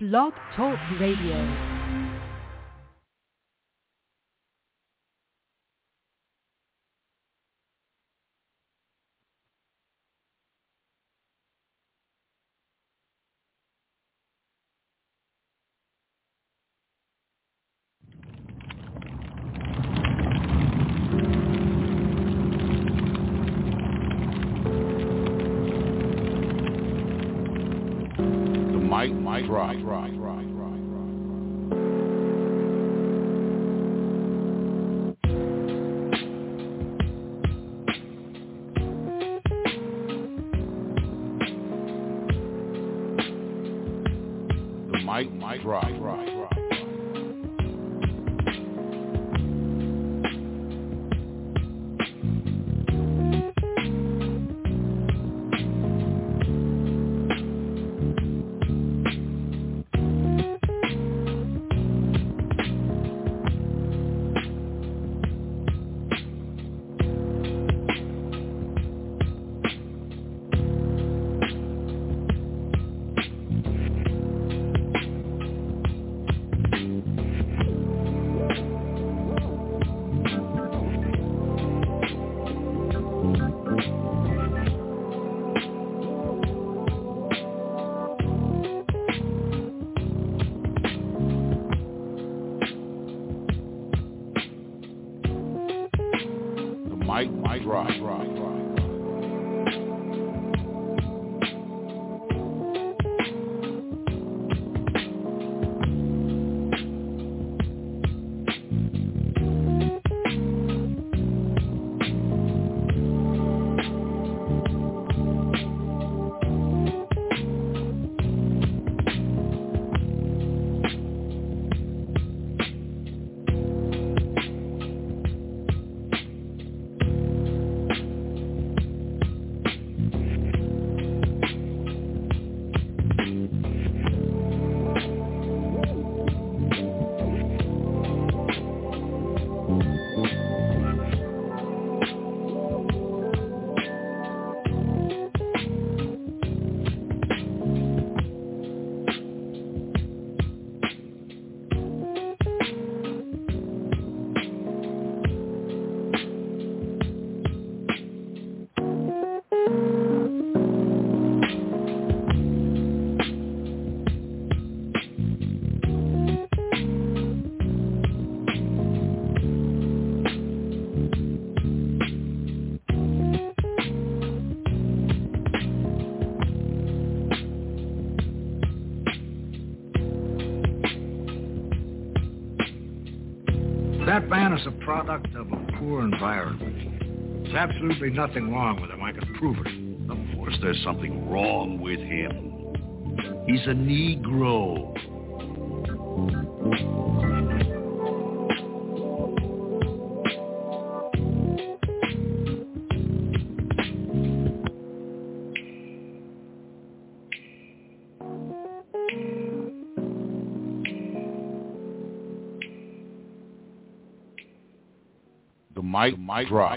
Blog Talk Radio. Mic Rock. The Mic Rock. Mic Rock. That man is a product of a poor environment. There's absolutely nothing wrong with him. I can prove it. Of course there's something wrong with him. He's a Negro. Mic Rock.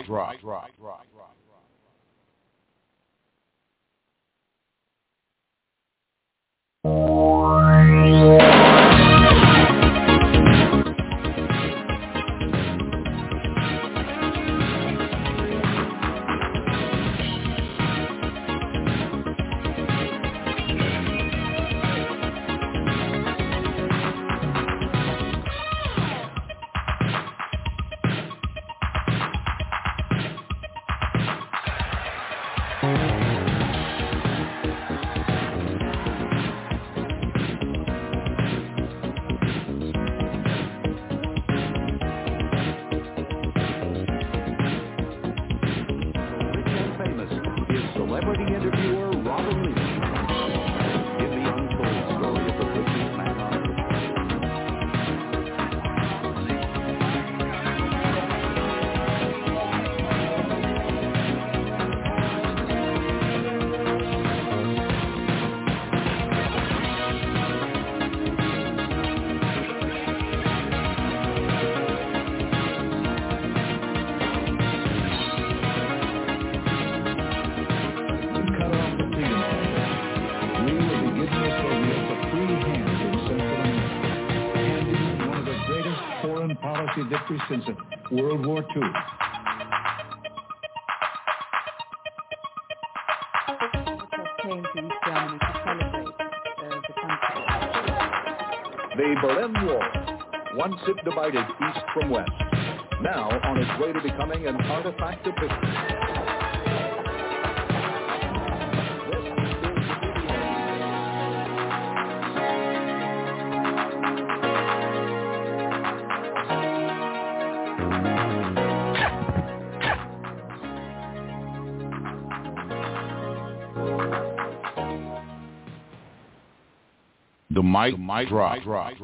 victory since World War II. Came to East Germany to celebrate the country. The Berlin Wall, once it divided East from West, now on its way to becoming an artifact of history. The mic drop.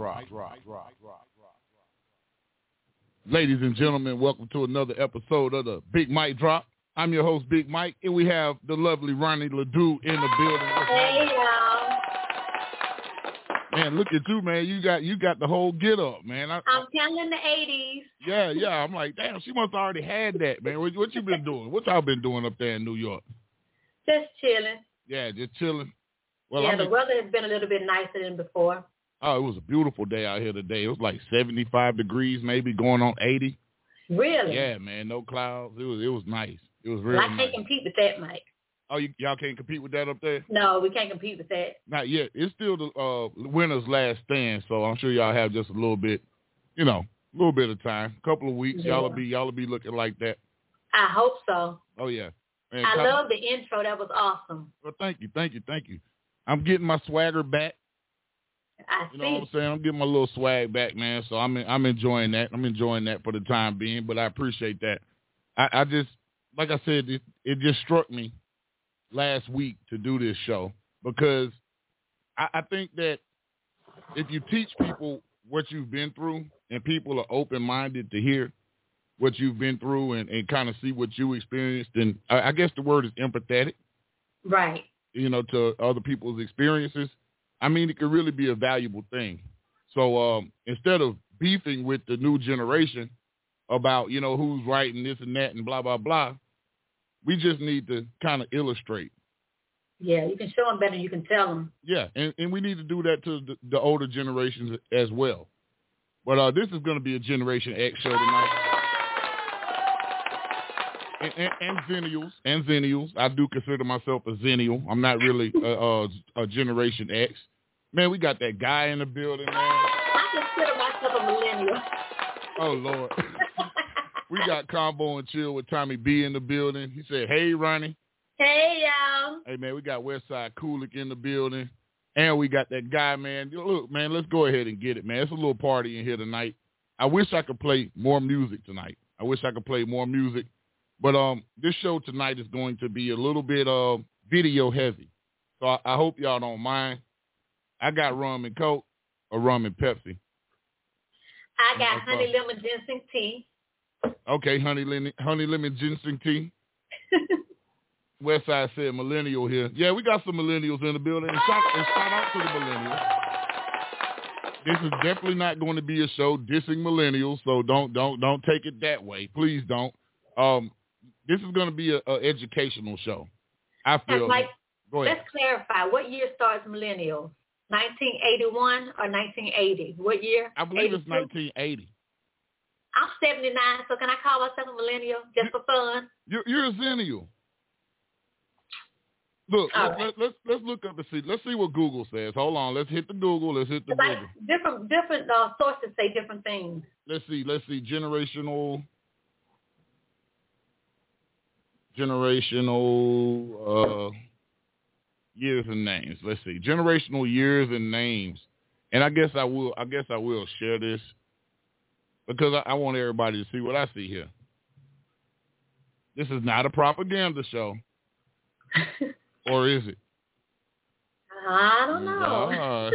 Ladies and gentlemen, welcome to another episode of the Big Mike Drop. I'm your host, Big Mike, and we have the lovely Ronnie Ledoux in the building. Hey, y'all. Man, look at you, man. You got the whole get up, man. I'm telling the 80s. Yeah. I'm like, damn, she must have already had that, man. What you been doing? What y'all been doing up there in New York? Just chilling. Yeah, just chilling. Well, the weather has been a little bit nicer than before. Oh, it was a beautiful day out here today. It was like 75 degrees, maybe going on 80. Really? Yeah, man. No clouds. It was nice. It was really nice. I can't compete with that, Mike. Oh, y'all can't compete with that up there? No, we can't compete with that. Not yet. It's still the winner's last stand, so I'm sure y'all have just a little bit, a little bit of time, a couple of weeks. Yeah. Y'all'll be looking like that. I hope so. Oh yeah. Man, I love the intro. That was awesome. Well, thank you. I'm getting my swagger back. I see. You know what I'm saying? I'm getting my little swag back, man. So I'm enjoying that. I'm enjoying that for the time being, but I appreciate that. I just, like I said, it just struck me last week to do this show because I think that if you teach people what you've been through and people are open-minded to hear what you've been through and kind of see what you experienced, and I guess the word is empathetic. Right. To other people's experiences, I mean, it could really be a valuable thing. So instead of beefing with the new generation about, who's right and this and that and blah, blah, blah, we just need to kind of illustrate. Yeah, you can show them better than you can tell them. Yeah, and we need to do that to the older generations as well. But this is going to be a Generation X show tonight. And Zennials. I do consider myself a Zennial. I'm not really a Generation X. Man, we got that guy in the building, man. I consider myself a millennial. Oh, Lord. We got Combo and Chill with Tommy B in the building. He said, hey, Ronnie. Hey, y'all. Hey, man, we got Westside Kulik in the building. And we got that guy, man. Look, man, let's go ahead and get it, man. It's a little party in here tonight. I wish I could play more music tonight. But this show tonight is going to be a little bit video heavy. So I hope y'all don't mind. I got rum and Coke or rum and Pepsi. I got honey lemon ginseng tea. Okay, honey lemon ginseng tea. Westside said millennial here. Yeah, we got some millennials in the building. And shout out to the millennials. This is definitely not going to be a show dissing millennials, so don't take it that way. Please don't. This is going to be an educational show. I feel. Mike, go ahead. Let's clarify. What year starts millennials? 1981 or 1980? What year? I believe 82? It's 1980. I'm 79, so can I call myself a millennial just for fun? You're a Zennial. Look, let's look up and see. Let's see what Google says. Hold on. Let's hit the Google. Google. Different sources say different things. Let's see. Generational years and names. Let's see. Generational years and names. And I guess I will share this because I want everybody to see what I see here. This is not a propaganda show. Or is it? I don't know.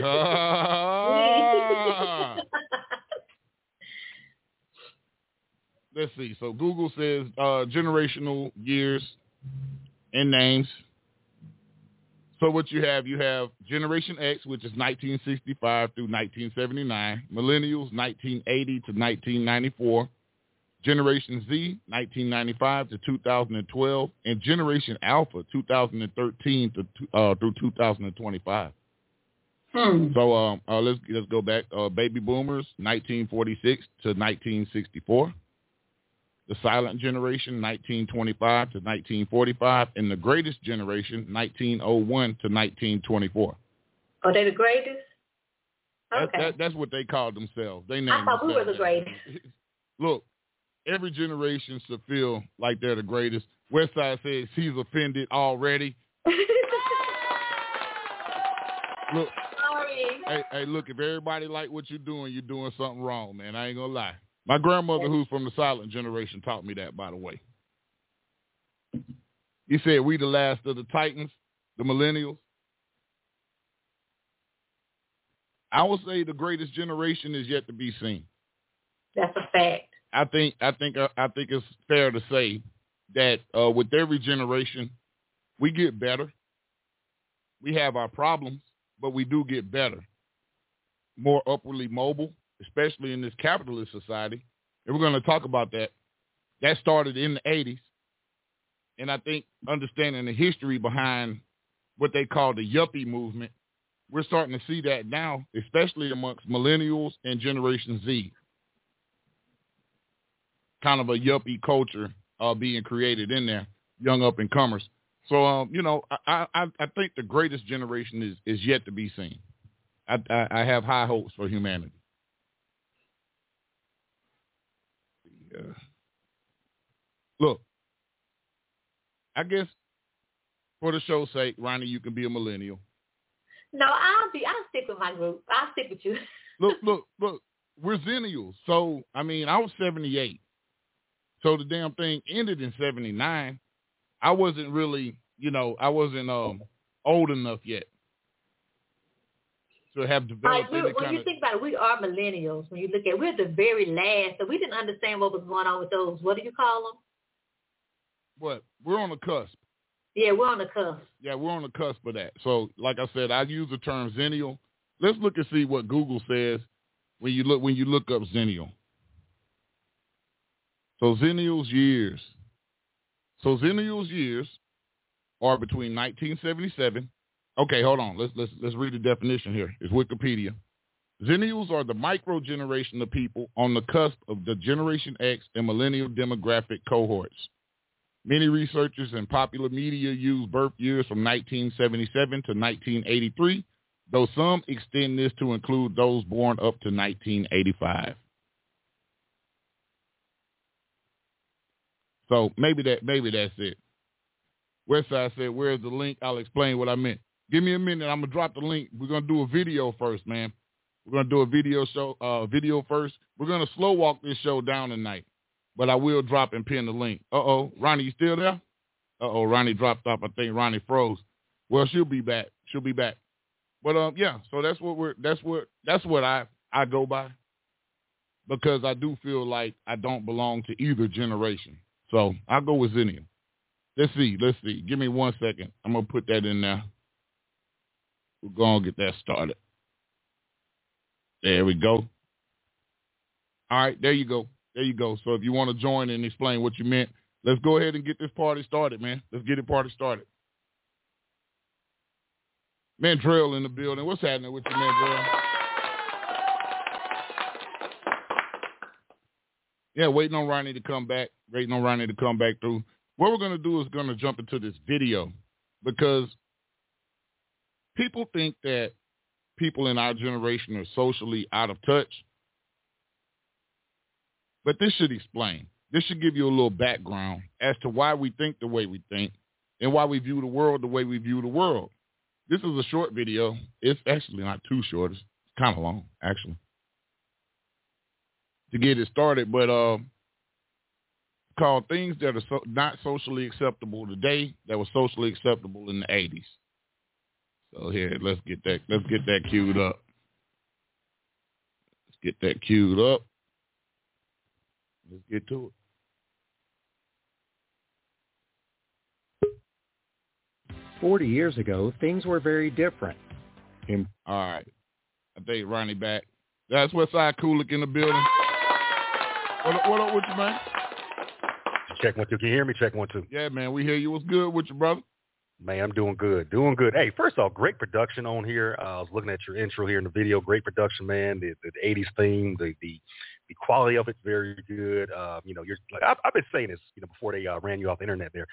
Let's see. So Google says generational years and names. So what you have Generation X, which is 1965 through 1979. Millennials, 1980 to 1994. Generation Z, 1995 to 2012. And Generation Alpha, 2013 through 2025. So let's go back. Baby boomers, 1946 to 1964. The silent generation, 1925 to 1945, and the greatest generation, 1901 to 1924. Are they the greatest? Okay. That's what they call themselves. They named I thought we were the greatest. Look, every generation should feel like they're the greatest. Westside says he's offended already. Look, sorry. Hey, look, if everybody like what you're doing something wrong, man. I ain't gonna lie. My grandmother, who's from the silent generation, taught me that, by the way. He said we the last of the Titans, the millennials. I would say the greatest generation is yet to be seen. That's a fact. I think it's fair to say that with every generation, we get better. We have our problems, but we do get better, more upwardly mobile, especially in this capitalist society. And we're going to talk about that. That started in the 80s. And I think understanding the history behind what they call the yuppie movement, we're starting to see that now, especially amongst millennials and Generation Z. Kind of a yuppie culture being created in there, young up-and-comers. So, I think the greatest generation is yet to be seen. I have high hopes for humanity. Look, I guess for the show's sake, Ronnie, you can be a millennial. No, I'll stick with my group. I'll stick with you. Look, we're zennials. So, I was 78. So the damn thing ended in 79. I wasn't really, old enough yet to have developed any kind of... When you think about it, we are millennials. When you look at it, we're the very last. So we didn't understand what was going on with those. What do you call them? What? We're on the cusp. Yeah, we're on the cusp. Yeah, we're on the cusp of that. So, like I said, I use the term zennial. Let's look and see what Google says when you look up zennial. So zennials years. So zennials years are between 1977. Okay, hold on. Let's read the definition here. It's Wikipedia. Zennials are the micro generation of people on the cusp of the Generation X and millennial demographic cohorts. Many researchers and popular media use birth years from 1977 to 1983, though some extend this to include those born up to 1985. So maybe that's it. Westside said, "Where's the link? I'll explain what I meant." Give me a minute. I'm gonna drop the link. We're gonna do a video first, man. We're gonna do a video first. We're gonna slow walk this show down tonight, but I will drop and pin the link. Ronnie, you still there? Ronnie dropped off. I think Ronnie froze. Well, she'll be back. But yeah. So that's what I go by, because I do feel like I don't belong to either generation. So I'll go with zennial. Let's see. Give me 1 second. I'm going to put that in there. We're going to get that started. There we go. All right, there you go. So if you want to join and explain what you meant, let's go ahead and get this party started, man. Let's get the party started. Mandrell in the building. What's happening with you, Mandrell? Yeah, waiting on Ronnie to come back through. What we're going to do is going to jump into this video, because people think that people in our generation are socially out of touch. But this should explain. This should give you a little background as to why we think the way we think and why we view the world the way we view the world. This is a short video. It's actually not too short. It's kind of long, actually, to get it started. But called Things That Are Not Socially Acceptable Today That Were Socially Acceptable in the 80s. So here, let's get that queued up. Let's get to it. 40 years ago, things were very different. All right. I think Ronnie back. That's Westside Kulik in the building. What up with you, man? Check 1, 2. Can you hear me? Check 1, 2. Yeah, man, we hear you. What's good with you, brother? Man, I'm doing good. Doing good. Hey, first off, great production on here. I was looking at your intro here in the video. Great production, man. The 80s theme, the quality of it's very good. You know, you're like I've been saying this, you know, before they ran you off the internet there.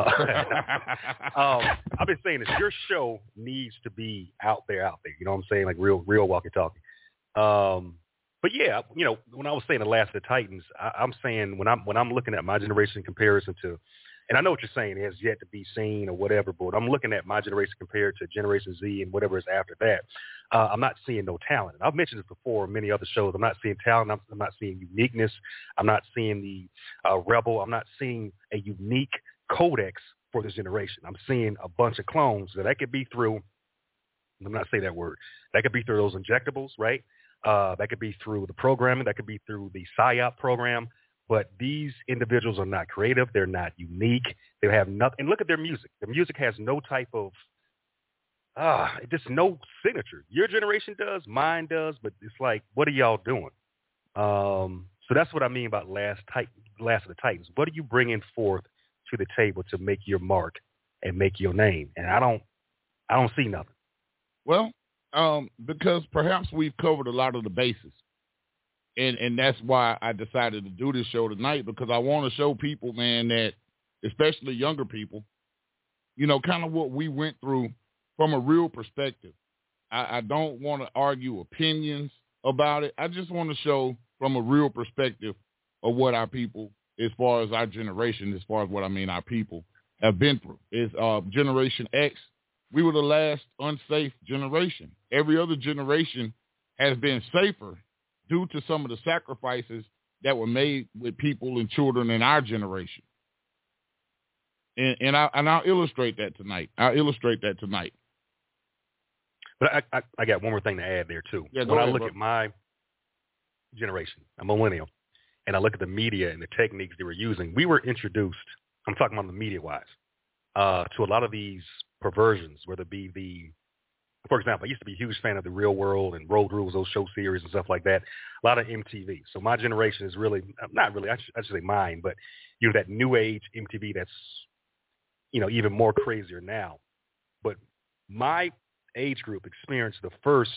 I've been saying this. Your show needs to be out there. You know what I'm saying? Like real walkie-talkie. But yeah, you know, when I was saying the Last of the Titans, I'm saying when I'm looking at my generation in comparison to, and I know what you're saying, it has yet to be seen or whatever, but I'm looking at my generation compared to Generation Z and whatever is after that. I'm not seeing no talent. I've mentioned this before in many other shows. I'm not seeing talent. I'm not seeing uniqueness. I'm not seeing the rebel. I'm not seeing a unique codex for this generation. I'm seeing a bunch of clones that could be through, I'm not saying that word, that could be through those injectables, right? That could be through the programming. That could be through the PSYOP program. But these individuals are not creative. They're not unique. They have nothing. And look at their music. The music has no type of, just no signature. Your generation does, mine does, but it's like, what are y'all doing? So that's what I mean about Last of the Titans. What are you bringing forth to the table to make your mark and make your name? And I don't see nothing. Well, because perhaps we've covered a lot of the bases. And that's why I decided to do this show tonight, because I want to show people, man, that especially younger people, you know, kind of what we went through from a real perspective. I don't want to argue opinions about it. I just want to show from a real perspective of what our people, as far as our generation, as far as what I mean our people, have been through. It's Generation X. We were the last unsafe generation. Every other generation has been safer due to some of the sacrifices that were made with people and children in our generation. And I'll illustrate that tonight. But I got one more thing to add there, too. Yeah, when I look at my generation, I'm a millennial, and I look at the media and the techniques they were using, we were introduced, I'm talking about the media-wise, to a lot of these perversions, whether it be for example, I used to be a huge fan of The Real World and Road Rules, those show series and stuff like that. A lot of MTV. So my generation is really, not really, I should say mine, but, you know, that new age MTV that's, you know, even more crazier now. But my age group experienced the first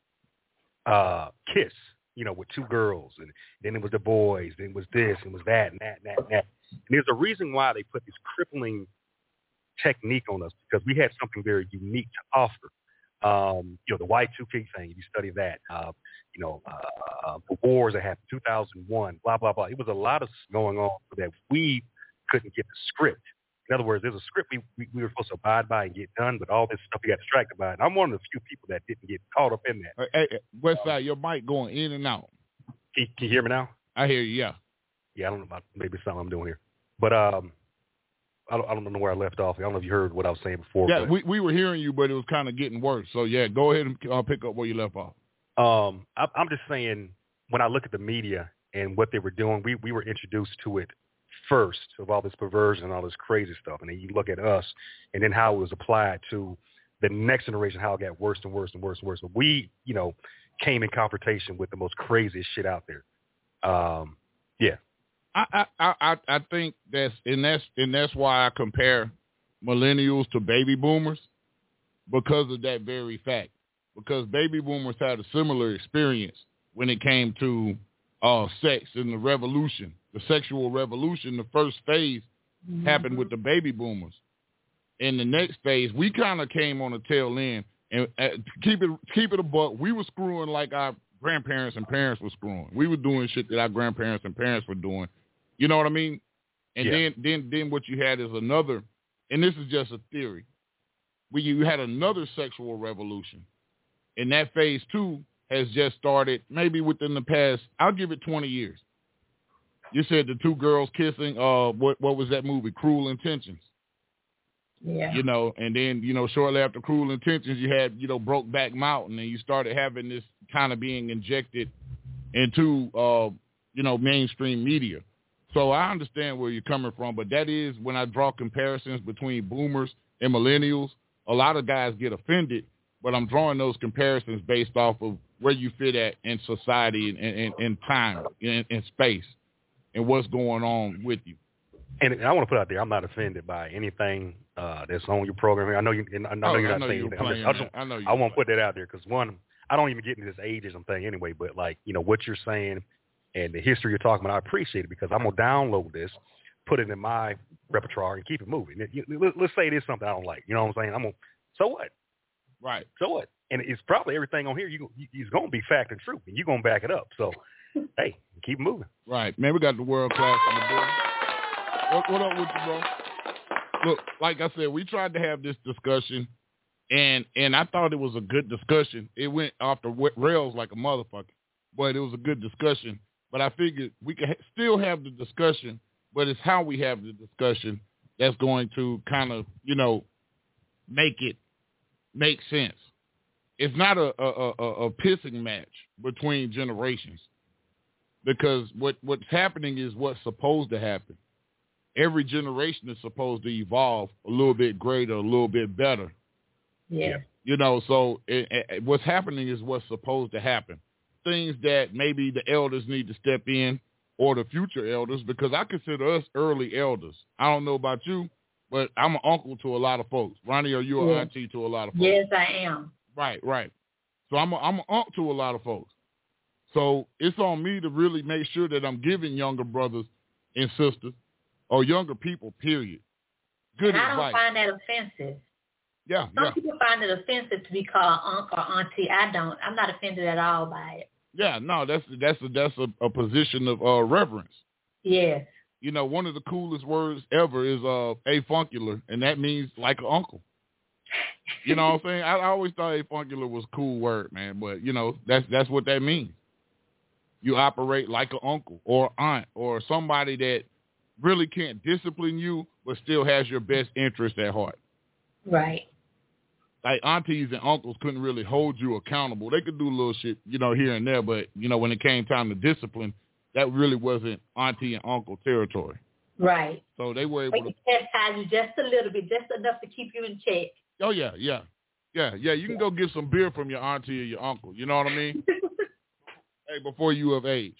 kiss, you know, with two girls. And then it was the boys. Then it was this and was that and that and that and that. And there's a reason why they put this crippling technique on us, because we had something very unique to offer. You know, the Y2K thing, if you study that, you know, the wars that happened, 2001, blah, blah, blah. It was a lot of going on that we couldn't get the script. In other words, there's a script we were supposed to abide by and get done, but all this stuff we got distracted by. And I'm one of the few people that didn't get caught up in that. Hey, Westside, your mic going in and out. Can you hear me now? I hear you, yeah. Yeah, I don't know about maybe something I'm doing here. But I don't know where I left off. I don't know if you heard what I was saying before. Yeah, we were hearing you, but it was kind of getting worse. So, yeah, go ahead and pick up where you left off. I'm just saying, when I look at the media and what they were doing, we were introduced to it first, of all this perversion and all this crazy stuff. And then you look at us and then how it was applied to the next generation, how it got worse and worse and worse and worse. But we, you know, came in confrontation with the most craziest shit out there. Yeah. I think that's why I compare millennials to baby boomers, because of that very fact. Because baby boomers had a similar experience when it came to sex and the revolution, the sexual revolution. The first phase happened with the baby boomers. In the next phase, we kind of came on the tail end. And keep it a buck, we were screwing like our grandparents and parents were screwing. We were doing shit that our grandparents and parents were doing. You know what I mean? And yeah. then what you had is another, and this is just a theory, where you had another sexual revolution. And that phase 2 has just started maybe within the past, I'll give it 20 years. You said the two girls kissing, what was that movie, Cruel Intentions? Yeah. You know, and then, you know, shortly after Cruel Intentions, you had, you know, Brokeback Mountain, and you started having this kind of being injected into, you know, mainstream media. So I understand where you're coming from, but that is when I draw comparisons between boomers and millennials, a lot of guys get offended, but I'm drawing those comparisons based off of where you fit at in society and time and space and what's going on with you. And I want to put out there, I'm not offended by anything that's on your program. I know you. I know you're not saying that. I won't put that out there because one, I don't even get into this ageism thing anyway. But like, what you're saying and the history you're talking about, I appreciate it because I'm gonna download this, put it in my repertoire, and keep it moving. Let's say it is something I don't like. You know what I'm saying? So what? Right. So what? And it's probably everything on here. It's gonna be fact and truth, and you're gonna back it up. So hey, keep moving. Right, man. We got the world class on the board. What up with you, bro? Look, like I said, we tried to have this discussion, and I thought it was a good discussion. It went off the rails like a motherfucker, but it was a good discussion. But I figured we could still have the discussion, but it's how we have the discussion that's going to kind of, make it make sense. It's not a pissing match between generations because what's happening is what's supposed to happen. Every generation is supposed to evolve a little bit greater, a little bit better. Yeah. So what's happening is what's supposed to happen. Things that maybe the elders need to step in or the future elders, because I consider us early elders. I don't know about you, but I'm an uncle to a lot of folks. Ronnie, are you an auntie to a lot of folks? Yes, I am. Right. So I'm an uncle to a lot of folks. So it's on me to really make sure that I'm giving younger brothers and sisters or younger people, period, good advice. I don't find that offensive. Yeah. Some people find it offensive to be called uncle or auntie. I don't. I'm not offended at all by it. Yeah, no, that's a position of reverence. Yes. One of the coolest words ever is afuncular, and that means like an uncle. You know what I'm saying? I always thought afuncular was a cool word, man, but that's what that means. You operate like an uncle or aunt or somebody that really can't discipline you, but still has your best interest at heart. Right. Like aunties and uncles couldn't really hold you accountable. They could do a little shit, here and there, but, when it came time to discipline, that really wasn't auntie and uncle territory. Right. So they were able to chastise you just a little bit, just enough to keep you in check. Oh, yeah. You can go get some beer from your auntie or your uncle. You know what I mean? Hey, before you of age.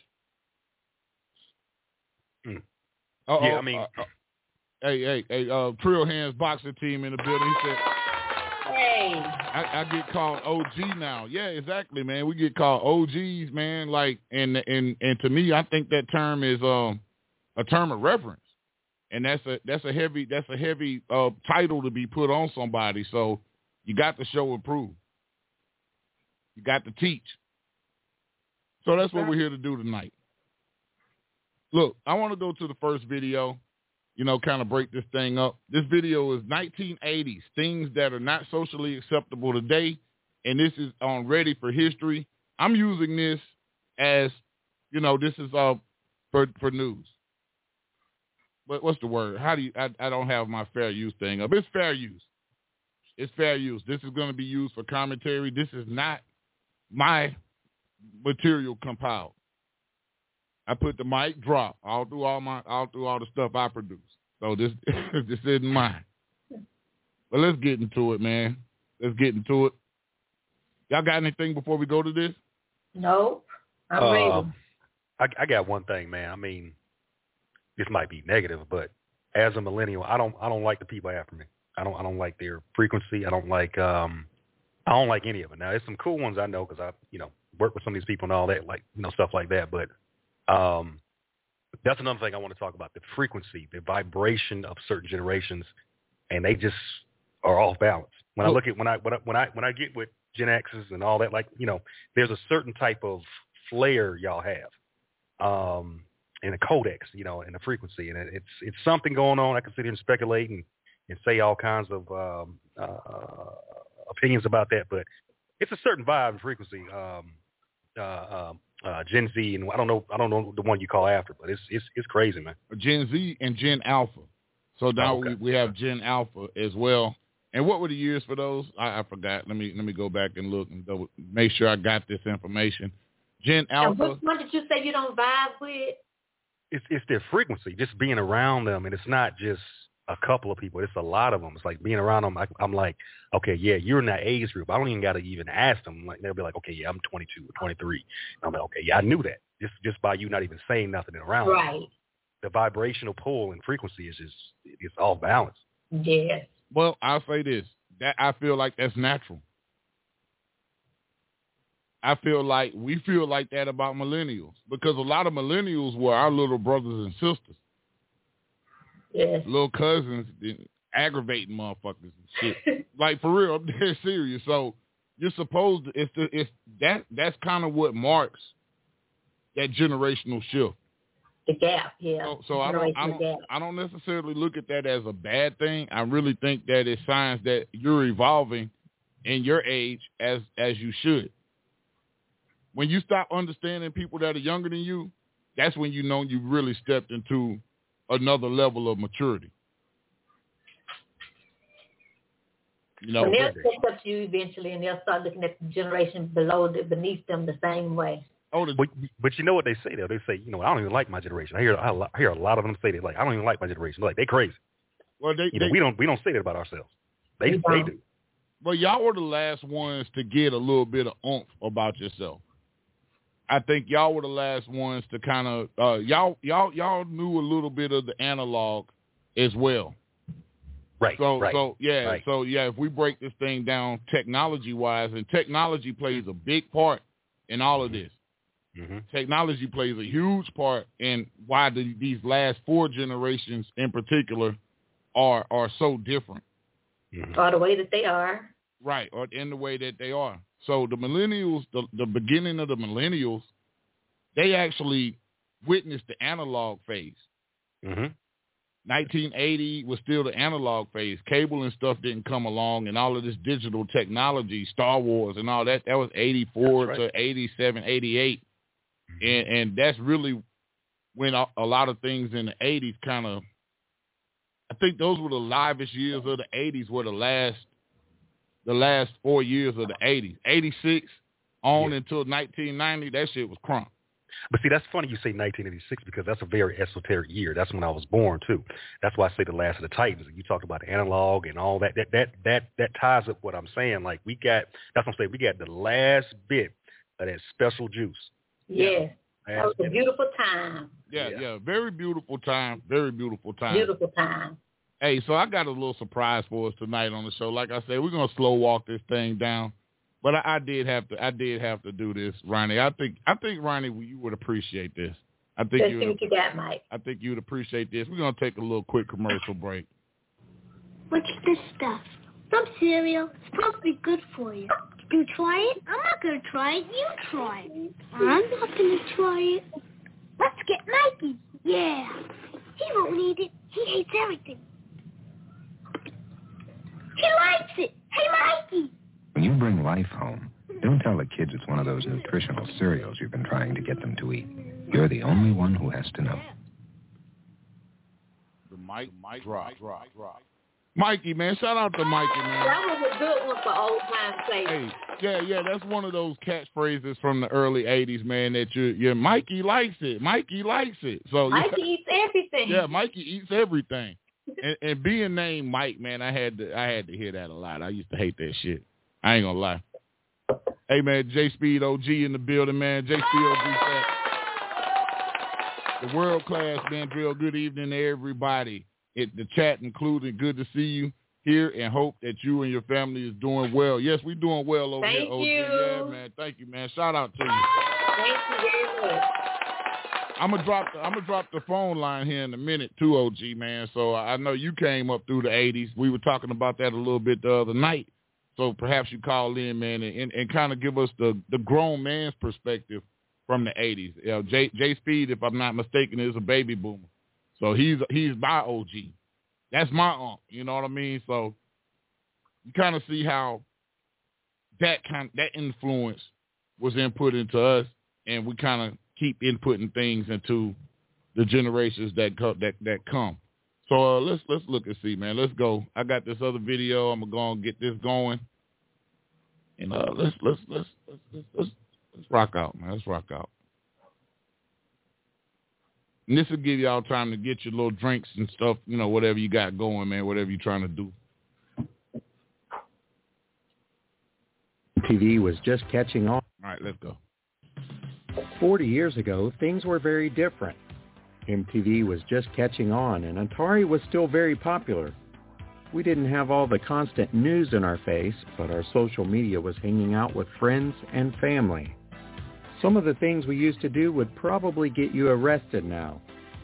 Yeah, I mean. Hey, Trill Hands boxing team in the building. He said, hey. I get called OG now. Yeah, exactly, man. We get called OGs, man. Like, and to me, I think that term is a term of reverence, and that's a heavy title to be put on somebody. So you got to show and prove. You got to teach. So that's what we're here to do tonight. Look, I want to go to the first video, kind of break this thing up. This video is 1980s, things that are not socially acceptable today, and this is on Ready for History. I'm using this as, this is for news. But what's the word? I don't have my fair use thing up. It's fair use. It's fair use. This is going to be used for commentary. This is not my material compiled. I put the mic drop all through all the stuff I produce. So this isn't mine. But let's get into it, man. Let's get into it. Y'all got anything before we go to this? Nope. I'm ready. I got one thing, man. I mean, this might be negative, but as a millennial, I don't like the people after me. I don't like their frequency. I don't like any of it. Now, there's some cool ones I know because I work with some of these people and all that, like stuff like that. But that's another thing I want to talk about: the frequency, the vibration of certain generations, and they just are off balance. When I look at when I get with Gen X's and all that, there's a certain type of flair y'all have, and a codex, and a frequency, and it's something going on. I can sit here and speculate and say all kinds of opinions about that, but it's a certain vibe and frequency. Gen Z, and I don't know the one you call after, but it's crazy, man. Gen Z and Gen Alpha. So now we have Gen Alpha as well. And what were the years for those? I forgot. Let me go back and look and make sure I got this information. Gen Alpha. And which one did you say you don't vibe with? It's their frequency, just being around them, and it's not just a couple of people. It's a lot of them. It's like being around them. I'm like, okay, yeah, you're in that age group. I don't even got to even ask them. Like they'll be like, okay, yeah, I'm 22 or 23. And I'm like, okay, yeah, I knew that just by you not even saying nothing around. Right. Me. the vibrational pull and frequency is just it's off balance. Yes. Well, I'll say this. That I feel like that's natural. I feel like we feel like that about millennials because a lot of millennials were our little brothers and sisters. Yes. Little cousins, aggravating motherfuckers and shit. Like, for real, I'm dead serious. So you're supposed to, that's kind of what marks that generational shift. The gap, yeah. So I don't necessarily look at that as a bad thing. I really think that it's signs that you're evolving in your age as you should. When you stop understanding people that are younger than you, that's when you know you really stepped into another level of maturity. You know, and they'll catch up to you eventually, and they'll start looking at the generation beneath them the same way. Oh, but you know what they say though? They say, I don't even like my generation. I hear a lot of them say that, like, I don't even like my generation. They're like, they crazy. Well, we don't say that about ourselves. They do. Well, y'all were the last ones to get a little bit of oomph about yourself. I think y'all were the last ones to kind of y'all knew a little bit of the analog as well. Right. So if we break this thing down technology wise, and technology plays a big part in all of this. Mm-hmm. Technology plays a huge part in why these last 4 generations in particular are so different. Mm-hmm. Or the way that they are. Right, or in the way that they are. So the millennials, the beginning of the millennials, they actually witnessed the analog phase. Mm-hmm. 1980 was still the analog phase. Cable and stuff didn't come along, and all of this digital technology, Star Wars and all that, that was 84 to 87, 88. And that's really when a lot of things in the 80s kind of, I think those were the livest years of the 80s, were the last 4 years of the 80s. 86 on until 1990, that shit was crunk. But see, that's funny you say 1986 because that's a very esoteric year. That's when I was born too. That's why I say the last of the Titans. You talked about the analog and all that. That ties up what I'm saying. Like we got the last bit of that special juice. Yes. That was a beautiful time. Yeah. Very beautiful time. Very beautiful time. Beautiful time. Hey, so I got a little surprise for us tonight on the show. Like I said, we're gonna slow walk this thing down. But I did have to do this, Ronnie. I think Ronnie, you would appreciate this. Let's see what you got, Mike. I think you would appreciate this. We're gonna take a little quick commercial break. What's this stuff? Some cereal. It's supposed to be good for you. You try it? I'm not gonna try it. You try it. I'm not gonna try it. Let's get Mikey. Yeah. He won't need it. He hates everything. He likes it. Hey, Mikey. When you bring life home, don't tell the kids it's one of those nutritional cereals you've been trying to get them to eat. You're the only one who has to know. The mic drop. Mikey, man, shout out to Mikey, man. That was a good one for old time's sake. Hey, yeah, that's one of those catchphrases from the early 80s, man, that you're Mikey likes it. Mikey likes it. So Mikey eats everything. Yeah, Mikey eats everything. and being named Mike, man, I had to hear that a lot. I used to hate that shit. I ain't gonna lie. Hey, man, J Speed OG in the building, man. J Speed OG, the world class, man. Drill. Good evening to everybody. The chat included. Good to see you here, and hope that you and your family is doing well. Yes, we're doing well over here, OG. Thank you. Yeah, man. Thank you, man. Shout out to you. Thank you very much. I'm gonna drop the phone line here in a minute too, OG, man. So I know you came up through the 80s. We were talking about that a little bit the other night. So perhaps you call in, man, and kind of give us the grown man's perspective from the 80s. You know, J Speed, if I'm not mistaken, is a baby boomer. So he's my OG. That's my uncle. You know what I mean? So you kind of see how that influence was input into us, and we kind of keep inputting things into the generations that come. So let's look and see, man. Let's go. I got this other video. I'm gonna get this going, and let's rock out, man. Let's rock out. And this will give y'all time to get your little drinks and stuff, whatever you got going, man. Whatever you're trying to do. TV was just catching on. All right, let's go. 40 years ago, things were very different. MTV was just catching on, and Atari was still very popular. We didn't have all the constant news in our face, but our social media was hanging out with friends and family. Some of the things we used to do would probably get you arrested now.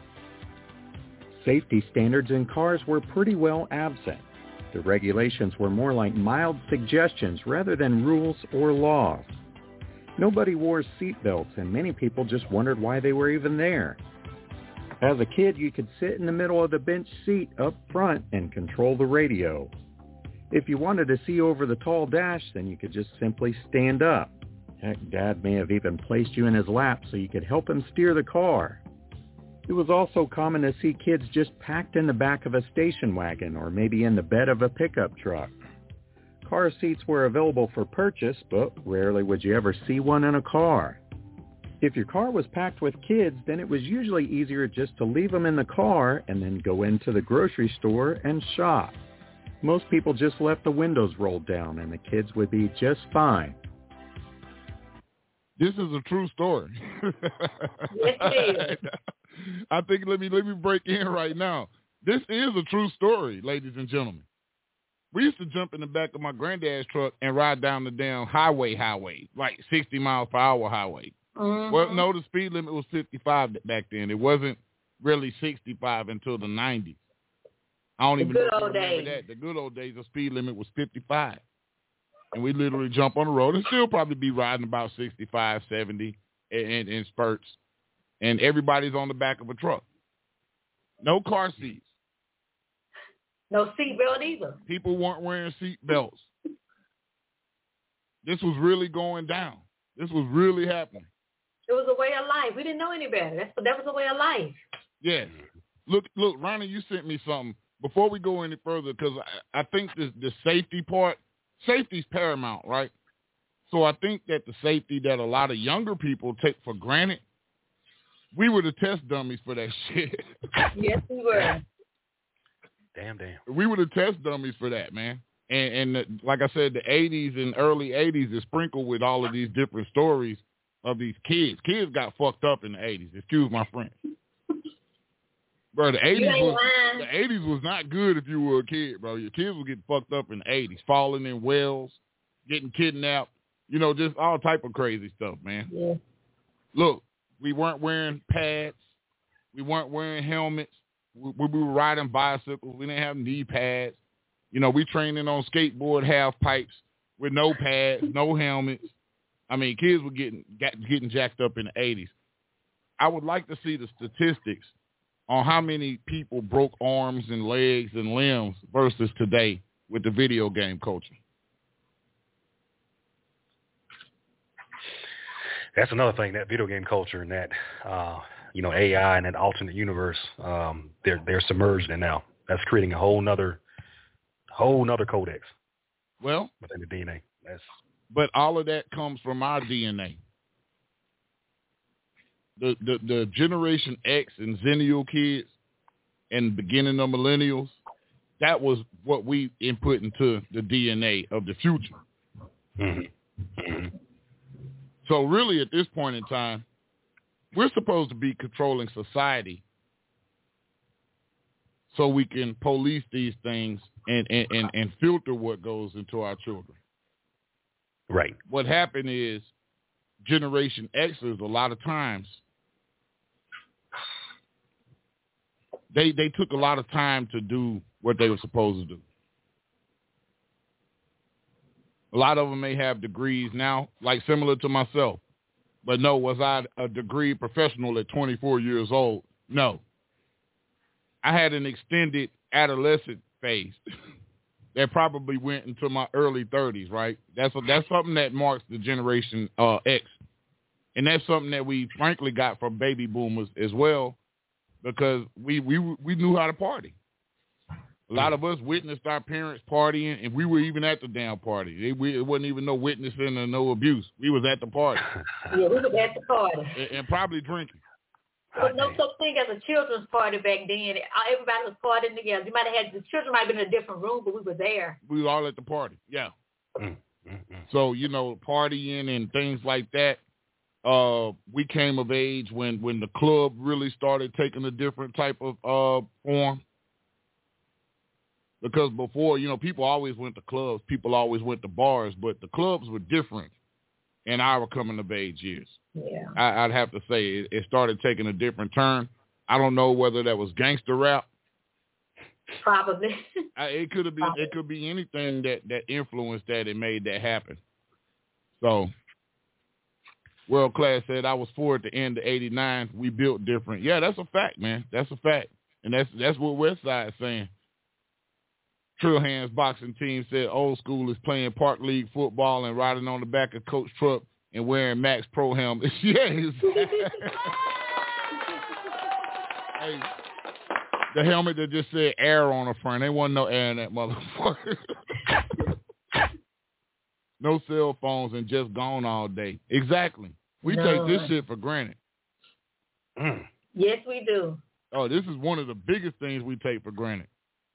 Safety standards in cars were pretty well absent. The regulations were more like mild suggestions rather than rules or laws. Nobody wore seatbelts, and many people just wondered why they were even there. As a kid, you could sit in the middle of the bench seat up front and control the radio. If you wanted to see over the tall dash, then you could just simply stand up. Heck, Dad may have even placed you in his lap so you could help him steer the car. It was also common to see kids just packed in the back of a station wagon or maybe in the bed of a pickup truck. Car seats were available for purchase, but rarely would you ever see one in a car. If your car was packed with kids, then it was usually easier just to leave them in the car and then go into the grocery store and shop. Most people just left the windows rolled down and the kids would be just fine. This is a true story. Yes, it is. I think let me break in right now. This is a true story, ladies and gentlemen. We used to jump in the back of my granddad's truck and ride down the damn highway, like 60 miles per hour highway. Mm-hmm. Well, no, the speed limit was 55 back then. It wasn't really 65 until the 90s. I don't even know if you remember that. The good old days, the speed limit was 55. And we literally jump on the road and still probably be riding about 65, 70 in spurts. And everybody's on the back of a truck. No car seats. No seatbelt either. People weren't wearing seat belts. This was really going down. This was really happening. It was a way of life. We didn't know any better. That was a way of life. Yeah. Look, Ronnie, you sent me something. Before we go any further, because I think the safety part, safety's paramount, right? So I think that the safety that a lot of younger people take for granted, we were the test dummies for that shit. Yes, we were. Damn. We were the test dummies for that, man. And like I said, the 80s and early 80s is sprinkled with all of these different stories of these kids. Kids got fucked up in the 80s. Excuse my French. Bro, the 80s was not good if you were a kid, bro. Your kids were getting fucked up in the 80s, falling in wells, getting kidnapped, just all type of crazy stuff, man. Yeah. Look, we weren't wearing pads. We weren't wearing helmets. We were riding bicycles. We didn't have knee pads. We training on skateboard half pipes with no pads, no helmets. I mean, kids were getting jacked up in the 80s. I would like to see the statistics on how many people broke arms and legs and limbs versus today with the video game culture. That's another thing, that video game culture and that, AI and that alternate universe, they're submerged in now. That's creating a whole nother codex. Well, within the DNA. But all of that comes from our DNA. The Generation X and Zennial kids and the beginning of millennials, that was what we input into the DNA of the future. Mm-hmm. Mm-hmm. So really at this point in time, we're supposed to be controlling society so we can police these things and filter what goes into our children. Right. What happened is Generation Xers, a lot of times, they took a lot of time to do what they were supposed to do. A lot of them may have degrees now, like similar to myself. But no, was I a degree professional at 24 years old? No. I had an extended adolescent phase that probably went into my early 30s, right? That's something that marks the Generation X. And that's something that we frankly got from baby boomers as well, because we knew how to party. A lot of us witnessed our parents partying, and we were even at the damn party. It wasn't even no witnessing or no abuse. We was at the party. Yeah, we was at the party. And probably drinking. There was no such thing as a children's party back then. Everybody was partying together. The children might have been in a different room, but we were there. We were all at the party, yeah. Mm-hmm. So, partying and things like that. we came of age when the club really started taking a different type of form. Because before, people always went to clubs, people always went to bars, but the clubs were different in our coming of age years. Yeah. I'd have to say it started taking a different turn. I don't know whether that was gangster rap. Probably. It could be anything that influenced that and made that happen. So, World Class said I was for at the end of '89. We built different. Yeah, that's a fact, man. That's a fact, and that's what Westside is saying. Trill Hands boxing team said old school is playing park league football and riding on the back of coach truck and wearing Max Pro helmets. Yes. Hey, the helmet that just said air on the front. There wasn't no air in that motherfucker. No cell phones and just gone all day. Exactly. We take this shit for granted. Yes, we do. Oh, this is one of the biggest things we take for granted.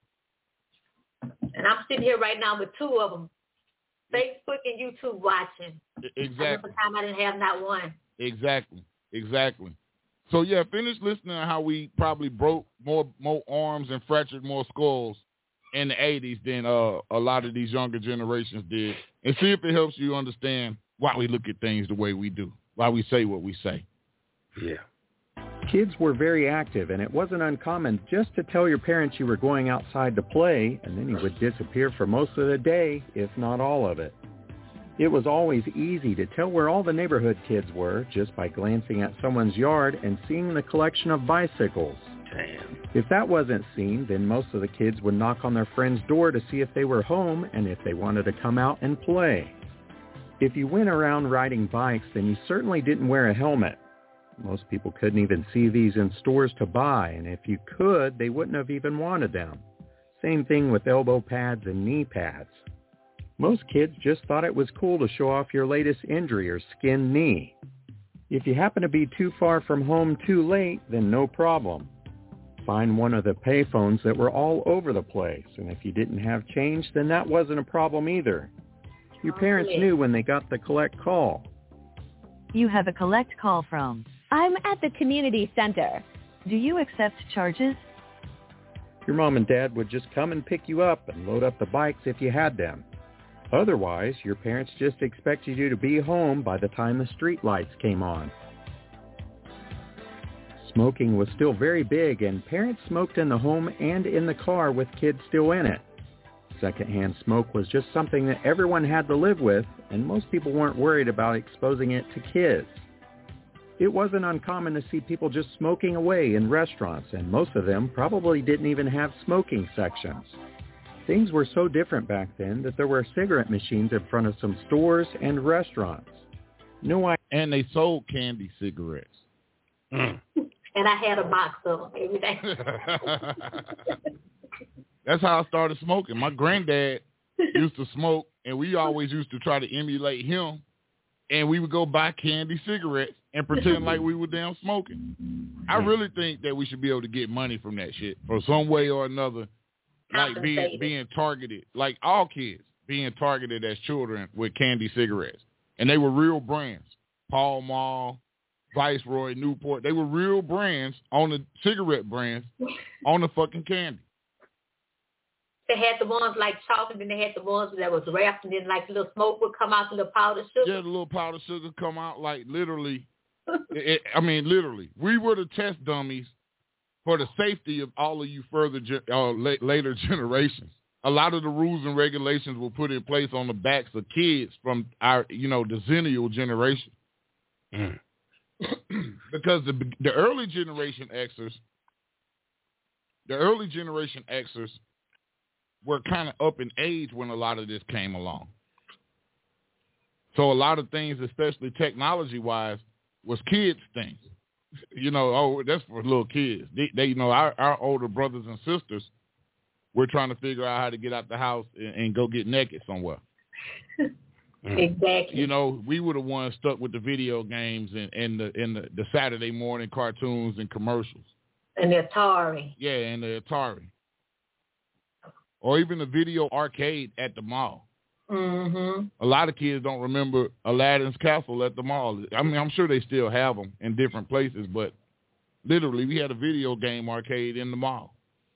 And I'm sitting here right now with two of them, Facebook and YouTube watching. Exactly. At the time I didn't have not one. Exactly. So, yeah, finish listening to how we probably broke more arms and fractured more skulls in the 80s than a lot of these younger generations did. And see if it helps you understand why we look at things the way we do, why we say what we say. Yeah. Kids were very active, and it wasn't uncommon just to tell your parents you were going outside to play, and then you would disappear for most of the day, if not all of it. It was always easy to tell where all the neighborhood kids were just by glancing at someone's yard and seeing the collection of bicycles. Damn. If that wasn't seen, then most of the kids would knock on their friend's door to see if they were home and if they wanted to come out and play. If you went around riding bikes, then you certainly didn't wear a helmet. Most people couldn't even see these in stores to buy, and if you could, they wouldn't have even wanted them. Same thing with elbow pads and knee pads. Most kids just thought it was cool to show off your latest injury or skinned knee. If you happen to be too far from home too late, then no problem. Find one of the payphones that were all over the place, and if you didn't have change, then that wasn't a problem either. Your parents knew when they got the collect call. You have a collect call from. I'm at the community center. Do you accept charges? Your mom and dad would just come and pick you up and load up the bikes if you had them. Otherwise, your parents just expected you to be home by the time the street lights came on. Smoking was still very big, and parents smoked in the home and in the car with kids still in it. Secondhand smoke was just something that everyone had to live with, and most people weren't worried about exposing it to kids. It wasn't uncommon to see people just smoking away in restaurants, and most of them probably didn't even have smoking sections. Things were so different back then that there were cigarette machines in front of some stores and restaurants. And they sold candy cigarettes. And I had a box of them every day. That's how I started smoking. My granddad used to smoke, and we always used to try to emulate him. And we would go buy candy cigarettes and pretend like we were damn smoking. I really think that we should be able to get money from that shit or some way or another, like being targeted, like all kids being targeted as children with candy cigarettes. And they were real brands. Pall Mall, Viceroy, Newport. They were real brands on the cigarette brands on the fucking candy. They had the ones like chalk, and then they had the ones that was wrapped, and then like the little smoke would come out, the little powdered sugar. Yeah, the little powdered sugar come out like literally. Literally. We were the test dummies for the safety of all of you later generations. A lot of the rules and regulations were put in place on the backs of kids from our, the Zennial generation. Because the early Generation Xers were kind of up in age when a lot of this came along. So a lot of things, especially technology-wise, was kids' things. That's for little kids. They our older brothers and sisters were trying to figure out how to get out the house and go get naked somewhere. Exactly. We were the ones stuck with the video games and the Saturday morning cartoons and commercials. And the Atari. Yeah, and the Atari. Or even the video arcade at the mall. Mm-hmm. A lot of kids don't remember Aladdin's Castle at the mall. I mean, I'm sure they still have them in different places, but literally we had a video game arcade in the mall.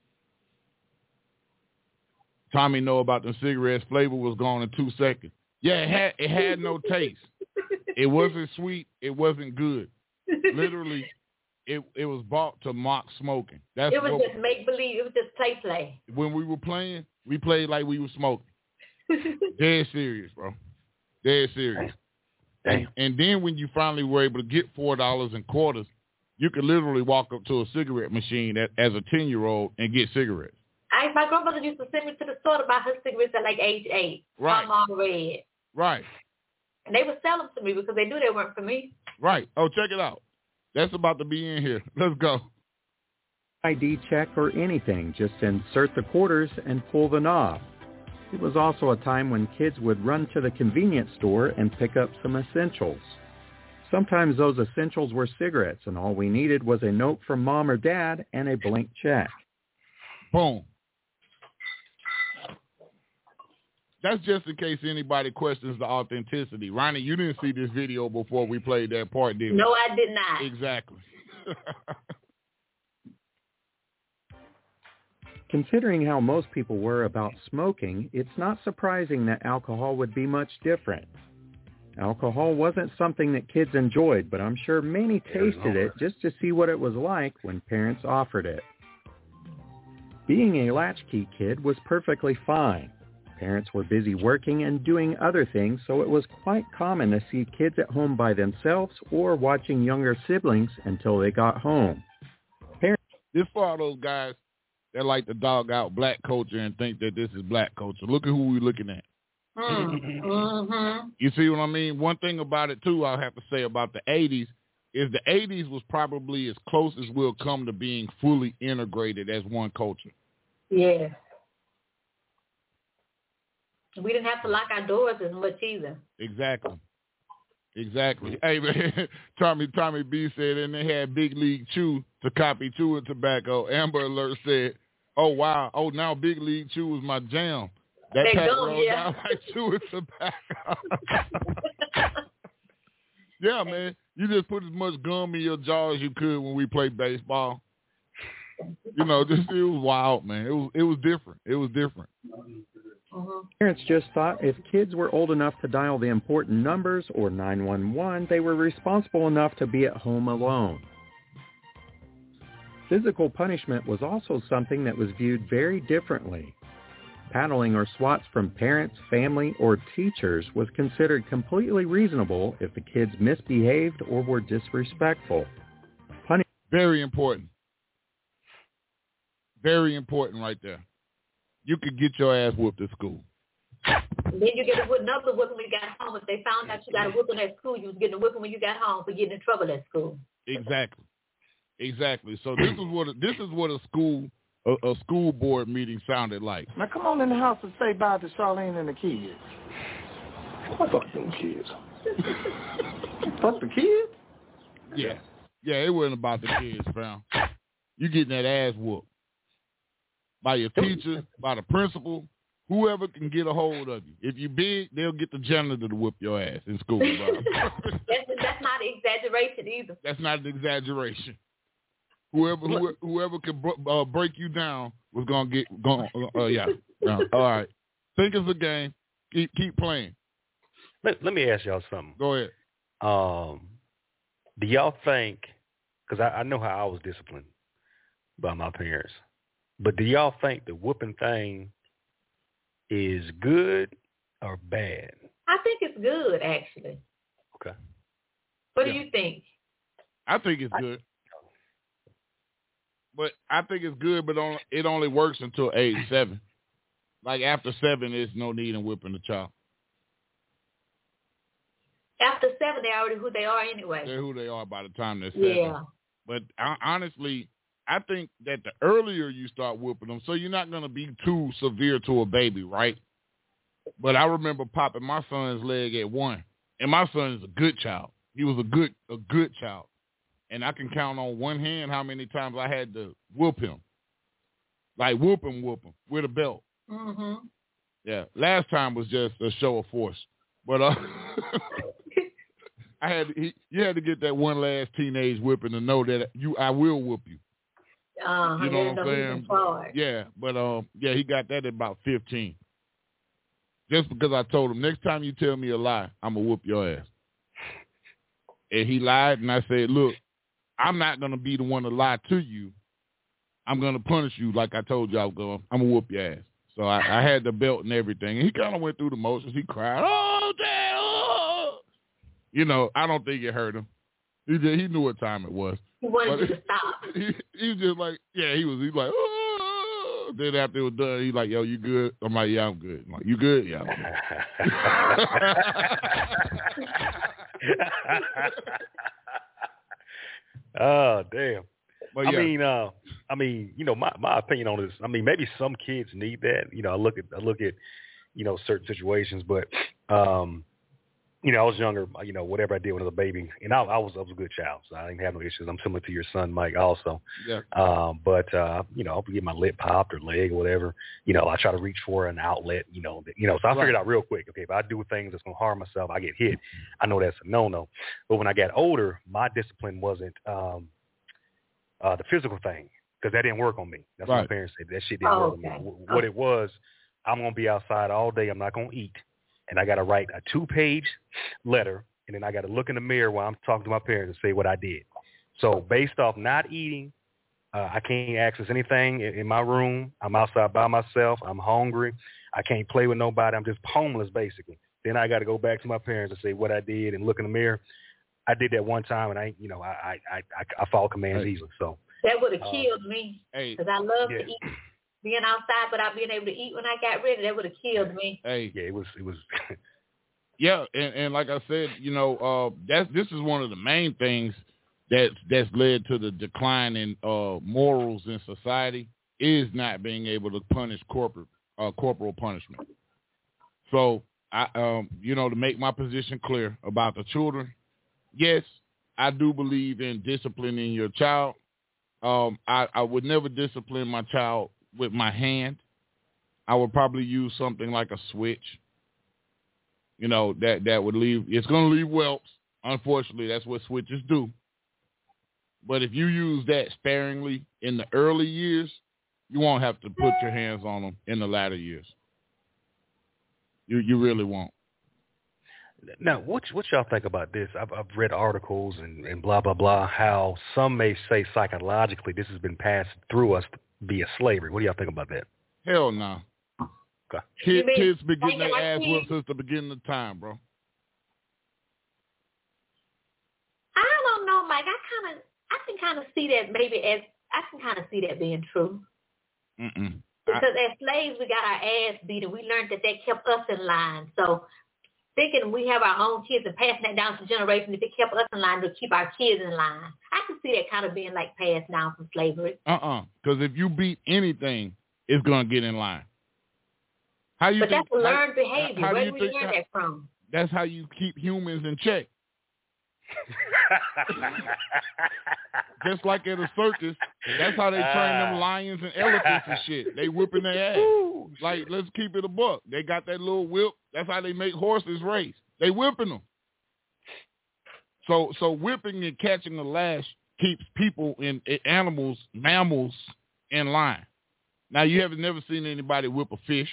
Tommy know about the cigarettes. Flavor was gone in 2 seconds. Yeah, it had no taste. It wasn't sweet. It wasn't good. Literally, it was bought to mock smoking. It was just make believe. It was just play. When we were playing, we played like we were smoking. Dead serious, bro. Dead serious. And then when you finally were able to get $4 in quarters, you could literally walk up to a cigarette machine as a 10-year-old and get cigarettes. My grandmother used to send me to the store to buy her cigarettes at like age 8. Right. My mom read. Right. And they would sell them to me because they knew they weren't for me. Right. Oh, check it out. That's about to be in here. Let's go. ID check or anything, just insert the quarters and pull the knob. It was also a time when kids would run to the convenience store and pick up some essentials. Sometimes those essentials were cigarettes, and all we needed was a note from mom or dad and a blank check. Boom. That's just in case anybody questions the authenticity. Ronnie, you didn't see this video before we played that part, did you? No, I did not. Exactly. Considering how most people were about smoking, it's not surprising that alcohol would be much different. Alcohol wasn't something that kids enjoyed, but I'm sure many tasted it just to see what it was like when parents offered it. Being a latchkey kid was perfectly fine. Parents were busy working and doing other things, so it was quite common to see kids at home by themselves or watching younger siblings until they got home. This for all those guys that like to dog out black culture and think that this is black culture. Look at who we're looking at. Mm-hmm. You see what I mean? One thing about it, too, I'll have to say about the 80s is the 80s was probably as close as we'll come to being fully integrated as one culture. Yeah. We didn't have to lock our doors as much either. Exactly. Hey, man, Tommy B said, and they had Big League Chew to copy chewing tobacco. Amber Alert said, oh, wow. Oh, now Big League Chew is my jam. That pack rolled down like chewing tobacco. Yeah, man. You just put as much gum in your jaw as you could when we played baseball. You know, it was wild, man. It was different. It was different. Parents just thought if kids were old enough to dial the important numbers or 911, they were responsible enough to be at home alone. Physical punishment was also something that was viewed very differently. Paddling or swats from parents, family, or teachers was considered completely reasonable if the kids misbehaved or were disrespectful. Very important. Very important right there. You could get your ass whooped at school. Then you get another whooping when you got home. If they found out you got a whooping at school, you was getting a whooping when you got home for getting in trouble at school. Exactly. So this is what a school board meeting sounded like. Now come on in the house and say bye to Charlene and the kids. Fuck them kids. Fuck the kids? Yeah, it wasn't about the kids, fam. You getting that ass whooped by your teacher, by the principal, whoever can get a hold of you. If you big, they'll get the janitor to whoop your ass in school, bro. That's not an exaggeration either. That's not an exaggeration. Whoever can break you down was gonna get gone. Yeah. All right. Think it's a game. Keep playing. Let me ask y'all something. Go ahead. Do y'all think? Because I know how I was disciplined by my parents. But do y'all think the whooping thing is good or bad? I think it's good, actually. Okay. What do you think? I think it's good. But I think it's good, but it only works until age 7. Like after 7, there's no need in whipping the child. After 7, they're already who they are anyway. They're who they are by the time they're 7. Yeah. But honestly, I think that the earlier you start whooping them, so you're not going to be too severe to a baby, right? But I remember popping my son's leg at 1, and my son is a good child. He was a good child. And I can count on one hand how many times I had to whoop him. Like whoop him with a belt. Mm-hmm. Yeah, last time was just a show of force, but you had to get that one last teenage whipping to know that I will whoop you. You know what I'm saying? Yeah, but he got that at about 15. Just because I told him, next time you tell me a lie, I'm going to whoop your ass. And he lied, and I said, look, I'm not going to be the one to lie to you. I'm going to punish you like I told you I was going. I'm going to whoop your ass. So I had the belt and everything. And he kind of went through the motions. He cried, oh, Dad, oh. You know, I don't think it hurt him. He knew what time it was. He wanted you to stop. He was just like, yeah, he was like, oh. Then after it was done, he's like, yo, you good? I'm like, yeah, I'm good. I'm like, you good? Yeah, I'm good. Oh, damn. But yeah. I mean, you know, my opinion on this, I mean, maybe some kids need that. You know, I look at, you know, certain situations, but, you know, I was younger, you know, whatever I did when I was a baby, and I was a good child, so I didn't have no issues. I'm similar to your son, Mike, also. Yeah. But you know, I'll get my lip popped or leg or whatever. You know, I try to reach for an outlet, you know, so I figured out real quick, okay, if I do things that's going to harm myself, I get hit. I know that's a no-no. But when I got older, my discipline wasn't the physical thing, because that didn't work on me. That's what my parents said. That shit didn't work on me. What it was, I'm going to be outside all day. I'm not going to eat. And I got to write a 2-page letter, and then I got to look in the mirror while I'm talking to my parents and say what I did. So based off not eating, I can't access anything in my room. I'm outside by myself. I'm hungry. I can't play with nobody. I'm just homeless, basically. Then I got to go back to my parents and say what I did and look in the mirror. I did that one time, and I follow commands easily. So that would have killed me, because I love to eat. Being outside without being able to eat when I got ready, that would have killed me. Hey, yeah, it was. Yeah, and like I said, you know, this is one of the main things that's led to the decline in morals in society, is not being able to punish corporal punishment. So I, you know, to make my position clear about the children, yes, I do believe in disciplining your child. I would never discipline my child with my hand. I would probably use something like a switch. You know, that would leave, it's going to leave whelps. Unfortunately, that's what switches do. But if you use that sparingly in the early years, you won't have to put your hands on them in the latter years. You really won't. Now, what y'all think about this? I've read articles and blah, blah, blah, how some may say psychologically this has been passed through us via slavery. What do y'all think about that? Hell no. Okay. Kids been getting their ass whooped since the beginning of time, bro. I don't know, Mike. I can kind of see that being true. Mm-mm. Because as slaves, we got our ass beat, and we learned that kept us in line. So thinking we have our own kids and passing that down to generations, if it kept us in line, to keep our kids in line. I can see that kind of being like passed down from slavery. Because if you beat anything, it's going to get in line. But that's learned behavior. Where do we learn that from? That's how you keep humans in check. Just like at a circus, that's how they train them lions and elephants and shit. They whipping their ass. Like, let's keep it a buck. They got that little whip. That's how they make horses race. They whipping them. So whipping and catching the lash keeps people in animals, mammals in line. Now, you haven't never seen anybody whip a fish.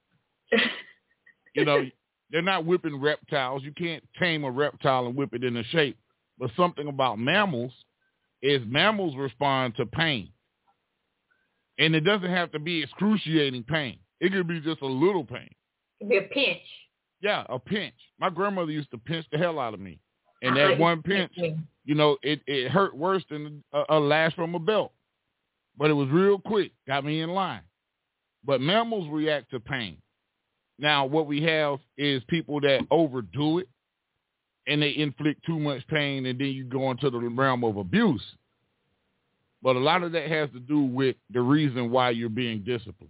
You know, they're not whipping reptiles. You can't tame a reptile and whip it into shape. But something about mammals is mammals respond to pain. And it doesn't have to be excruciating pain. It could be just a little pain. It could be a pinch. Yeah, a pinch. My grandmother used to pinch the hell out of me. And that one pinch, you know, it hurt worse than a lash from a belt. But it was real quick. Got me in line. But mammals react to pain. Now, what we have is people that overdo it, and they inflict too much pain, and then you go into the realm of abuse. But a lot of that has to do with the reason why you're being disciplined.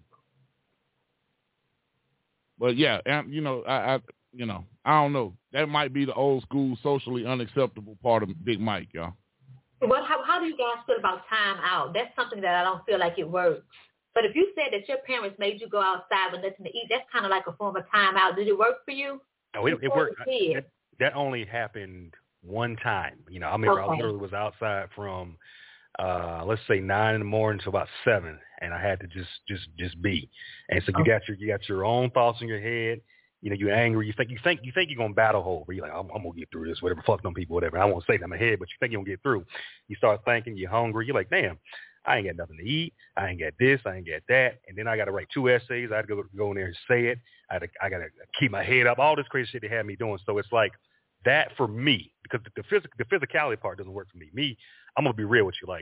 But yeah, you know, I don't know. That might be the old school, socially unacceptable part of Big Mike, y'all. Well, how do you guys feel about time out? That's something that I don't feel like it works. But if you said that your parents made you go outside with nothing to eat, that's kind of like a form of timeout. Did it work for you? No, it worked. That only happened one time. You know, I remember I literally was outside from, let's say 9 in the morning to about 7, and I had to just be. And so you got your own thoughts in your head. You know, you're angry. You think you're gonna battle over. You're like, I'm gonna get through this. Whatever, fuck them people, whatever. I won't say that in my head, but you think you're gonna get through. You start thinking, you're hungry. You're like, damn, I ain't got nothing to eat. I ain't got this. I ain't got that. And then I got to write 2 essays. I had to go in there and say it. I got to keep my head up. All this crazy shit they had me doing. So it's like that for me, because the physicality part doesn't work for me. Me, I'm gonna be real with you. Like,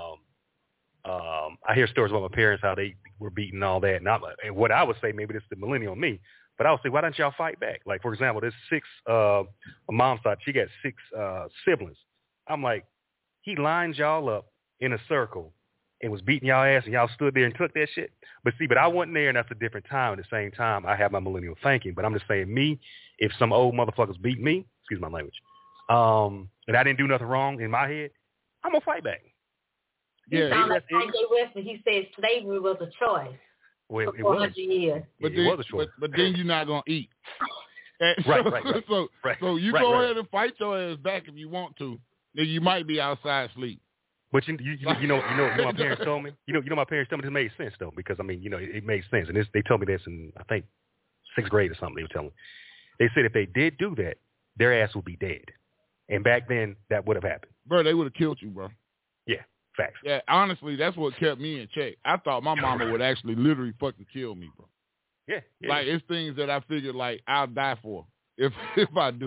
I hear stories about my parents, how they were beaten and all that. And what I would say, maybe this is the millennial me, but I would say, why don't y'all fight back? Like, for example, there's 6, my mom's side, she got 6 siblings. I'm like, he lined y'all up in a circle and was beating y'all ass, and y'all stood there and took that shit. But I wasn't there, and that's a different time. At the same time, I have my millennial thinking. But I'm just saying, me, if some old motherfuckers beat me, excuse my language, and I didn't do nothing wrong in my head, I'm going to fight back. Yeah, sound like Kanye West when he said slavery was a choice. Well, for 400 years. But it was a choice. But then you're not going to eat. Right. So you go ahead and fight your ass back if you want to. Then you might be outside sleep. But you know my parents told me. You know my parents told me this made sense though, because I mean, you know, it made sense. And they told me this in, I think, 6th grade or something. They were telling me. They said if they did do that, their ass would be dead. And back then, that would have happened. Bro, they would have killed you, bro. Yeah, facts. Yeah, honestly, that's what kept me in check. I thought my mama would actually literally fucking kill me, bro. Yeah. Like, it's things that I figured, like, I'll die for if I do.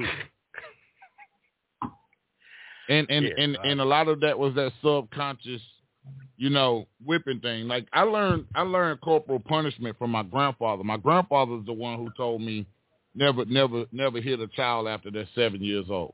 And a lot of that was that subconscious, you know, whipping thing. Like, I learned corporal punishment from my grandfather. My grandfather's the one who told me never hit a child after they're 7 years old.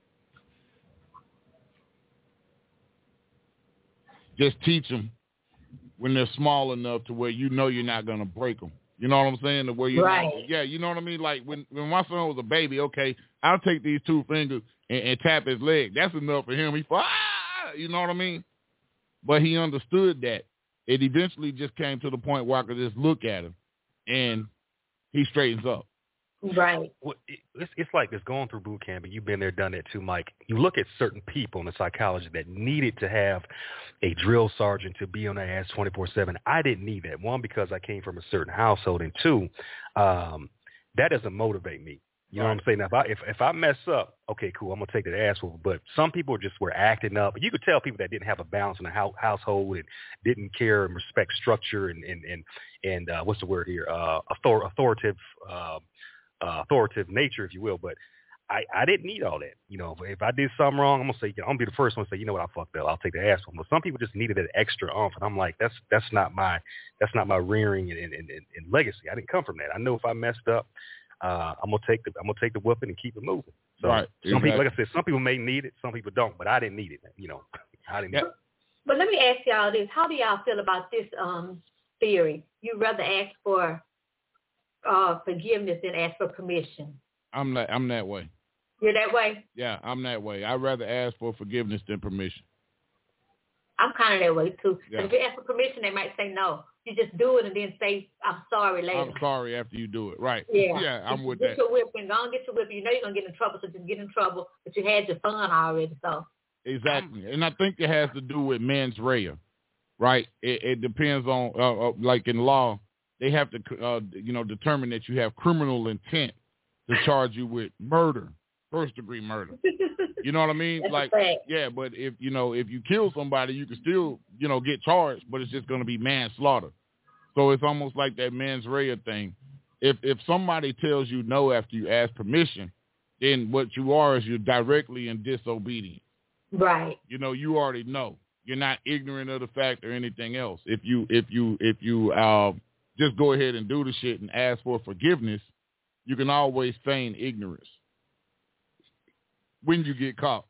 Just teach them when they're small enough to where you know you're not going to break them. You know what I'm saying? To where you yeah, you know what I mean? Like, when my son was a baby, okay, I'll take these 2 fingers and tap his leg. That's enough for him. He you know what I mean? But he understood that. It eventually just came to the point where I could just look at him, and he straightens up. Right. Well, it's like this going through boot camp, and you've been there, done that too, Mike. You look at certain people in the psychology that needed to have a drill sergeant to be on their ass 24/7. I didn't need that. 1, because I came from a certain household, and 2, that doesn't motivate me. You know what I'm saying? Now, if I mess up, okay, cool, I'm gonna take that ass whooping. But some people just were acting up. You could tell people that didn't have a balance in the household and didn't care and respect structure and what's the word here? Authoritative nature, if you will. But I didn't need all that. You know, if I did something wrong, I'm gonna say, I'm gonna be the first one to say, you know what, I fucked up. I'll take the ass whooping. But some people just needed that extra oomph, and I'm like, that's not my rearing and legacy. I didn't come from that. I know if I messed up, I'm gonna take the whooping and keep it moving. So right, some people, like I said, some people may need it, some people don't, but I didn't need it. You know, I didn't need it. But let me ask y'all this: how do y'all feel about this theory? You rather ask for forgiveness than ask for permission? I'm that way. You're that way? Yeah, I'm that way. I'd rather ask for forgiveness than permission. I'm kind of that way too. Yeah. If you ask for permission, they might say no. You just do it and then say, I'm sorry later. I'm sorry after you do it. Right. Yeah, I'm with that. Get your whipping. Go and get your whipping. You know you're going to get in trouble, so just get in trouble. But you had your fun already, so. Exactly. And I think it has to do with mens rea, right? It depends on, like in law, they have to, determine that you have criminal intent to charge you with murder, first-degree murder. You know what I mean? That's like, yeah, but if you kill somebody, you can still, get charged, but it's just going to be manslaughter. So it's almost like that mens rea thing. If somebody tells you no after you ask permission, then what you are is you're directly in disobedience. Right. You already know. You're not ignorant of the fact or anything else. If you just go ahead and do the shit and ask for forgiveness, you can always feign ignorance when you get caught.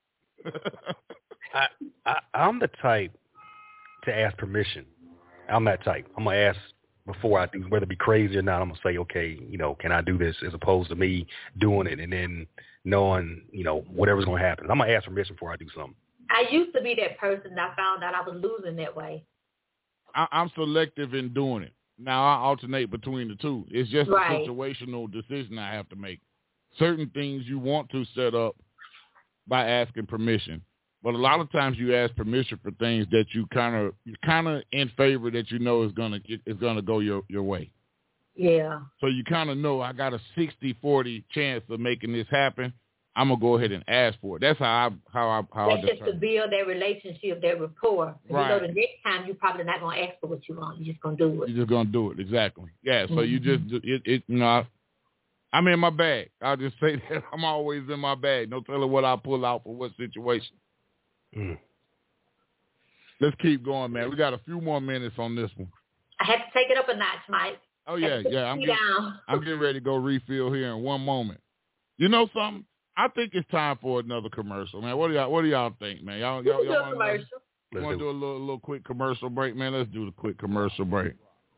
I'm the type to ask permission. I'm that type. I'm going to ask before I do, whether it be crazy or not. I'm going to say, okay, can I do this, as opposed to me doing it and then knowing, whatever's going to happen. I'm going to ask permission before I do something. I used to be that person, and I found out I was losing that way. I'm selective in doing it. Now I alternate between the two. It's just Right. a situational decision I have to make. Certain things you want to set up by asking permission, but a lot of times you ask permission for things that you're kind of in favor that you know is gonna go your way. Yeah. So you kind of know I got a 60-40 chance of making this happen. I'm gonna go ahead and ask for it. That's how I That's just to determine. build their relationship, their rapport. Right. You know, the next time you're probably not gonna ask for what you want. You're just gonna do it. You're just gonna do it, exactly. Yeah. So you just Mm-hmm. you know, I'm in my bag. I'll just say that I'm always in my bag. No telling what I pull out for what situation. Let's keep going, man. We got a few more minutes on this one. I have to take it up a notch, Mike. Oh yeah. I'm getting ready to go refill here in one moment. You know something? I think it's time for another commercial, man. What do y'all think, man? Y'all do a want commercial. to do a little quick commercial break, man? Let's do the quick commercial break.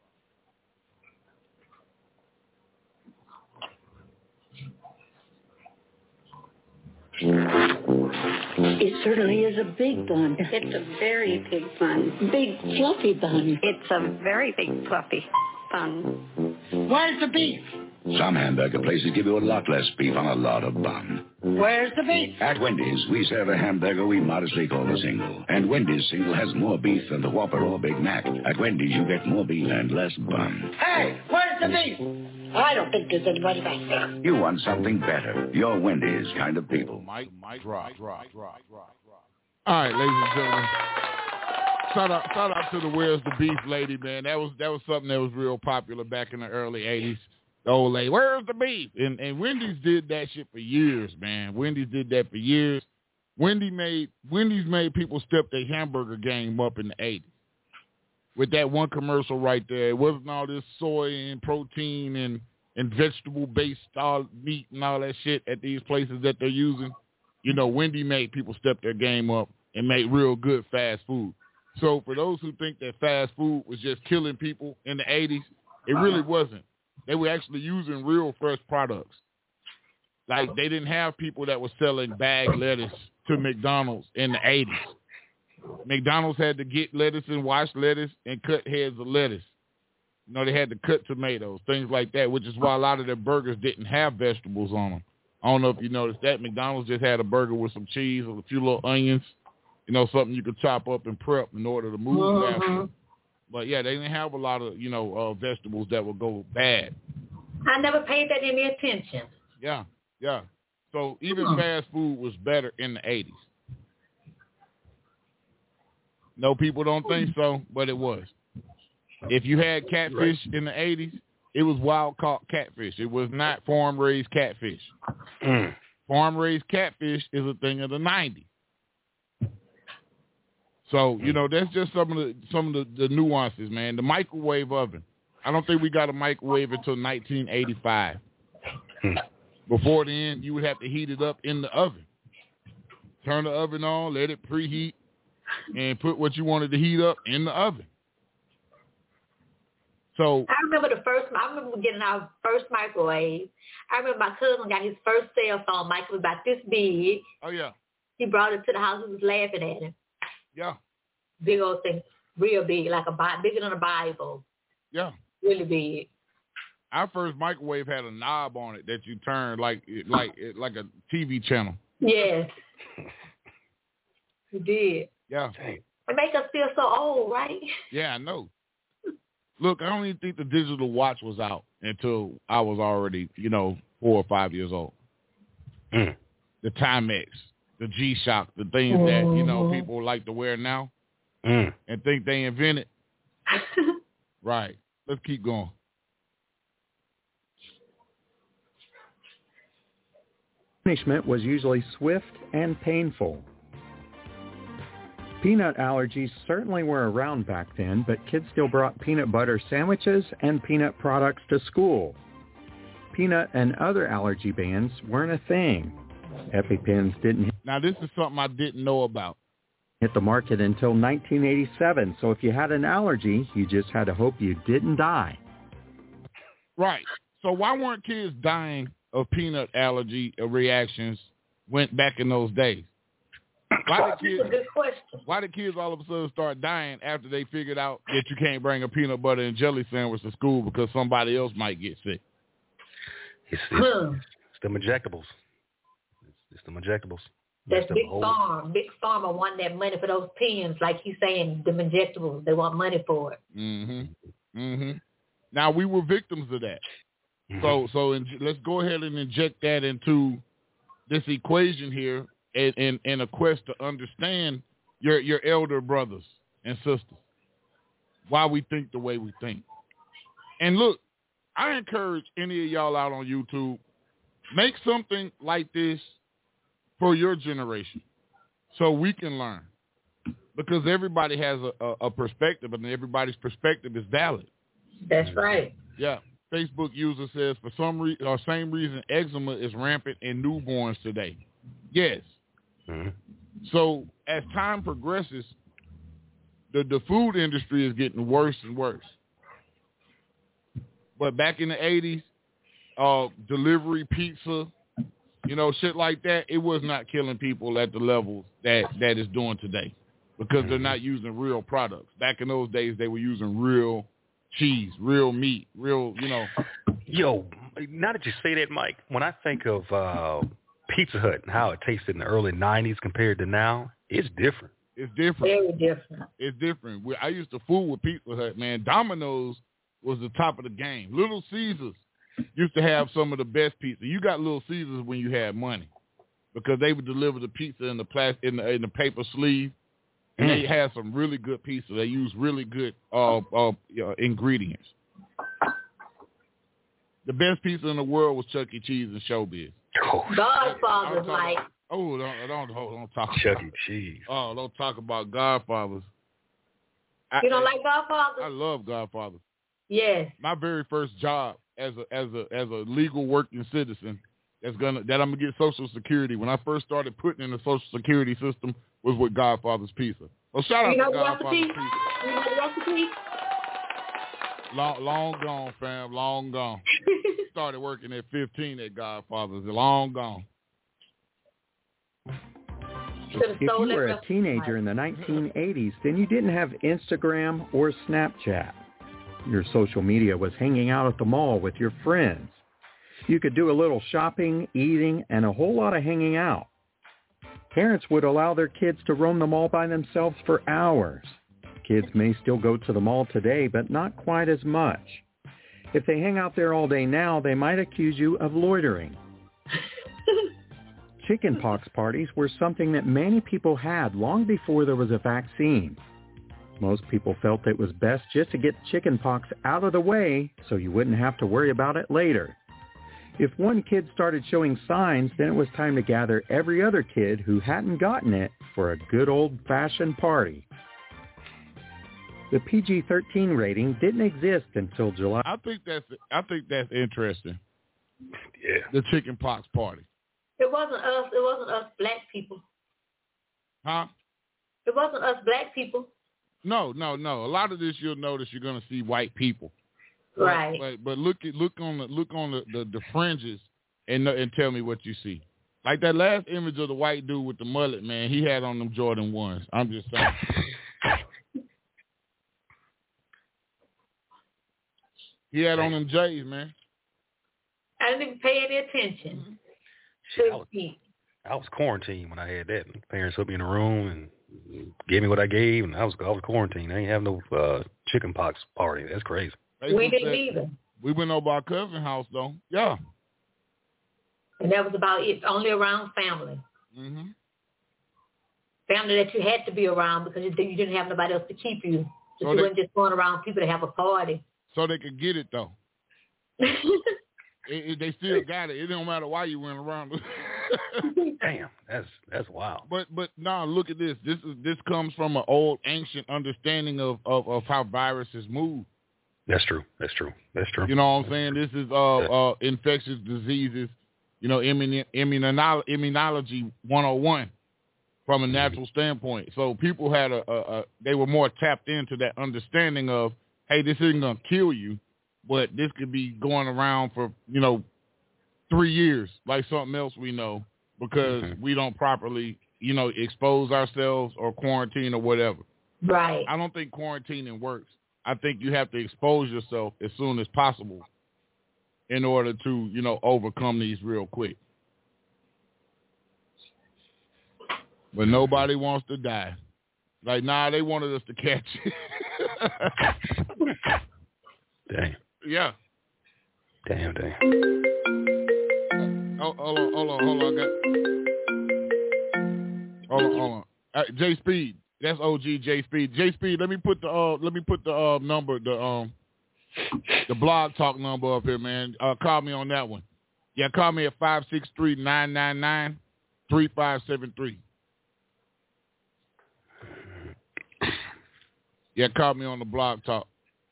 It certainly is a big bun. It's a very big bun. Big fluffy bun. It's a very big fluffy bun. Where's the beef? Some hamburger places give you a lot less beef on a lot of bun. Where's the beef? At Wendy's, we serve a hamburger we modestly call a single. And Wendy's single has more beef than the Whopper or Big Mac. At Wendy's, you get more beef and less bun. Hey, where's the beef? I don't think there's anybody back there. You want something better. You're Wendy's kind of people. Mike, drop. All right, ladies and gentlemen. Shout out to the Where's the Beef lady, man. That was something that was real popular back in the early 80s. The old lady, where's the beef? And Wendy's did that shit for years, man. Wendy's did that for years. Wendy's made people step their hamburger game up in the 80s. With that one commercial right there. It wasn't all this soy and protein and vegetable-based all meat and all that shit at these places that they're using. You know, Wendy made people step their game up and make real good fast food. So for those who think that fast food was just killing people in the 80s, it really wasn't. They were actually using real fresh products. Like, they didn't have people that were selling bag lettuce to McDonald's in the 80s. McDonald's had to get lettuce and wash lettuce and cut heads of lettuce. You know, they had to cut tomatoes, things like that, which is why a lot of their burgers didn't have vegetables on them. I don't know if you noticed that. McDonald's just had a burger with some cheese and a few little onions, you know, something you could chop up and prep in order to move faster. But, yeah, they didn't have a lot of, vegetables that would go bad. I never paid that any attention. Yeah. So even fast food was better in the 80s. No, people don't think so, but it was. If you had catfish in the 80s, it was wild-caught catfish. It was not farm-raised catfish. Farm-raised catfish is a thing of the 90s. So, that's just some of the nuances, man. The microwave oven. I don't think we got a microwave until 1985. Before then, you would have to heat it up in the oven. Turn the oven on, let it preheat, and put what you wanted to heat up in the oven. So I remember getting our first microwave. I remember my cousin got his first cell phone. Mike was about this big. Oh, yeah. He brought it to the house. He was laughing at him. Yeah. Big old thing. Real big, bigger than a Bible. Yeah. Really big. Our first microwave had a knob on it that you turned like a TV channel. Yes. You did. Yeah. It make us feel so old, right? Yeah, I know. Look, I don't even think the digital watch was out until I was already, 4 or 5 years old. The Timex, the G-Shock, the things that, people like to wear now and think they invented. Right. Let's keep going. Punishment was usually swift and painful. Peanut allergies certainly were around back then, but kids still brought peanut butter sandwiches and peanut products to school. Peanut and other allergy bans weren't a thing. EpiPens didn't Now, this is something I didn't know about. Hit the market until 1987, so if you had an allergy, you just had to hope you didn't die. Right. So why weren't kids dying of peanut allergy reactions back in those days? That's a good question. Why did kids all of a sudden start dying after they figured out that you can't bring a peanut butter and jelly sandwich to school because somebody else might get sick? It's the injectables. It's the injectables. That's Big Pharma. Big Pharma want that money for those pens, like you saying, the injectables. They want money for it. Now, we were victims of that. So let's go ahead and inject that into this equation here in a quest to understand your elder brothers and sisters, why we think the way we think. And look, I encourage any of y'all out on YouTube, make something like this for your generation so we can learn, because everybody has a perspective and everybody's perspective is valid. That's right. Yeah. Facebook user says for some same reason eczema is rampant in newborns today. Yes. So as time progresses, the food industry is getting worse and worse. But back in the 80s, delivery pizza, shit like that, it was not killing people at the levels that is doing today, because they're not using real products. Back in those days, they were using real cheese, real meat, real, Yo, now that you say that, Mike, when I think of Pizza Hut and how it tasted in the early 90s compared to now, it's different. It's different. Very different. It's different. I used to fool with Pizza Hut, man. Domino's was the top of the game. Little Caesars used to have some of the best pizza. You got Little Caesars when you had money, because they would deliver the pizza in the in the paper sleeve. And they had some really good pizza. They used really good ingredients. The best pizza in the world was Chuck E. Cheese and Showbiz. Godfather's like. Oh, don't talk. Chuck E. Cheese. Oh, don't talk about Godfathers. You don't like Godfathers? I love Godfathers. Yes. My very first job as a legal working citizen that I'm gonna get Social Security. When I first started putting in the Social Security system, was with Godfather's Pizza. Well, shout out to Godfather's Pizza. You know the recipe? Long gone, fam. Long gone. Started working at 15 at Godfather's. Long gone. If you were a teenager in the 1980s, then you didn't have Instagram or Snapchat. Your social media was hanging out at the mall with your friends. You could do a little shopping, eating, and a whole lot of hanging out. Parents would allow their kids to roam the mall by themselves for hours. Kids may still go to the mall today, but not quite as much. If they hang out there all day now, they might accuse you of loitering. Chickenpox parties were something that many people had long before there was a vaccine. Most people felt it was best just to get chickenpox out of the way so you wouldn't have to worry about it later. If one kid started showing signs, then it was time to gather every other kid who hadn't gotten it for a good old-fashioned party. The PG-13 rating didn't exist until July. I think that's interesting. Yeah. The chickenpox party. It wasn't us. It wasn't us black people. Huh? It wasn't us black people. No. A lot of this you'll notice you're gonna see white people. Right. But look on the fringes and tell me what you see. Like that last image of the white dude with the mullet, man, he had on them Jordan 1s. I'm just saying. He had on them J's, man. I didn't even pay any attention. I was quarantined when I had that. Parents put me in a room and gave me what I gave, and I was quarantined. I ain't have no chickenpox party. That's crazy. We didn't either. We went over our cousin's house, though. Yeah. And that was about it, only around family. Mm-hmm. Family that you had to be around because you didn't have nobody else to keep you. So you weren't just going around people to have a party. So they could get it, though. They still got it. It don't matter why you went around. Damn, that's wild. But no, look at this. This comes from an old ancient understanding of how viruses move. That's true. You know what I'm saying? This is infectious diseases, immunology 101 from a natural standpoint. So people had they were more tapped into that understanding of, hey, this isn't going to kill you, but this could be going around for, 3 years like something else we know because we don't properly, expose ourselves or quarantine or whatever. Right. I don't think quarantining works. I think you have to expose yourself as soon as possible in order to, overcome these real quick. But nobody wants to die. Like, nah, they wanted us to catch it. Damn. Yeah. Damn. Hold on. Hold on. J Speed. That's OG J Speed. J Speed, let me put the number, the blog talk number up here, man. Call me on that one. Yeah, call me at 563-999-3573. Yeah, call me on the blog talk.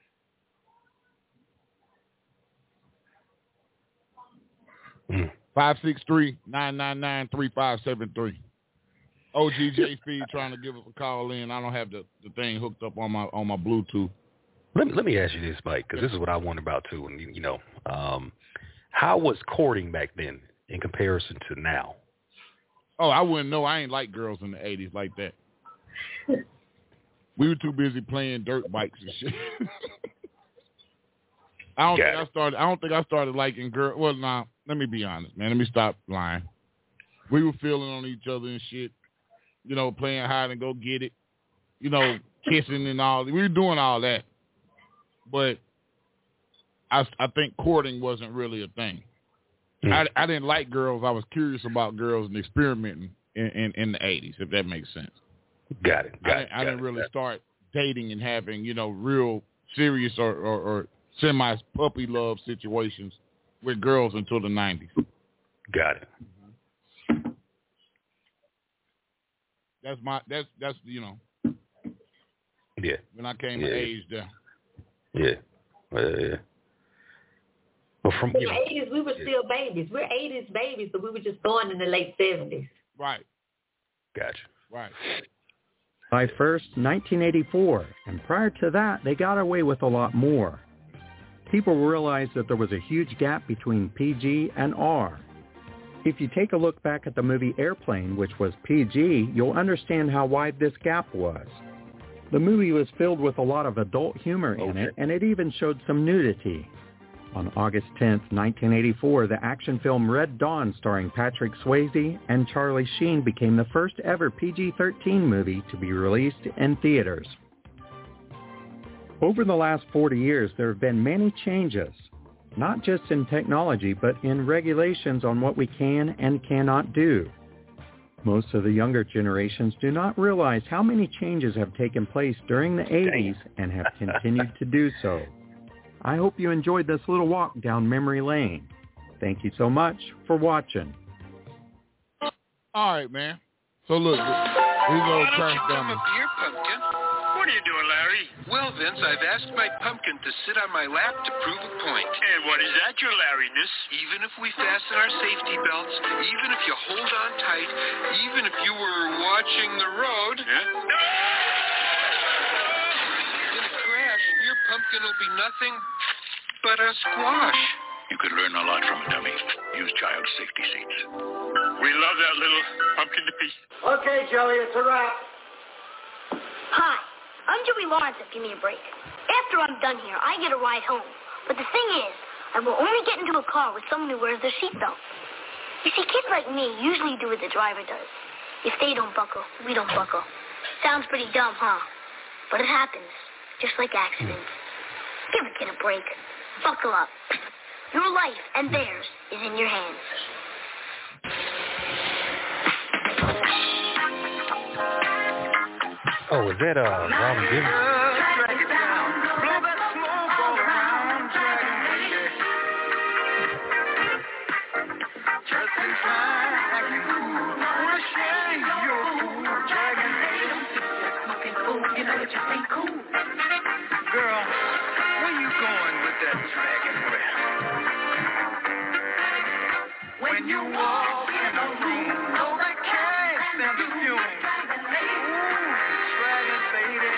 Mm. 563-999-3573. OGJ Speed trying to give us a call in. I don't have the thing hooked up on my Bluetooth. Let me ask you this, Mike, because this is what I wonder about too. And how was courting back then in comparison to now? Oh, I wouldn't know. I ain't like girls in the 80s like that. We were too busy playing dirt bikes and shit. I don't think I started liking girls. Well, nah, let me be honest, man. Let me stop lying. We were feeling on each other and shit. Playing hide and go get it. Kissing and all. We were doing all that. But I think courting wasn't really a thing. I didn't like girls. I was curious about girls and experimenting in the 80s, if that makes sense. Got it. I didn't really start dating and having, real serious or semi-puppy love situations with girls until the 90s. Got it. That's Yeah. When I came of age there. Yeah. Well, from in the 80s, we were still babies. We're 80s babies, but we were just born in the late 70s. Right. Gotcha. Right. July 1st, 1984, and prior to that, they got away with a lot more. People realized that there was a huge gap between PG and R. If you take a look back at the movie Airplane, which was PG, you'll understand how wide this gap was. The movie was filled with a lot of adult humor in it, and it even showed some nudity. On August 10th, 1984, the action film Red Dawn starring Patrick Swayze and Charlie Sheen became the first ever PG-13 movie to be released in theaters. Over the last 40 years, there have been many changes, not just in technology, but in regulations on what we can and cannot do. Most of the younger generations do not realize how many changes have taken place during the 80s and have continued to do so. I hope you enjoyed this little walk down memory lane. Thank you so much for watching. All right, man. So look, here's old Crash Dummy. What are you doing, Larry? Well, Vince, I've asked my pumpkin to sit on my lap to prove a point. And what is that, your Larryness? Even if we fasten our safety belts, even if you hold on tight, even if you were watching the road... In a crash, your pumpkin will be nothing but a squash. You could learn a lot from a dummy. Use child safety seats. We love that little pumpkin to piece. Okay, Joey, it's a wrap. Hi, I'm Joey Lawrence at Give Me a Break. After I'm done here, I get a ride home. But the thing is, I will only get into a car with someone who wears their seatbelt. You see, kids like me usually do what the driver does. If they don't buckle, we don't buckle. Sounds pretty dumb, huh? But it happens, just like accidents. Give a kid a break. Buckle up. Your life and theirs is in your hands. Oh, is that Robin Givens? Girl, where you going with that dragon breath? When you walk in a room, no, they can't stand the fume. Dragon, baby.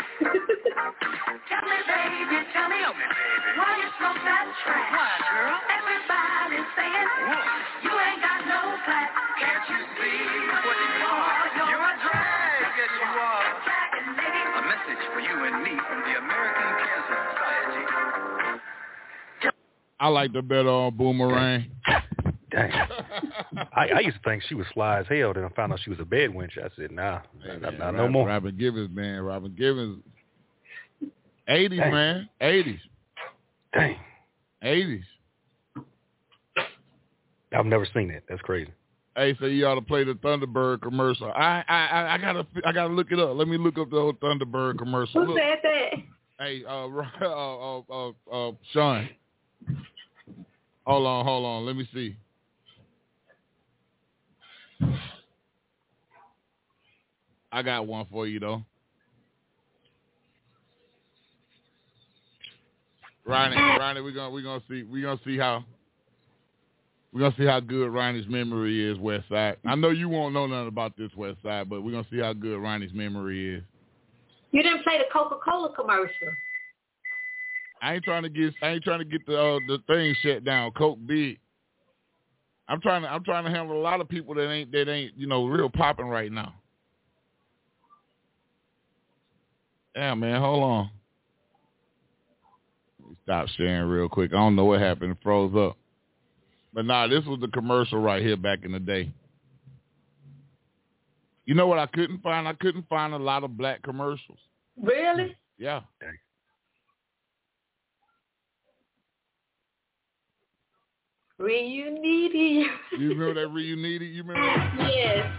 Tell me, baby, why you smoke that trash? Why, girl? Everybody's saying, you ain't got no class. Can't you see what you are? I like the better on Boomerang. Dang. I used to think she was fly as hell. Then I found out she was a bed wench. I said, nah, no more. Robin Givens, man. Robin Givens. 80s, Dang. Man. 80s. Dang. 80s. I've never seen it. That's crazy. Hey, so you ought to play the Thunderbird commercial. I gotta look it up. Let me look up the whole Thunderbird commercial. Who said that? Hey, Sean. Hold on. Let me see. I got one for you though. Ronnie, we're gonna see how good Ronnie's memory is, West Side. I know you won't know nothing about this, West Side, but we're gonna see how good Ronnie's memory is. You didn't play the Coca-Cola commercial. I ain't trying to get the thing shut down. Coke big. I'm trying to handle a lot of people that ain't real popping right now. Yeah, man, hold on. Let me stop sharing real quick. I don't know what happened. It froze up. But nah, this was the commercial right here back in the day. You know what I couldn't find? I couldn't find a lot of black commercials. Really? Yeah. Reuniti. You remember that Reuniti? You remember that? Yes.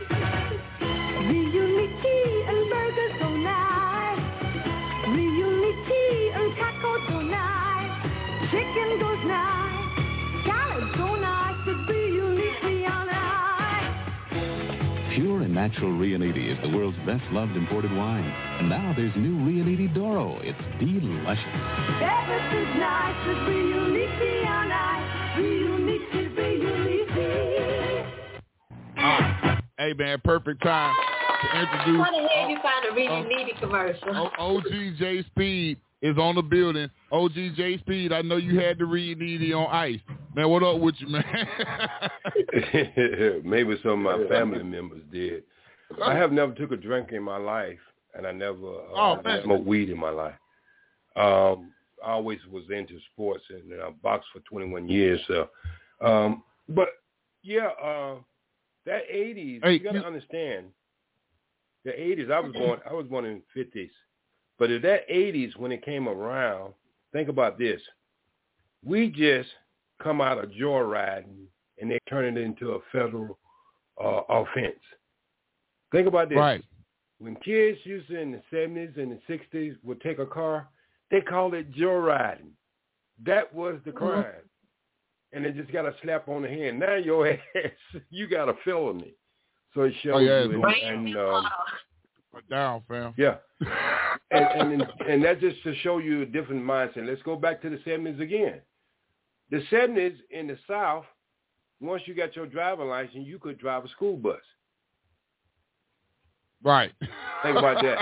Reuniti and burgers so nice. Reuniti and tacos so nice. Chicken goes nice. Salad so nice. It's Reuniti on ice. Pure and natural Reuniti is the world's best-loved imported wine. And now there's new Reuniti Doro. It's delicious. Everything's nice with Reuniti on ice. Reuniti, Reuniti. Hey, man, perfect time to introduce. How the hell you find a Reuniti commercial? OGJ Speed is on the building. OGJ Speed, I know you had the Reuniti on ice. Man, what up with you, man? Maybe some of my family members did. I have never took a drink in my life, and I never smoked weed in my life. I always was into sports, and I boxed for 21 years. So, but yeah, that 80s, you got to understand. The 80s, I was born in the 50s, but if that 80s when it came around, think about this: we just come out of joyriding, and they turn it into a federal offense. Think about this: right. When kids used to in the 70s and the 60s would take a car, they called it joyriding. That was the crime. And they just got a slap on the hand. Now your ass, you got a felony. So it shows you. And, put down, fam. Yeah. and that's just to show you a different mindset. Let's go back to the 70s again. The 70s in the South, once you got your driving license, you could drive a school bus. Right. Think about that.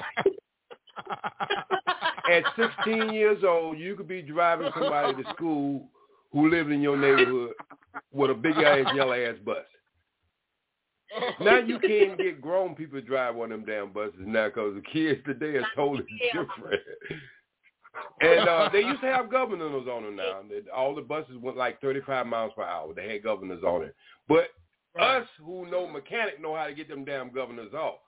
At 16 years old, you could be driving somebody to school who lived in your neighborhood with a big-ass, yellow-ass bus. Now you can't get grown people to drive one of them damn buses now because the kids today are totally different. And they used to have governors on them now. All the buses went like 35 miles per hour. They had governors on it. But us who know mechanic know how to get them damn governors off.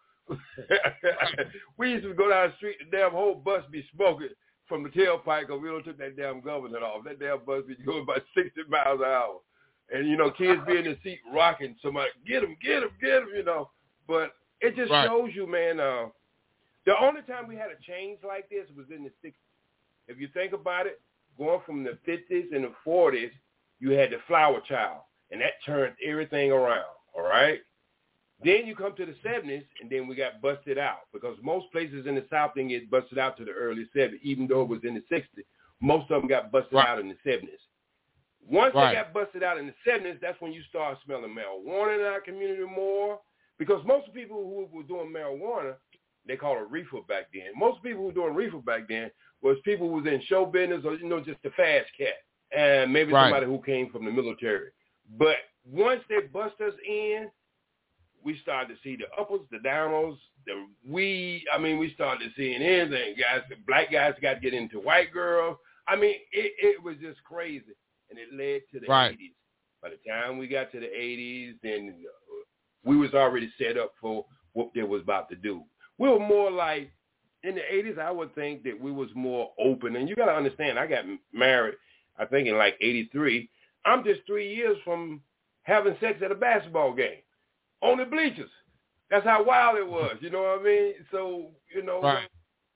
We used to go down the street, the damn whole bus be smoking from the tailpipe because we don't took that damn governor off. That damn bus be going about 60 miles an hour. And, you know, kids be in the seat rocking somebody, get him, you know. But it just shows you, man, the only time we had a change like this was in the 60s. If you think about it, going from the 50s and the 40s, you had the flower child, and that turned everything around, all right? Then you come to the 70s, and then we got busted out because most places in the South didn't get busted out to the early 70s, even though it was in the 60s. Most of them got busted out in the 70s. Once they got busted out in the 70s, that's when you start smelling marijuana in our community more because most people who were doing marijuana, they call it reefer back then. Most people who were doing reefer back then was people who was in show business or, you know, just the fast cat and maybe somebody who came from the military. But once they bust us in, we started to see the uppers, the downers, we started seeing everything. Guys, black guys got to get into white girls. I mean, it was just crazy. and it led to the Right. 80s. By the time we got to the 80s, then we was already set up for what they was about to do. We were more like, in the 80s, I would think that we was more open. And you got to understand, I got married, I think, in like 83. I'm just 3 years from having sex at a basketball game on the bleachers. That's how wild it was, you know what I mean? So, you know, right.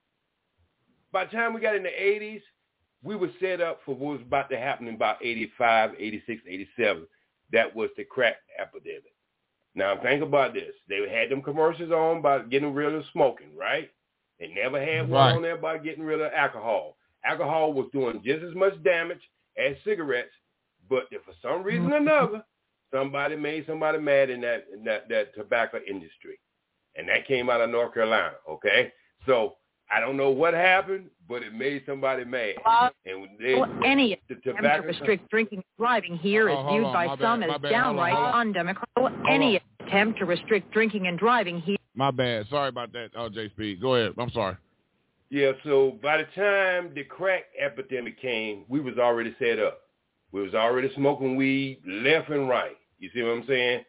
By the time we got in the 80s, we were set up for what was about to happen in about 85, 86, 87. That was the crack epidemic. Now, think about this. They had them commercials on about getting rid of smoking, right? They never had one on there about getting rid of alcohol. Alcohol was doing just as much damage as cigarettes, but if for some reason or another, somebody made somebody mad in that tobacco industry. And that came out of North Carolina, okay? So I don't know what happened, but it made somebody mad. And any attempt to restrict drinking and driving here is viewed by some as downright undemocratic. Any attempt to restrict drinking and driving here. My bad. Sorry about that, J Speed. Go ahead. I'm sorry. Yeah, so by the time the crack epidemic came, we was already set up. We was already smoking weed left and right. You see what I'm saying?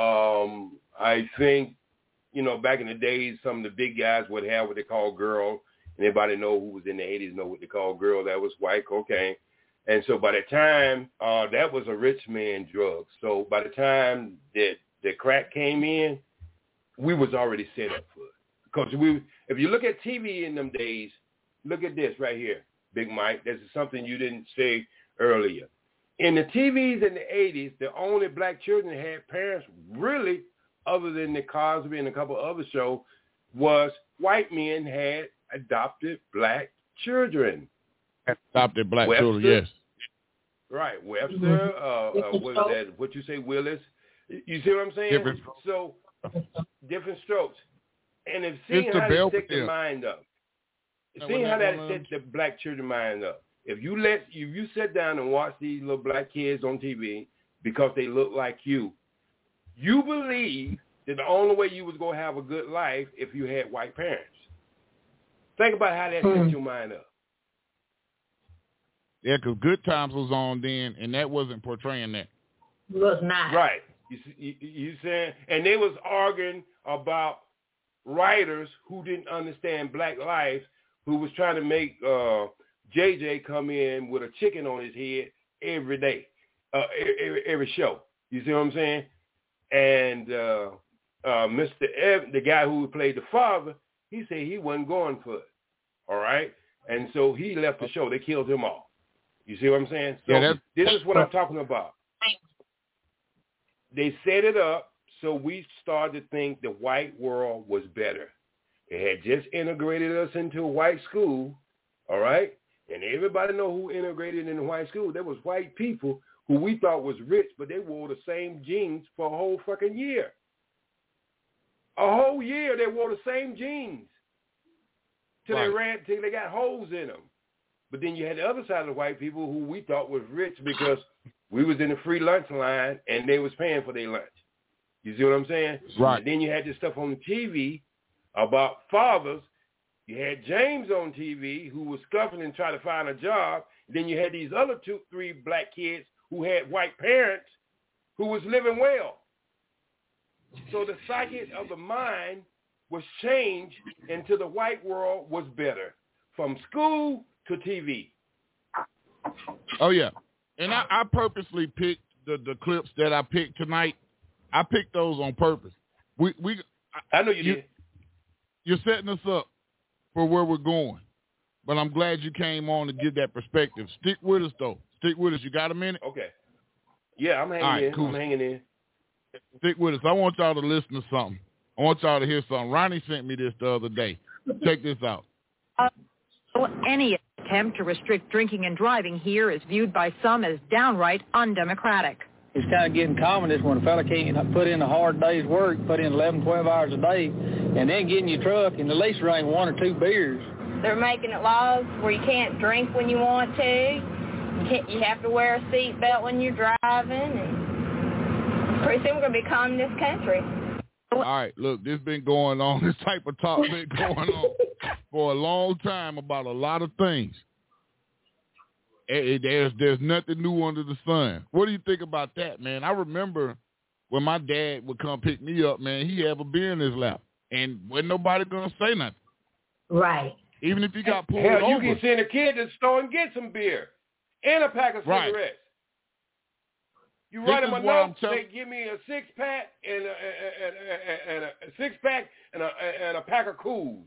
I think, you know, back in the days, some of the big guys would have what they call girl. Anybody know who was in the 80s know what they call girl? That was white cocaine. And so by the time, that was a rich man drug. So by the time that the crack came in, we was already set up for it. Because if you look at TV in them days, look at this right here, Big Mike. This is something you didn't say earlier. In the TVs in the 80s, the only black children that had parents really, other than the Cosby and a couple other shows, was white men had adopted black children. Adopted black Webster, children, yes. Right. Webster, what is that? What you say, Willis? You see what I'm saying? So, different strokes. And if seeing how they set the mind up, seeing how that set the black children mind up, if you sit down and watch these little black kids on TV because they look like you believe that the only way you was going to have a good life if you had white parents. Think about how that set your mind up. Yeah, because Good Times was on then, and that wasn't portraying that. It was not. Right. You saying? And they was arguing about writers who didn't understand black life, who was trying to make JJ come in with a chicken on his head every day, every show. You see what I'm saying? And Mr. Evans, the guy who played the father, he said he wasn't going for it. All right? And so he left the show. They killed him off. You see what I'm saying? So this is what I'm talking about. They set it up so we started to think the white world was better. They had just integrated us into a white school, all right? And everybody know who integrated in the white school. There was white people who we thought was rich, but they wore the same jeans for a whole fucking year. A whole year they wore the same jeans till they got holes in them. But then you had the other side of the white people who we thought was rich because we was in the free lunch line and they was paying for their lunch. You see what I'm saying? Right. And then you had this stuff on the TV about fathers. You had James on TV who was scuffing and trying to find a job. Then you had these other 2-3 black kids who had white parents who was living well. So the psyche of the mind was changed into the white world was better, from school to TV. Oh, yeah. And I purposely picked the clips that I picked tonight. I picked those on purpose. I know you did. You're setting us up for where we're going. But I'm glad you came on to give that perspective. Stick with us, though. Stick with us. You got a minute? Okay. Yeah, I'm hanging in. Cool. I'm hanging in. Stick with us. I want y'all to listen to something. I want y'all to hear something. Ronnie sent me this the other day. Check this out. Any attempt to restrict drinking and driving here is viewed by some as downright undemocratic. It's kind of getting common this when a fella can't put in a hard day's work, put in 11, 12 hours a day, and then get in your truck and at least drink 1 or 2 beers. They're making it laws where you can't drink when you want to. You have to wear a seatbelt when you're driving. And pretty soon we're going to be calm in this country. All right, look, this been going on. This type of talk been going on for a long time about a lot of things. There's nothing new under the sun. What do you think about that, man? I remember when my dad would come pick me up, man, he have a beer in his lap, and wasn't nobody gonna say nothing. Right. Even if he got pulled Hell, over. you can send a kid to the store and get some beer and a pack of cigarettes. Right. You write them a note, say, give me a 6-pack and a pack of Cools.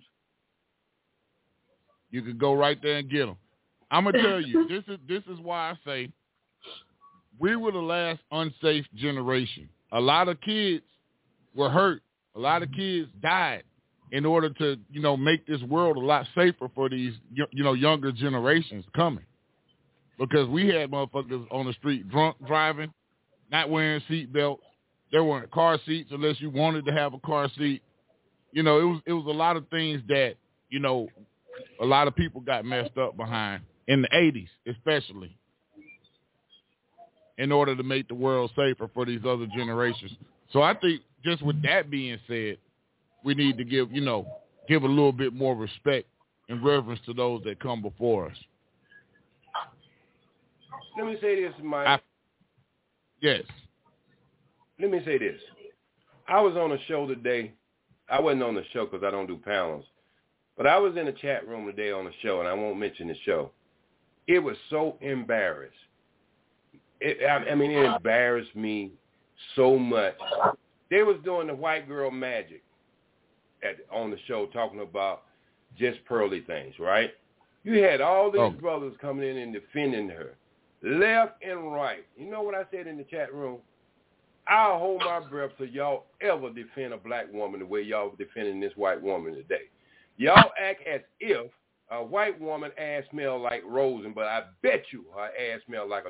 You could go right there and get them. I'm gonna tell you, this is why I say we were the last unsafe generation. A lot of kids were hurt. A lot of kids died in order to, make this world a lot safer for these, younger generations coming. Because we had motherfuckers on the street drunk driving, not wearing seat belts. There weren't car seats unless you wanted to have a car seat. It was a lot of things that, a lot of people got messed up behind in the 80s, especially, in order to make the world safer for these other generations. So I think just with that being said, we need to give a little bit more respect and reverence to those that come before us. Let me say this, Mike. Yes. Let me say this. I was on a show today. I wasn't on the show because I don't do panels. But I was in a chat room today on a show, and I won't mention the show. It was so embarrassed. It embarrassed me so much. They was doing the white girl magic on the show, talking about just pearly things, right? You had all these brothers coming in and defending her, left and right. You know what I said in the chat room? I'll hold my breath till y'all ever defend a black woman the way y'all defending this white woman today. Y'all act as if a white woman ass smell like Rosen, but I bet you her ass smell like a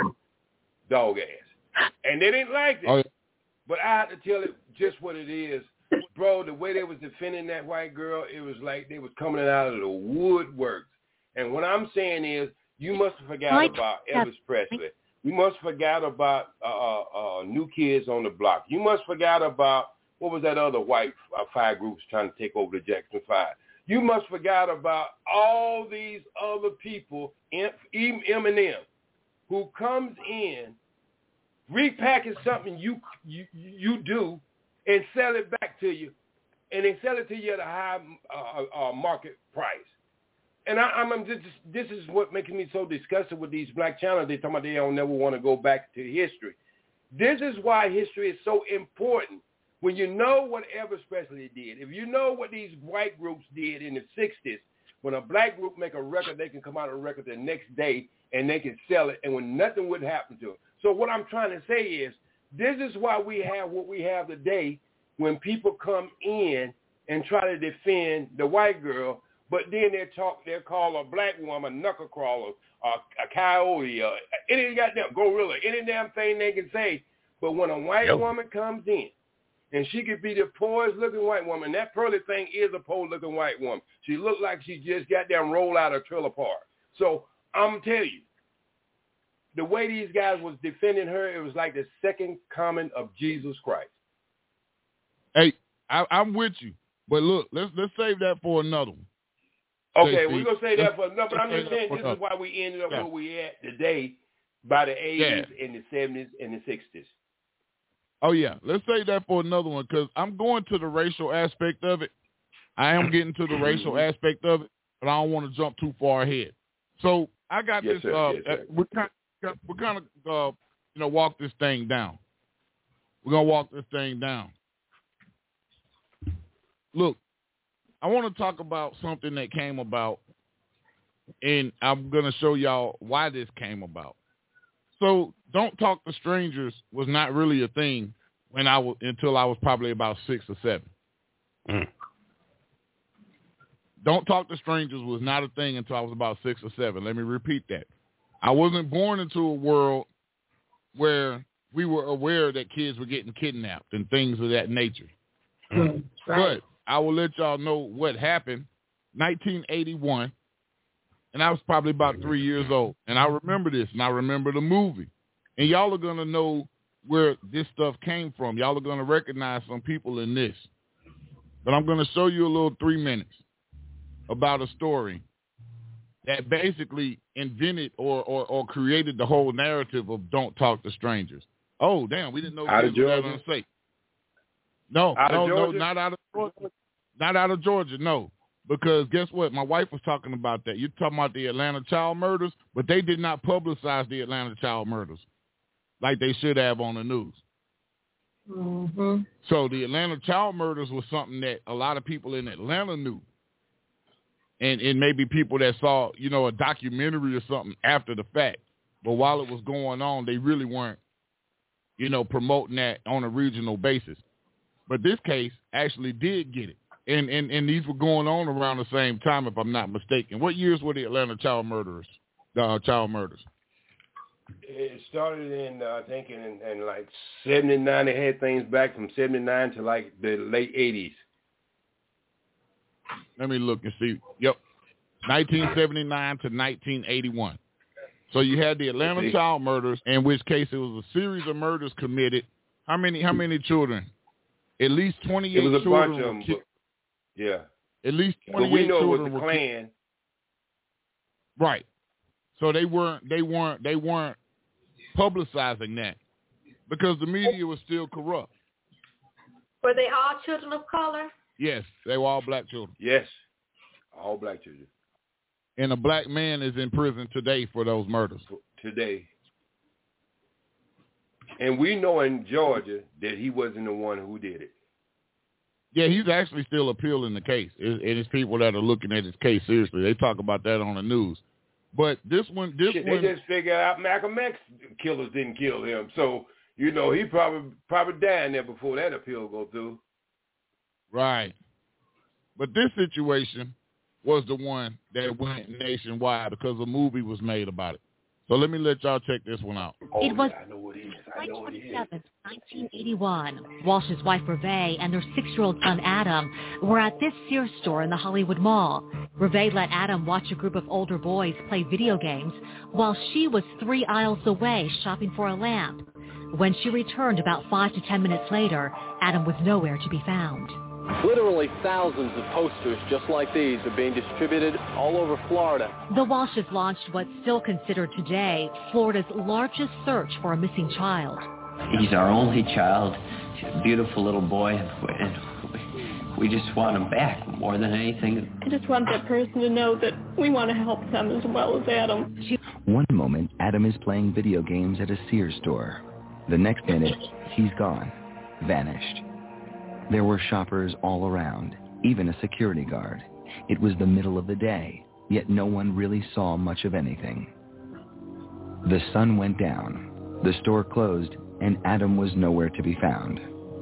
dog ass. And they didn't like it. Oh, yeah. But I had to tell it just what it is. Bro, the way they was defending that white girl, it was like they was coming out of the woodworks. And what I'm saying is, you must have forgot about Elvis Presley. You must have forgot about New Kids on the Block. You must have forgot about, what was that other white five groups trying to take over the Jackson 5? You must have forgot about all these other people, even Eminem, who comes in, repackage something you do, and sell it back to you, and they sell it to you at a high market price. And this is what making me so disgusted with these black channels. They talking about they don't never want to go back to history. This is why history is so important. When you know what Elvis Presley did, if you know what these white groups did in the 60s, when a black group make a record, they can come out of a record the next day and they can sell it, and when nothing would happen to it. So what I'm trying to say is, this is why we have what we have today when people come in and try to defend the white girl, but then they'll call a black woman knuckle crawler, a coyote, any goddamn gorilla, any damn thing they can say. But when a white woman comes in, and she could be the poorest looking white woman, that pearly thing is a poor looking white woman. She looked like she just goddamn rolled out a trailer park. So I'm telling you, the way these guys was defending her, it was like the second coming of Jesus Christ. Hey, I'm with you. But look, let's save that for another one. Okay, we're going to say that for another, but I'm just saying this is why we ended up where we at today by the 80s and the 70s and the 60s. Oh, yeah. Let's say that for another one because I'm going to the racial aspect of it. I am getting to the racial aspect of it, but I don't want to jump too far ahead. So I got this. We're kind of walk this thing down. We're going to walk this thing down. Look, I want to talk about something that came about, and I'm going to show y'all why this came about. So Don't Talk to Strangers was not really a thing until I was probably about 6 or 7. Don't Talk to Strangers was not a thing until I was about 6 or 7. Let me repeat that. I wasn't born into a world where we were aware that kids were getting kidnapped and things of that nature. Right. But I will let y'all know what happened. 1981. And I was probably about 3 years old. And I remember this, and I remember the movie. And y'all are going to know where this stuff came from. Y'all are going to recognize some people in this. But I'm going to show you a little 3 minutes about a story that basically invented or created the whole narrative of don't talk to strangers. Oh, damn, we didn't know kids were that unsafe. No, not out of Georgia. Not out of Georgia, no. Because guess what? My wife was talking about that. You're talking about the Atlanta child murders, but they did not publicize the Atlanta child murders like they should have on the news. Mm-hmm. So the Atlanta child murders was something that a lot of people in Atlanta knew. And maybe people that saw, a documentary or something after the fact. But while it was going on, they really weren't, promoting that on a regional basis. But this case actually did get it. And these were going on around the same time, if I'm not mistaken. What years were the Atlanta child murders? It started in, I think, in like 79. They had things back from 79 to like the late 80s. Let me look and see. Yep. 1979 to 1981. So you had the Atlanta child murders, in which case it was a series of murders committed. How many children? At least 28 children. It was a bunch of them. Yeah. At least 28 but we know children it was the Klan. Right. So they weren't publicizing that because the media was still corrupt. Were they all children of color? Yes, they were all black children. Yes, all black children. And a black man is in prison today for those murders. Today. And we know in Georgia that he wasn't the one who did it. Yeah, he's actually still appealing the case. And it's people that are looking at his case seriously. They talk about that on the news. But this one... They just figured out Malcolm X killers didn't kill him. So, he probably died there before that appeal go through. Right. But this situation was the one that went nationwide because a movie was made about it. So let me let y'all check this one out. It was July 27th, 1981. Walsh's wife, Reve, and their 6-year-old son, Adam, were at this Sears store in the Hollywood Mall. Reve let Adam watch a group of older boys play video games while she was 3 aisles away shopping for a lamp. When she returned about 5 to 10 minutes later, Adam was nowhere to be found. Literally thousands of posters just like these are being distributed all over Florida. The Walshes launched what's still considered today Florida's largest search for a missing child. He's our only child. He's a beautiful little boy, and we just want him back more than anything. I just want that person to know that we want to help them as well as Adam. One moment, Adam is playing video games at a Sears store. The next minute, he's gone, vanished. There were shoppers all around, even a security guard. It was the middle of the day, yet no one really saw much of anything. The sun went down, the store closed, and Adam was nowhere to be found.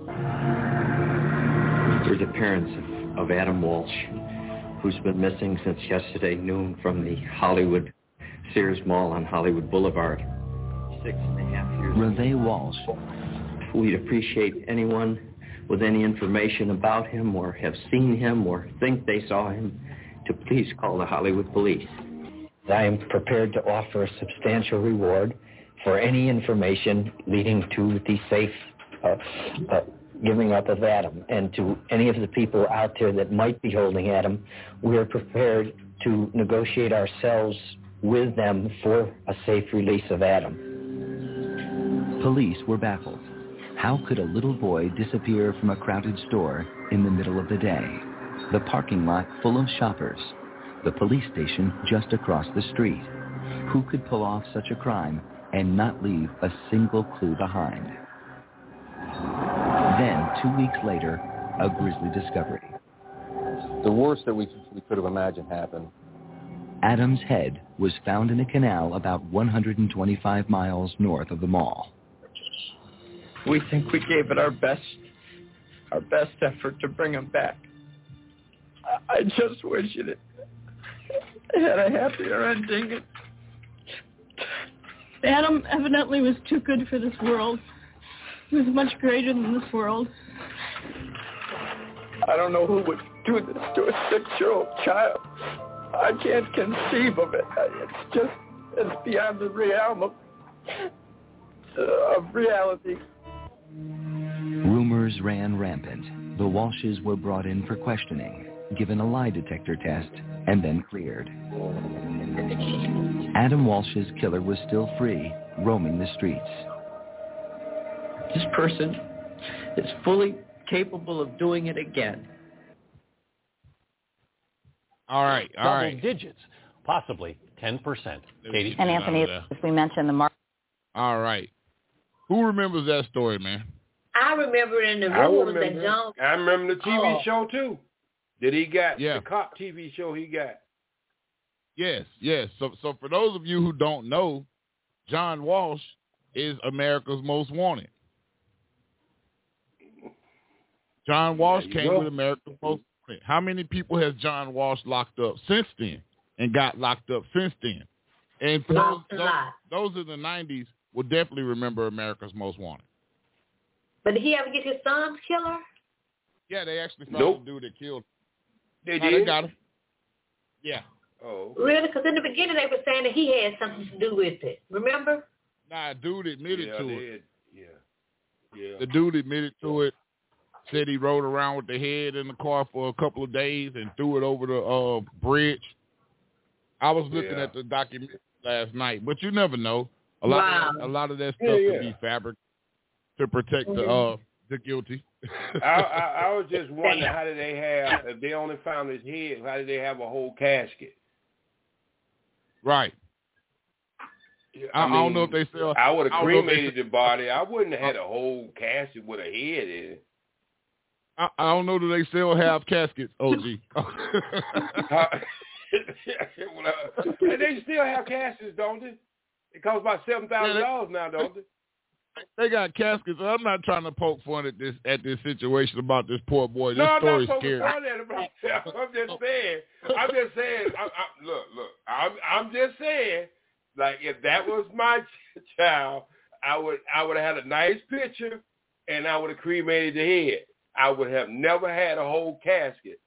We're the parents of Adam Walsh, who's been missing since yesterday noon from the Hollywood Sears Mall on Hollywood Boulevard. 6.5 years. Reve Walsh. We'd appreciate anyone with any information about him or have seen him or think they saw him to please call the Hollywood police. I am prepared to offer a substantial reward for any information leading to the safe giving up of Adam. And to any of the people out there that might be holding Adam, we are prepared to negotiate ourselves with them for a safe release of Adam. Police were baffled. How could a little boy disappear from a crowded store in the middle of the day? The parking lot full of shoppers. The police station just across the street. Who could pull off such a crime and not leave a single clue behind? Then, 2 weeks later, a grisly discovery. The worst that we could have imagined happened. Adam's head was found in a canal about 125 miles north of the mall. We think we gave it our best effort to bring him back. I just wish it had a happier ending. Adam evidently was too good for this world. He was much greater than this world. I don't know who would do this to a 6-year-old child. I can't conceive of it. It's beyond the realm of reality. Rumors ran rampant. The Walshes were brought in for questioning. given a lie detector test, and then cleared. Adam Walsh's killer was still free, roaming the streets. This person is fully capable of doing it again. All right. Double digits, possibly 10%. Katie? And Anthony, as we mentioned, the mark. All right. Who remembers that story, man? I remember in the rules that John. I remember the TV show too. That he got the cop TV show he got. Yes. So for those of you who don't know, John Walsh is America's Most Wanted. John Walsh came with America's Most Wanted. How many people has John Walsh locked up since then and got locked up since then? And for those in the 90s will definitely remember America's Most Wanted. But did he ever get his son's killer? Yeah, they actually found the dude that killed him. They They got him. Yeah. Oh. Really? Because in the beginning they were saying that he had something to do with it. Remember? Nah, dude admitted to it. Yeah. The dude admitted to it. Said he rode around with the head in the car for a couple of days and threw it over the bridge. I was looking at the documentary last night, but you never know. A lot of that stuff could be fabric to protect the guilty. I was just wondering, how did they have, if they only found his head, how did they have a whole casket? Right. I don't know if they still. I would have cremated the body. I wouldn't have had a whole casket with a head in it. I don't know, do they still have caskets, OG? They still have caskets, don't they? It costs about $7,000 now, don't they? They got caskets. I'm not trying to poke fun at this situation about this poor boy. This No, story's I'm not scary. poking fun at him. I'm just saying. I'm just saying. Like, if that was my child, I would have had a nice picture, and I would have cremated the head. I would have never had a whole casket.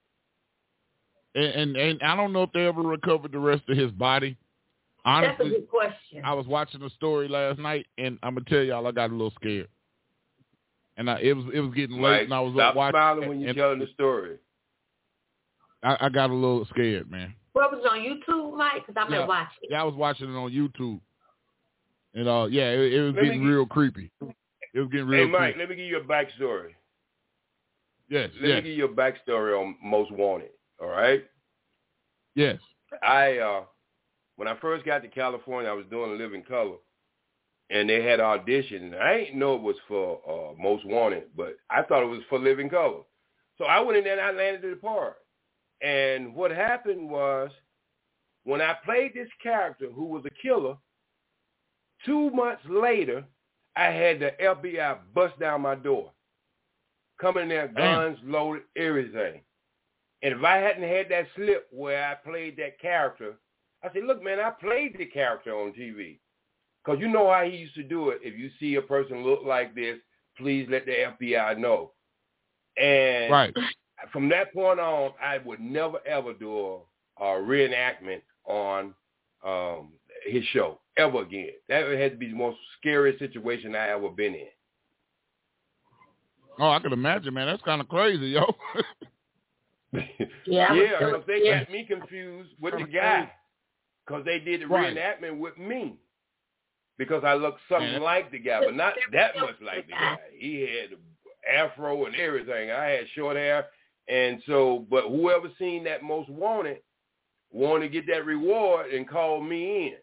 And I don't know if they ever recovered the rest of his body. Honestly, that's a good question. I was watching a story last night, and I'm gonna tell y'all I got a little scared. And it was getting late, and I was up watching. Stop smiling when you're telling the story. I got a little scared, man. What was it on YouTube, Mike? Because I'm gonna watch it. Yeah, I was watching it on YouTube, and it was getting real creepy. It was getting real. Hey, Mike, creepy. let me give you a backstory. Yes. Let me give you a backstory on Most Wanted. All right. Yes. When I first got to California, I was doing Living Color, and they had auditions. I didn't know it was for Most Wanted, but I thought it was for Living Color. So I went in there and I landed the part. And what happened was, when I played this character who was a killer, 2 months later, I had the FBI bust down my door. Come in there, guns loaded, everything. And if I hadn't had that slip where I played that character, I said, look, man, I played the character on TV. Because you know how he used to do it. If you see a person look like this, please let the FBI know. And from that point on, I would never, ever do a reenactment on his show ever again. That had to be the most scariest situation I ever been in. Oh, I can imagine, man. That's kind of crazy, yo. Because they got me confused with the guy. Because they did the reenactment with me. Because I looked something like the guy, but not that much like the guy. He had the afro and everything. I had short hair. And so, but whoever seen that Most Wanted wanted to get that reward and called me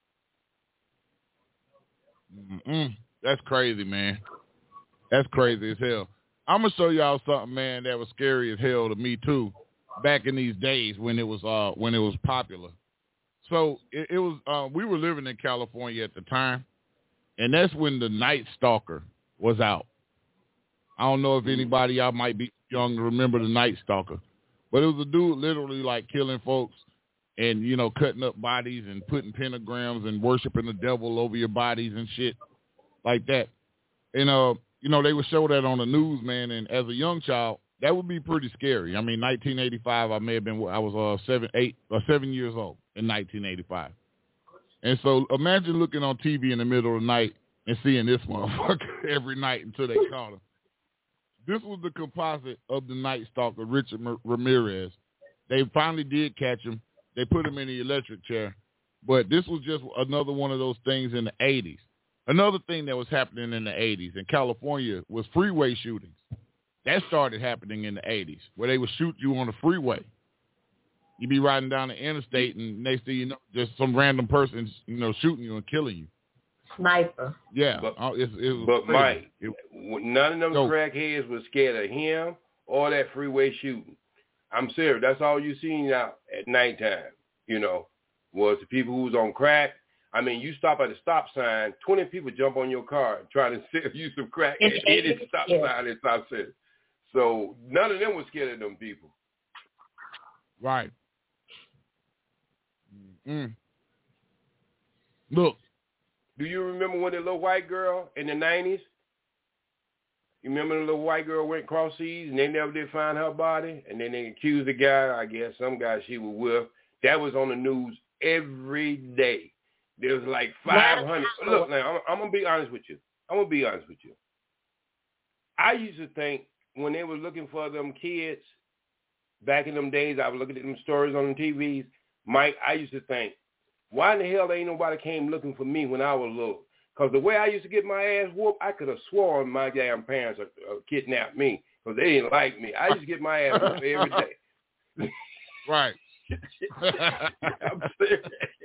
in. That's crazy, man. That's crazy as hell. I'm going to show y'all something, man, that was scary as hell to me, too, back in these days when it was popular. So it was we were living in California at the time, and that's when the Night Stalker was out. I don't know if anybody, y'all might be young to remember the Night Stalker, but it was a dude literally like killing folks and, cutting up bodies and putting pentagrams and worshiping the devil over your bodies and shit like that. And, they would show that on the news, man, and as a young child, that would be pretty scary. I mean, 1985, I was 7 years old in 1985. And so imagine looking on TV in the middle of the night and seeing this motherfucker every night until they caught him. this was the composite of the Night Stalker, Richard Ramirez. They finally did catch him. They put him in the electric chair. But this was just another one of those things in the 80s. Another thing that was happening in the 80s in California was freeway shootings. That started happening in the 80s, where they would shoot you on the freeway. You'd be riding down the interstate, and next thing you know, just some random person, shooting you and killing you. Sniper. Yeah. But was Mike, none of them crackheads was scared of him or that freeway shooting. I'm serious. That's all you seen out at nighttime, was the people who was on crack. I mean, you stop at a stop sign, 20 people jump on your car trying to sell you some crack at any stop sign in South City. So none of them was scared of them people. Right. Look. Do you remember when the little white girl in the 90s? You remember the little white girl went across seas and they never did find her body? And then they accused the guy, I guess, some guy she was with. That was on the news every day. There was like 500. Look, now, I'm going to be honest with you. I used to think when they were looking for them kids, back in them days, I was looking at them stories on the TVs. Mike, I used to think, why in the hell ain't nobody came looking for me when I was little? Because the way I used to get my ass whooped, I could have sworn my damn parents kidnapped me because they didn't like me. I used to get my ass whooped every day. Right. I'm serious.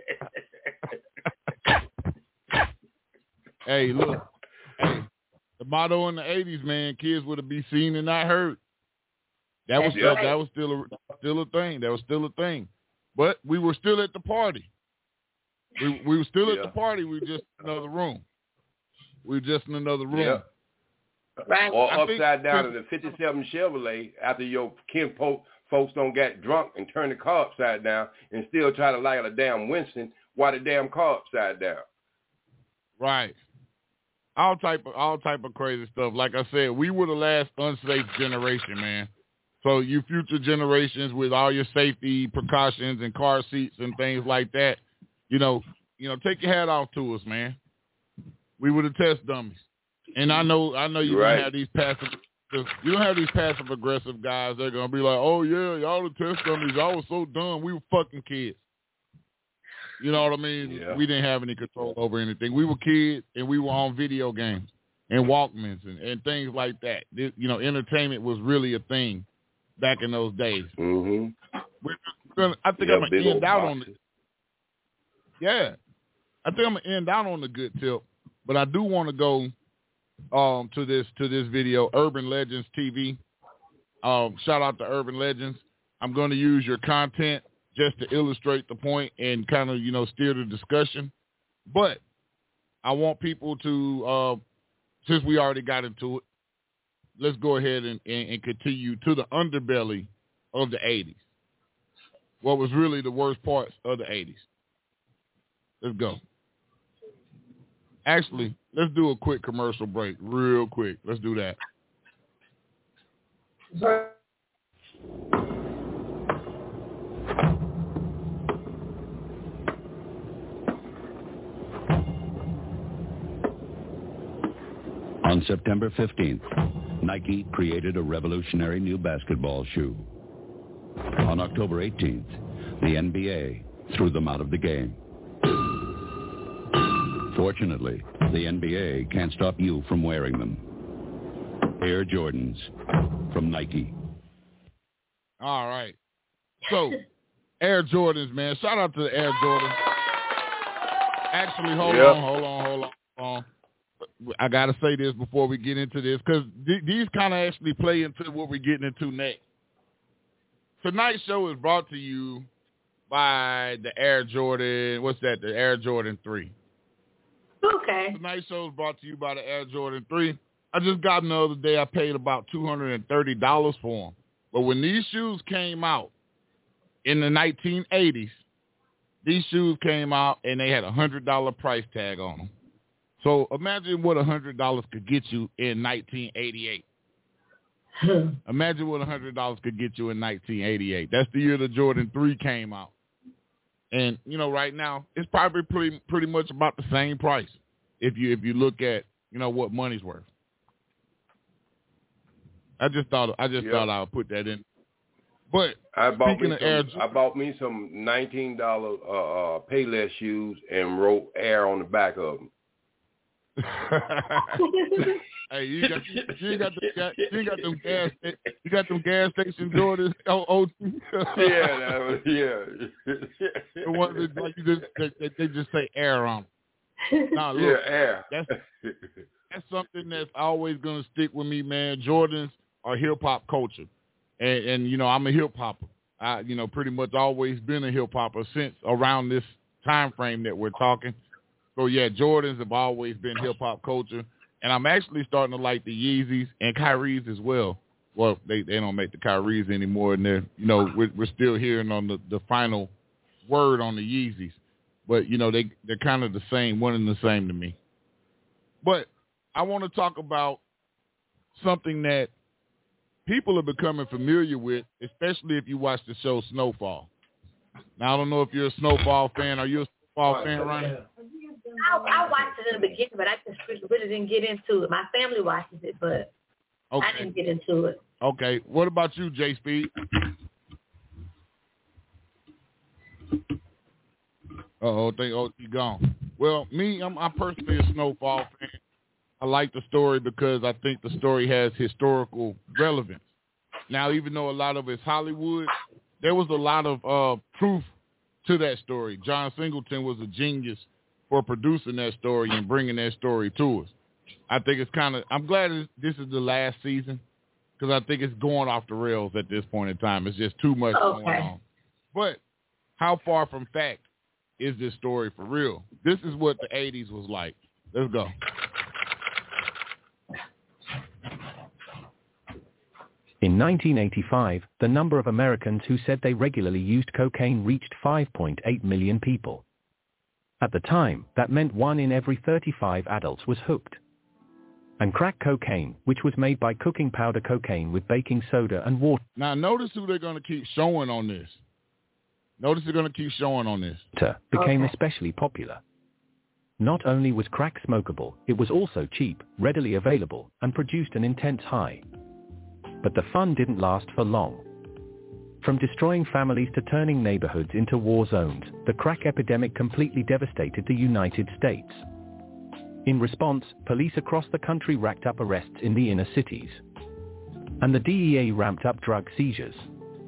Hey, look. Hey, the motto in the 80s, man, kids would have been seen and not heard. That was still a thing. That was still a thing. But we were still at the party. We were still at the party. We were just in another room. Yeah. Right. Or upside down in the 57 Chevrolet after your folks don't get drunk and turn the car upside down and still try to light a damn Winston while the damn car upside down. Right. All type of crazy stuff. Like I said, we were the last unsafe generation, man. So you future generations with all your safety precautions and car seats and things like that, take your hat off to us, man. We were the test dummies. And I know you don't have these passive aggressive guys. They're gonna be like, oh yeah, y'all the test dummies. Y'all was so dumb. We were fucking kids. You know what I mean? Yeah. We didn't have any control over anything. We were kids, and we were on video games and Walkmans and things like that. Entertainment was really a thing back in those days. Mm-hmm. I think I'm gonna end out on it. Yeah, I think I'm gonna end out on the good tip, but I do want to go to this video, Urban Legends TV. Shout out to Urban Legends. I'm going to use your content just to illustrate the point and kind of steer the discussion. But I want people to, since we already got into it, let's go ahead and continue to the underbelly of the 80s. What was really the worst parts of the 80s. Let's go. Actually, let's do a quick commercial break real quick. Let's do that. On September 15th, Nike created a revolutionary new basketball shoe. On October 18th, the NBA threw them out of the game. Fortunately, the NBA can't stop you from wearing them. Air Jordans from Nike. All right. So, Air Jordans, man. Shout out to the Air Jordans. Actually, hold on. I got to say this before we get into this because these kind of actually play into what we're getting into next. Tonight's show is brought to you by the Air Jordan. What's that? The Air Jordan 3. Okay. Tonight's show is brought to you by the Air Jordan 3. I just got them the other day. I paid about $230 for them. But when these shoes came out in the 1980s, these shoes came out and they had a $100 price tag on them. So imagine what $100 could get you in 1988. Imagine what $100 could get you in 1988. That's the year the Jordan 3 came out. And, right now, it's probably pretty much about the same price if you look at, what money's worth. I just thought I would put that in. But I bought me some $19 Payless shoes and wrote Air on the back of them. Hey, you got them gas station Jordans. The ones that like they just say Air on them. Nah, look, Air. That's something that's always gonna stick with me, man. Jordans are hip hop culture, and you know I'm a hip hopper. I pretty much always been a hip hopper since around this time frame that we're talking. So yeah, Jordans have always been hip hop culture, and I'm actually starting to like the Yeezys and Kyries as well. Well, they don't make the Kyries anymore, and they're we're still hearing on the final word on the Yeezys, but they're kind of the same, one and the same to me. But I want to talk about something that people are becoming familiar with, especially if you watch the show Snowfall. Now, I don't know if you're a Snowfall fan. Are you a Snowfall fan, Ronnie? I watched it in the beginning, but I just really didn't get into it. My family watches it, but okay. I didn't get into it. Okay. What about you, J Speed? He's gone. Well, me, I'm personally a Snowfall fan. I like the story because I think the story has historical relevance. Now, even though a lot of it's Hollywood, there was a lot of proof to that story. John Singleton was a genius for producing that story and bringing that story to us. I think it's I'm glad this is the last season because I think it's going off the rails at this point in time. It's just too much going on. But how far from fact is this story for real? This is what the 80s was like. Let's go. In 1985, the number of Americans who said they regularly used cocaine reached 5.8 million people. At the time, that meant 1 in every 35 adults was hooked. And crack cocaine, which was made by cooking powder cocaine with baking soda and water. Now notice who they're going to keep showing on this. Became especially popular. Not only was crack smokable, it was also cheap, readily available, and produced an intense high. But the fun didn't last for long. From destroying families to turning neighborhoods into war zones, the crack epidemic completely devastated the United States. In response, police across the country racked up arrests in the inner cities. And the DEA ramped up drug seizures.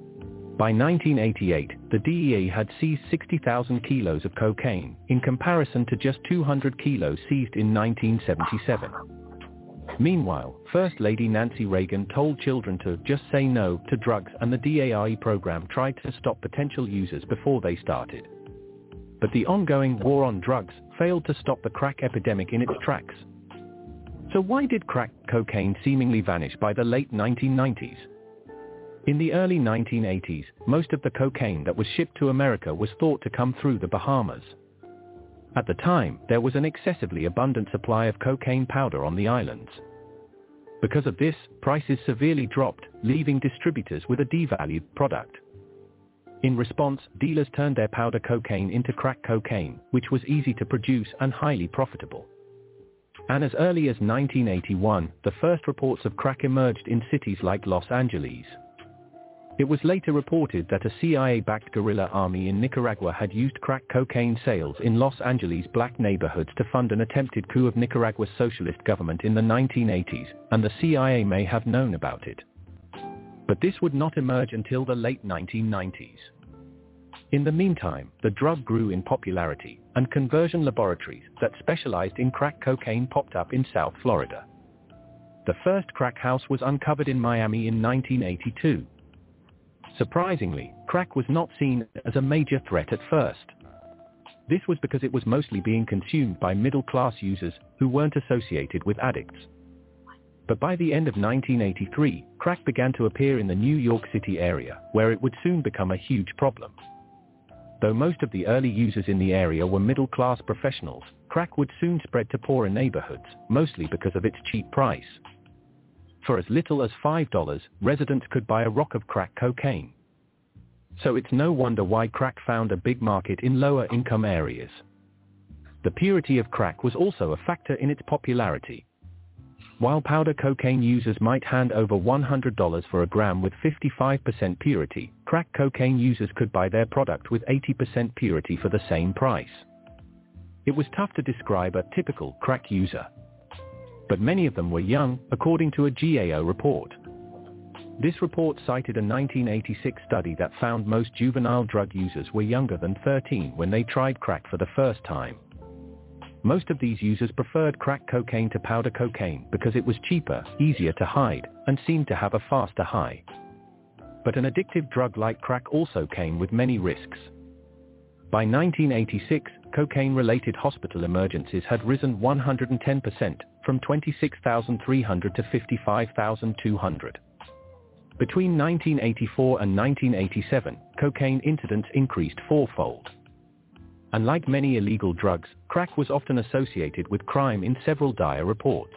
By 1988, the DEA had seized 60,000 kilos of cocaine, in comparison to just 200 kilos seized in 1977. Meanwhile, First Lady Nancy Reagan told children to just say no to drugs, and the DARE program tried to stop potential users before they started. But the ongoing war on drugs failed to stop the crack epidemic in its tracks. So why did crack cocaine seemingly vanish by the late 1990s? In the early 1980s, most of the cocaine that was shipped to America was thought to come through the Bahamas. At the time, there was an excessively abundant supply of cocaine powder on the islands. Because of this, prices severely dropped, leaving distributors with a devalued product. In response, dealers turned their powder cocaine into crack cocaine, which was easy to produce and highly profitable. And as early as 1981, the first reports of crack emerged in cities like Los Angeles. It was later reported that a CIA-backed guerrilla army in Nicaragua had used crack cocaine sales in Los Angeles' black neighborhoods to fund an attempted coup of Nicaragua's socialist government in the 1980s, and the CIA may have known about it. But this would not emerge until the late 1990s. In the meantime, the drug grew in popularity, and conversion laboratories that specialized in crack cocaine popped up in South Florida. The first crack house was uncovered in Miami in 1982. Surprisingly, crack was not seen as a major threat at first. This was because it was mostly being consumed by middle-class users who weren't associated with addicts. But by the end of 1983, crack began to appear in the New York City area, where it would soon become a huge problem. Though most of the early users in the area were middle-class professionals, crack would soon spread to poorer neighborhoods, mostly because of its cheap price. For as little as $5, residents could buy a rock of crack cocaine. So it's no wonder why crack found a big market in lower income areas. The purity of crack was also a factor in its popularity. While powder cocaine users might hand over $100 for a gram with 55% purity, crack cocaine users could buy their product with 80% purity for the same price. It was tough to describe a typical crack user. But many of them were young, according to a GAO report. This report cited a 1986 study that found most juvenile drug users were younger than 13 when they tried crack for the first time. Most of these users preferred crack cocaine to powder cocaine because it was cheaper, easier to hide, and seemed to have a faster high. But an addictive drug like crack also came with many risks. By 1986, cocaine-related hospital emergencies had risen 110%, from 26,300 to 55,200. Between 1984 and 1987, cocaine incidents increased fourfold. Unlike many illegal drugs, crack was often associated with crime in several dire reports.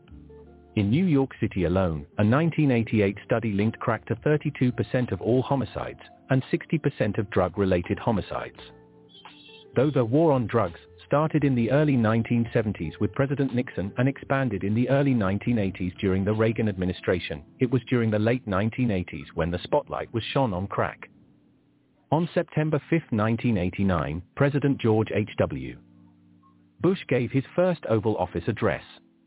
In New York City alone, a 1988 study linked crack to 32% of all homicides, and 60% of drug-related homicides. Though the war on drugs started in the early 1970s with President Nixon and expanded in the early 1980s during the Reagan administration, it was during the late 1980s when the spotlight was shone on crack. On September 5, 1989, President George H.W. Bush gave his first Oval Office address.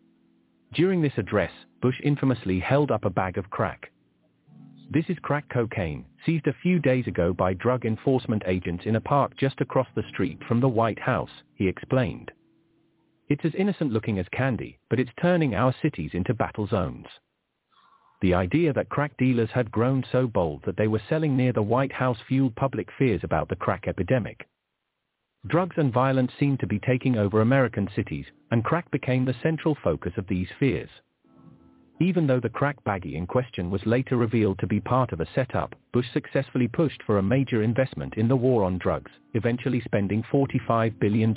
During this address, Bush infamously held up a bag of crack. "This is crack cocaine, seized a few days ago by drug enforcement agents in a park just across the street from the White House," he explained. "It's as innocent looking as candy, but it's turning our cities into battle zones." The idea that crack dealers had grown so bold that they were selling near the White House fueled public fears about the crack epidemic. Drugs and violence seemed to be taking over American cities, and crack became the central focus of these fears. Even though the crack baggie in question was later revealed to be part of a setup, Bush successfully pushed for a major investment in the war on drugs, eventually spending $45 billion.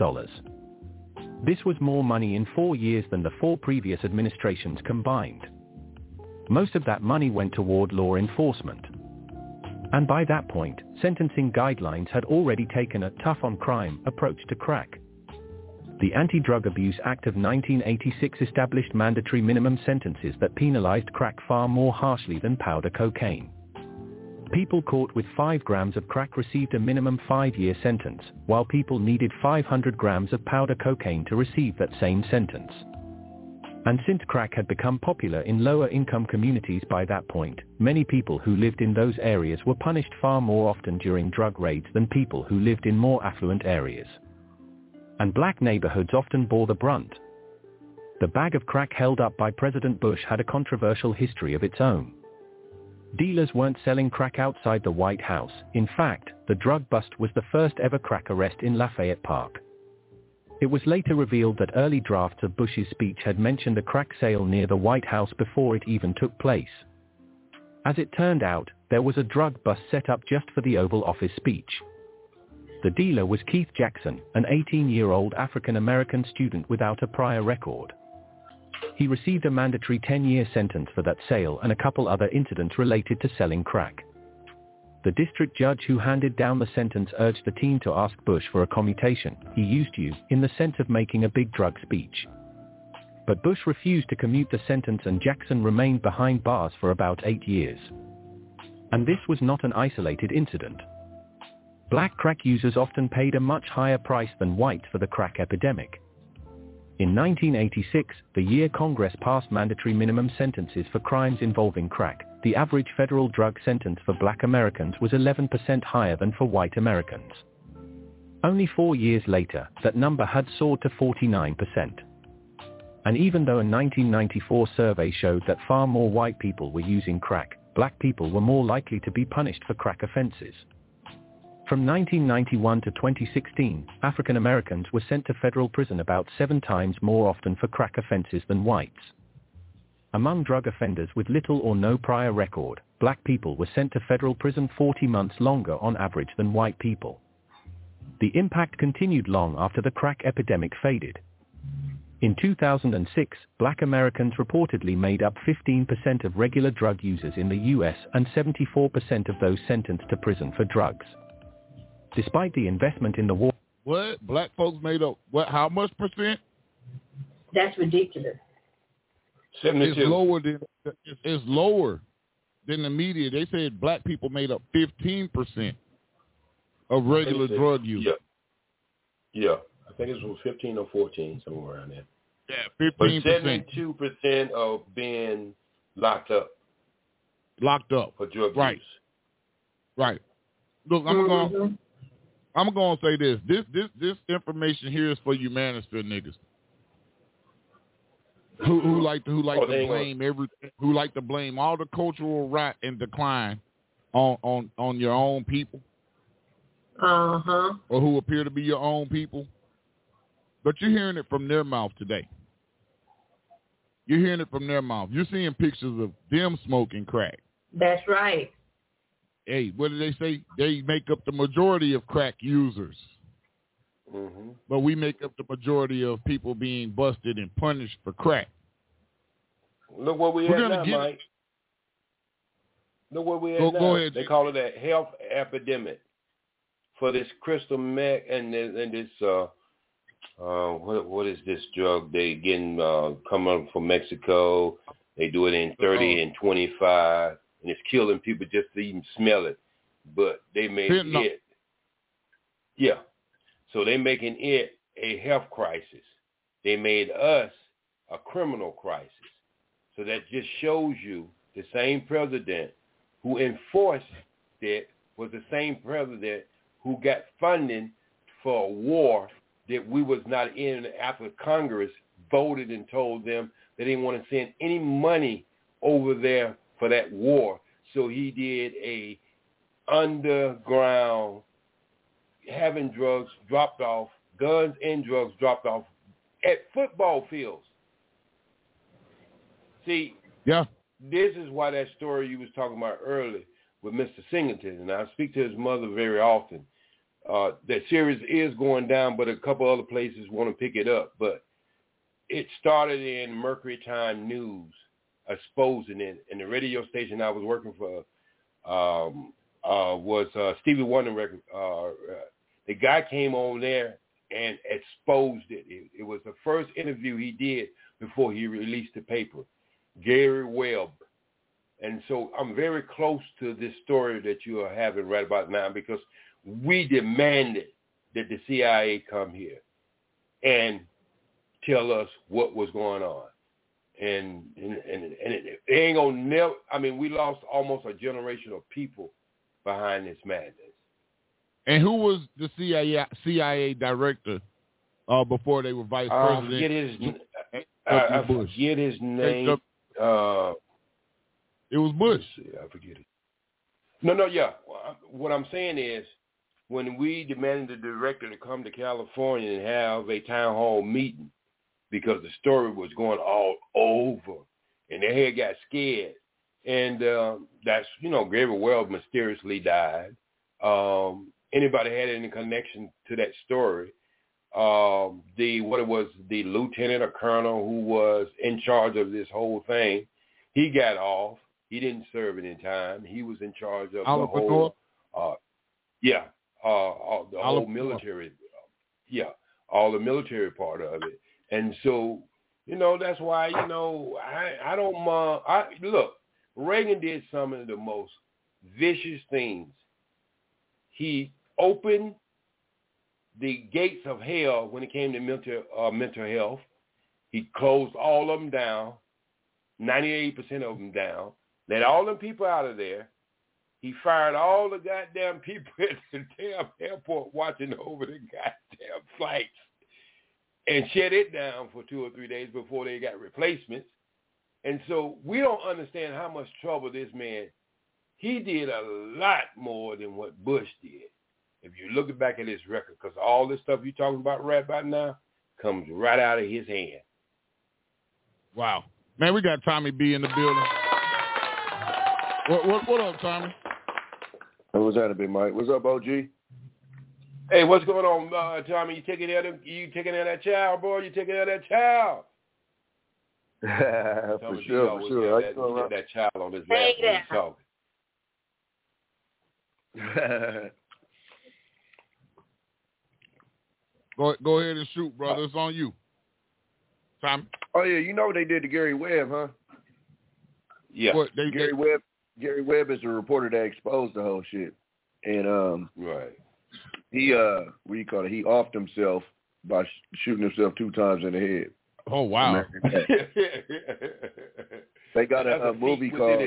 This was more money in 4 years than the 4 previous administrations combined. Most of that money went toward law enforcement. And by that point, sentencing guidelines had already taken a tough-on-crime approach to crack. The Anti-Drug Abuse Act of 1986 established mandatory minimum sentences that penalized crack far more harshly than powder cocaine. People caught with 5 grams of crack received a minimum 5-year sentence, while people needed 500 grams of powder cocaine to receive that same sentence. And since crack had become popular in lower-income communities by that point, many people who lived in those areas were punished far more often during drug raids than people who lived in more affluent areas. And black neighborhoods often bore the brunt. The bag of crack held up by President Bush had a controversial history of its own. Dealers weren't selling crack outside the White House. In fact, the drug bust was the first ever crack arrest in Lafayette Park. It was later revealed that early drafts of Bush's speech had mentioned a crack sale near the White House before it even took place. As it turned out, there was a drug bust set up just for the Oval Office speech. The dealer was Keith Jackson, an 18-year-old African-American student without a prior record. He received a mandatory 10-year sentence for that sale and a couple other incidents related to selling crack. The district judge who handed down the sentence urged the team to ask Bush for a commutation. He used you, in the sense of making a big drug speech. But Bush refused to commute the sentence and Jackson remained behind bars for about 8 years. And this was not an isolated incident. Black crack users often paid a much higher price than whites for the crack epidemic. In 1986, the year Congress passed mandatory minimum sentences for crimes involving crack, the average federal drug sentence for black Americans was 11% higher than for white Americans. Only 4 years later, that number had soared to 49%. And even though a 1994 survey showed that far more white people were using crack, black people were more likely to be punished for crack offenses. From 1991 to 2016, African Americans were sent to federal prison about 7 times more often for crack offenses than whites. Among drug offenders with little or no prior record, black people were sent to federal prison 40 months longer on average than white people. The impact continued long after the crack epidemic faded. In 2006, black Americans reportedly made up 15% of regular drug users in the U.S. and 74% of those sentenced to prison for drugs. Despite the investment in the war... What? Black folks made up, what, how much percent? That's ridiculous. 72. It's lower than the media. They said black people made up 15% of regular drug use. Yeah. I think it was 15 or 14, somewhere around there. Yeah, 15%. But 72% of being locked up. For drug use. Right. Look, I'm gonna say this. This information here is for you manosphere niggas. Who like to blame everything, who like to blame all the cultural rot and decline on your own people. Uh-huh. Or who appear to be your own people. But you're hearing it from their mouth today. You're hearing it from their mouth. You're seeing pictures of them smoking crack. That's right. Hey, what do they say? They make up the majority of crack users. Mm-hmm. But we make up the majority of people being busted and punished for crack. Look where we at now, Mike. Look where we at now. Go ahead. They call it a health epidemic for this crystal meth and this what is this drug they getting coming from Mexico? They do it in 30 and 25, and it's killing people just to even smell it. But they made it. Yeah. So they're making it a health crisis. They made us a criminal crisis. So that just shows you the same president who enforced it was the same president who got funding for a war that we was not in after Congress voted and told them they didn't want to send any money over there for that war. So he did a underground having drugs dropped off, guns and drugs dropped off at football fields. See, this is why that story you was talking about earlier with Mr. Singleton, and I speak to his mother very often, that series is going down, but a couple other places want to pick it up. But it started in Mercury Time News, exposing it, and the radio station I was working for was Stevie Wonder record. The guy came on there and exposed it. It was the first interview he did before he released the paper, Gary Webb. And so I'm very close to this story that you are having right about now because we demanded that the CIA come here and tell us what was going on. And it ain't gonna never, I mean, we lost almost a generation of people behind this madness. And who was the CIA director before they were vice president? I forget his name. It was Bush. I forget it. No, yeah. What I'm saying is when we demanded the director to come to California and have a town hall meeting because the story was going all over and they had got scared. And that's, Gary Webb mysteriously died. Anybody had any connection to that story? The lieutenant or colonel who was in charge of this whole thing, he got off. He didn't serve it in time. He was in charge of the whole, whole military, all the military part of it. And so, that's why, I don't mind. Look, Reagan did some of the most vicious things. He opened the gates of hell when it came to mental health. He closed all of them down, 98% of them down, let all them people out of there. He fired all the goddamn people at the damn airport watching over the goddamn flights and shut it down for 2 or 3 days before they got replacements. And so we don't understand how much trouble this man, he did a lot more than what Bush did. If you look back at his record, because all this stuff you're talking about right about now comes right out of his hand. Wow. Man, we got Tommy B in the building. What up, Tommy? What's happening, Big Mike? What's up, OG? Hey, what's going on, Tommy? You taking care of that child, boy? You taking care of that child? For sure. He got that child on his lap when he's talking. Go ahead and shoot, brother. It's on you. Tom? Oh yeah, you know what they did to Gary Webb, huh? Yeah. What, Gary Webb is the reporter that exposed the whole shit, and right. He what do you call it? He offed himself by shooting himself 2 times in the head. Oh wow! They got a movie called.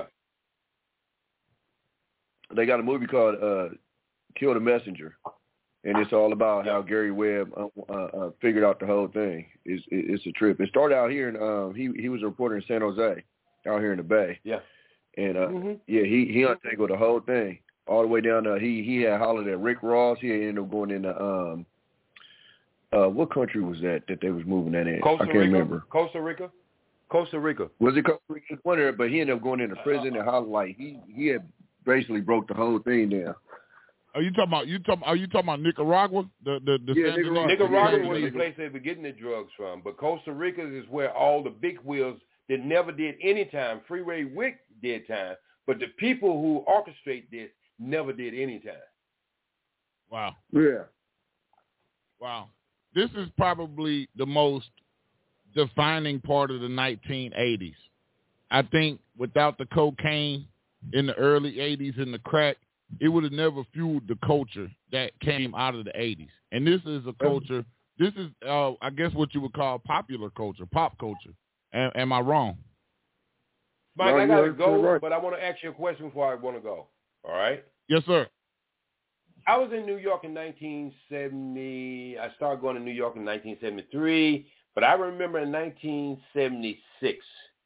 They got a movie called "Kill the Messenger," and it's all about how Gary Webb figured out the whole thing. It's a trip. It started out here, and he was a reporter in San Jose, out here in the Bay. Yeah. And he untangled the whole thing all the way down to he had hollered at Rick Ross. He ended up going into what country was that they was moving that in? I can't remember. Costa Rica. Was it Costa Rica? Whatever, but he ended up going into prison and hollered like he had basically broke the whole thing down. Are you talking about Nicaragua? Nicaragua was the place they were getting the drugs from, but Costa Rica is where all the big wheels that never did any time. Freeway Rick did time, but the people who orchestrate this never did any time. Wow. Yeah. Wow. This is probably the most defining part of the 1980s. I think without the cocaine in the early 80s and the crack, it would have never fueled the culture that came out of the 80s. And this is a culture, this is, I guess, what you would call popular culture, pop culture. Am I wrong? Mike, I got to go, but I want to ask you a question before I want to go. All right? Yes, sir. I was in New York in 1970. I started going to New York in 1973, but I remember in 1976,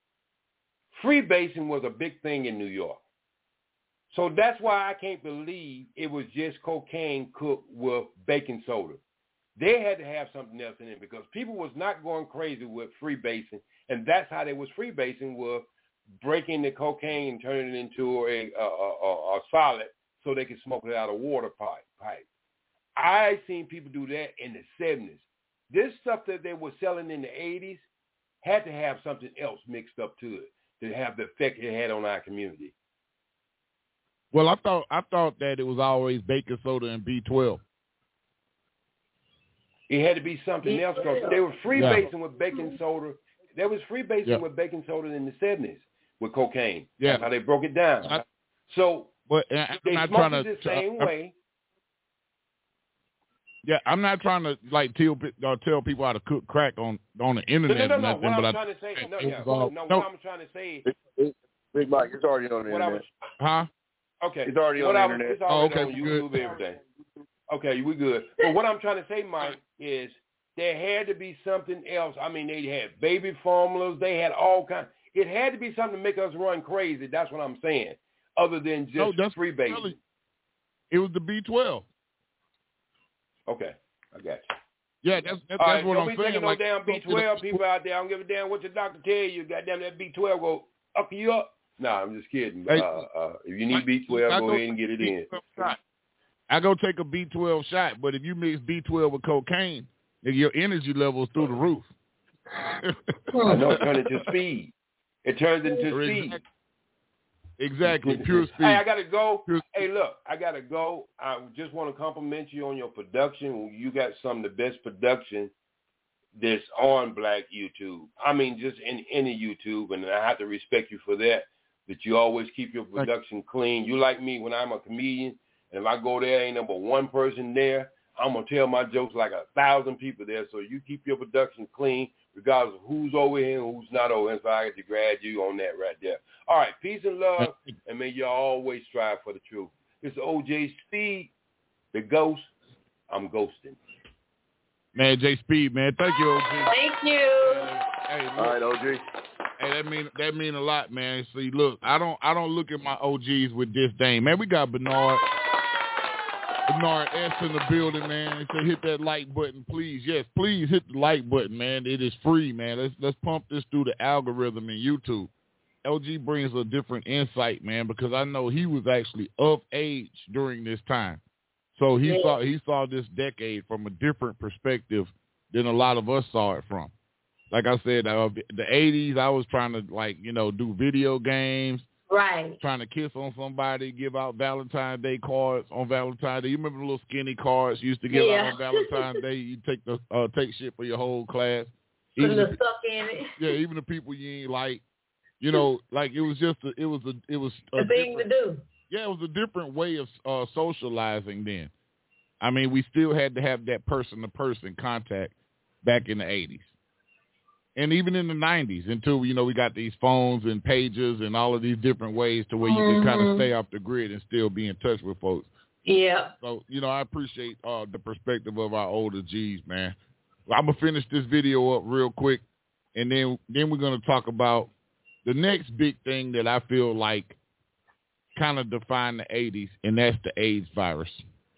freebasing was a big thing in New York. So that's why I can't believe it was just cocaine cooked with baking soda. They had to have something else in it because people was not going crazy with freebasing, and that's how they was freebasing, was breaking the cocaine and turning it into a solid so they could smoke it out of water pipe. I seen people do that in the 70s. This stuff that they were selling in the 80s had to have something else mixed up to it to have the effect it had on our community. Well, I thought that it was always baking soda and B12. It had to be something else because they were freebasing with baking soda. There was freebasing with baking soda in the 70s with cocaine. Yeah. That's how they broke it down. But they smoked it the same way. Yeah, I'm not trying to like tell people how to cook crack on the internet. No. What I'm trying to say, what I'm trying to say, Big Mike, it's already on the internet. Okay, it's already on the internet. It's already on YouTube, everything. Okay, we good. But what I'm trying to say, Mike, is there had to be something else. I mean, they had baby formulas. They had all kinds. It had to be something to make us run crazy. That's what I'm saying. Other than just freebasing. Really, it was the B12. Okay, I got you. Yeah, that's right, what I'm saying. Don't be taking no damn B12 people out there. I don't give a damn what your doctor tell you. Goddamn, that B12 will up you up. Nah, I'm just kidding. If you need B12, go ahead and get it in. I go take a B12 shot, but if you mix B12 with cocaine, your energy level is through the roof. I know, it turns into speed. It turns into speed. Exactly, pure speed. Hey, I got to go. Hey, look, I got to go. I just want to compliment you on your production. You got some of the best production that's on Black YouTube. I mean, just in any YouTube, and I have to respect you for that you always keep your production clean. You like me when I'm a comedian, and if I go there, ain't number one person there, I'm going to tell my jokes like 1,000 people there. So you keep your production clean, regardless of who's over here and who's not over here. So I get to grab you on that right there. All right, peace and love, and may you always strive for the truth. It's OJ Speed, the ghost. I'm ghosting. Man, J Speed, man. Thank you, OG. Thank you. Hey, all right, OG. Hey, that mean a lot, man. See, look, I don't look at my OGs with disdain, man. We got Bernard S in the building, man. So hit that like button, please. Yes, please hit the like button, man. It is free, man. Let's pump this through the algorithm in YouTube. LG brings a different insight, man, because I know he was actually of age during this time, so he saw this decade from a different perspective than a lot of us saw it from. Like I said, the 80s, I was trying to, do video games. Right. Trying to kiss on somebody, give out Valentine's Day cards on Valentine's Day. You remember the little skinny cards you used to give out on Valentine's Day? You take shit for your whole class. Put a little suck in it. Yeah, even the people you ain't like, you know, like it was a thing to do. Yeah, it was a different way of socializing then. I mean, we still had to have that person-to-person contact back in the 80s. And even in the 90s, until, you know, we got these phones and pages and all of these different ways to where you can kind of stay off the grid and still be in touch with folks. Yeah. So, you know, I appreciate the perspective of our older G's, man. I'm going to finish this video up real quick, and then we're going to talk about the next big thing that I feel like kind of defined the 80s, and that's the AIDS virus.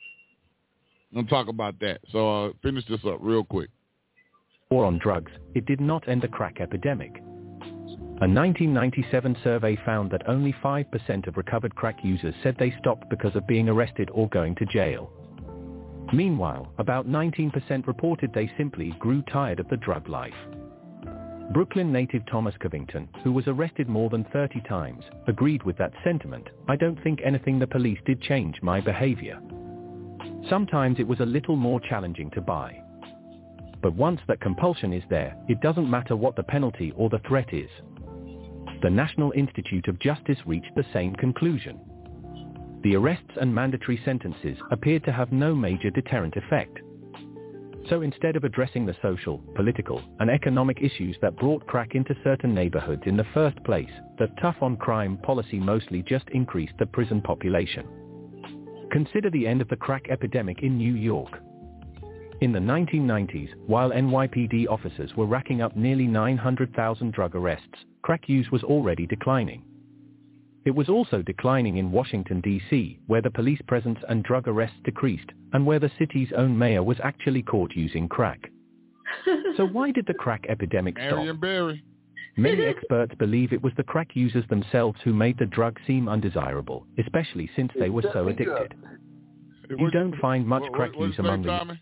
I'm going to talk about that. So finish this up real quick. War on drugs, it did not end the crack epidemic. A 1997 survey found that only 5% of recovered crack users said they stopped because of being arrested or going to jail. Meanwhile, about 19% reported they simply grew tired of the drug life. Brooklyn native Thomas Covington, who was arrested more than 30 times, agreed with that sentiment. I don't think anything the police did changed my behavior. Sometimes it was a little more challenging to buy. But once that compulsion is there, it doesn't matter what the penalty or the threat is. The National Institute of Justice reached the same conclusion. The arrests and mandatory sentences appeared to have no major deterrent effect. So instead of addressing the social, political, and economic issues that brought crack into certain neighborhoods in the first place, the tough-on-crime policy mostly just increased the prison population. Consider the end of the crack epidemic in New York. In the 1990s, while NYPD officers were racking up nearly 900,000 drug arrests, crack use was already declining. It was also declining in Washington, D.C., where the police presence and drug arrests decreased, and where the city's own mayor was actually caught using crack. So why did the crack epidemic stop? Many experts believe it was the crack users themselves who made the drug seem undesirable, especially since they were so addicted. You don't find much crack use among the...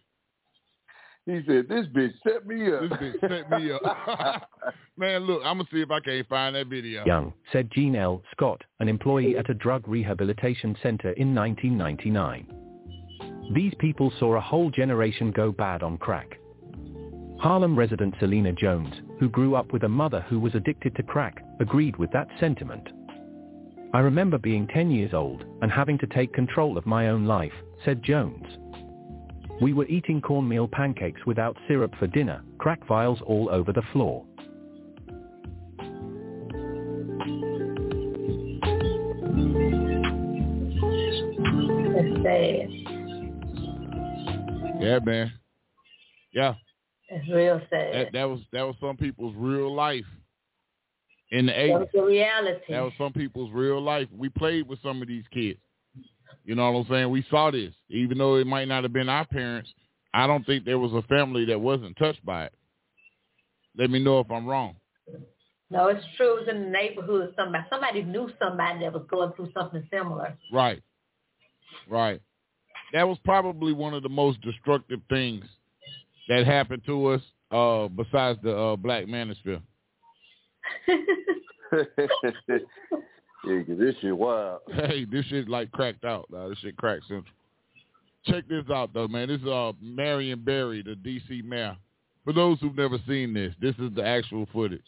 He said, this bitch set me up. This bitch set me up. Man, look, I'm going to see if I can't find that video. Young, said Gene L. Scott, an employee at a drug rehabilitation center in 1999. These people saw a whole generation go bad on crack. Harlem resident Selena Jones, who grew up with a mother who was addicted to crack, agreed with that sentiment. I remember being 10 years old and having to take control of my own life, said Jones. We were eating cornmeal pancakes without syrup for dinner, crack vials all over the floor. That's sad. Yeah, man. Yeah. It's real sad. That was some people's real life in the 80s. That was the reality. That was some people's real life. We played with some of these kids. You know what I'm saying? We saw this. Even though it might not have been our parents, I don't think there was a family that wasn't touched by it. Let me know if I'm wrong. No, it's true. It was in the neighborhood. Somebody knew somebody that was going through something similar. Right. Right. That was probably one of the most destructive things that happened to us besides the Black Manosphere. Yeah, this shit wild. Hey, this shit like cracked out. This shit cracked central. Check this out, though, man. This is Marion Barry, the D.C. mayor. For those who've never seen this is the actual footage.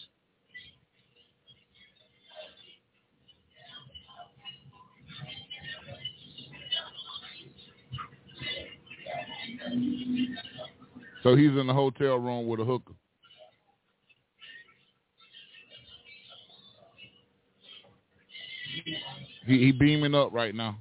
So he's in the hotel room with a hooker. He beaming up right now.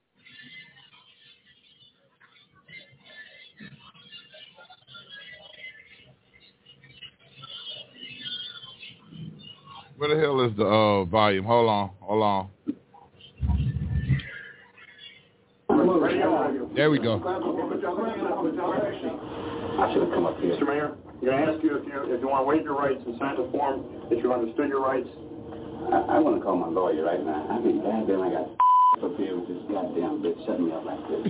Where the hell is the volume? Hold on. There we go. I should have come up here. Mr. Mayor, I'm going to ask you if you want to waive your rights and sign the form that you understood your rights. I want to call my lawyer right now. I mean, goddamn, I got up here with this goddamn bitch setting me up like this.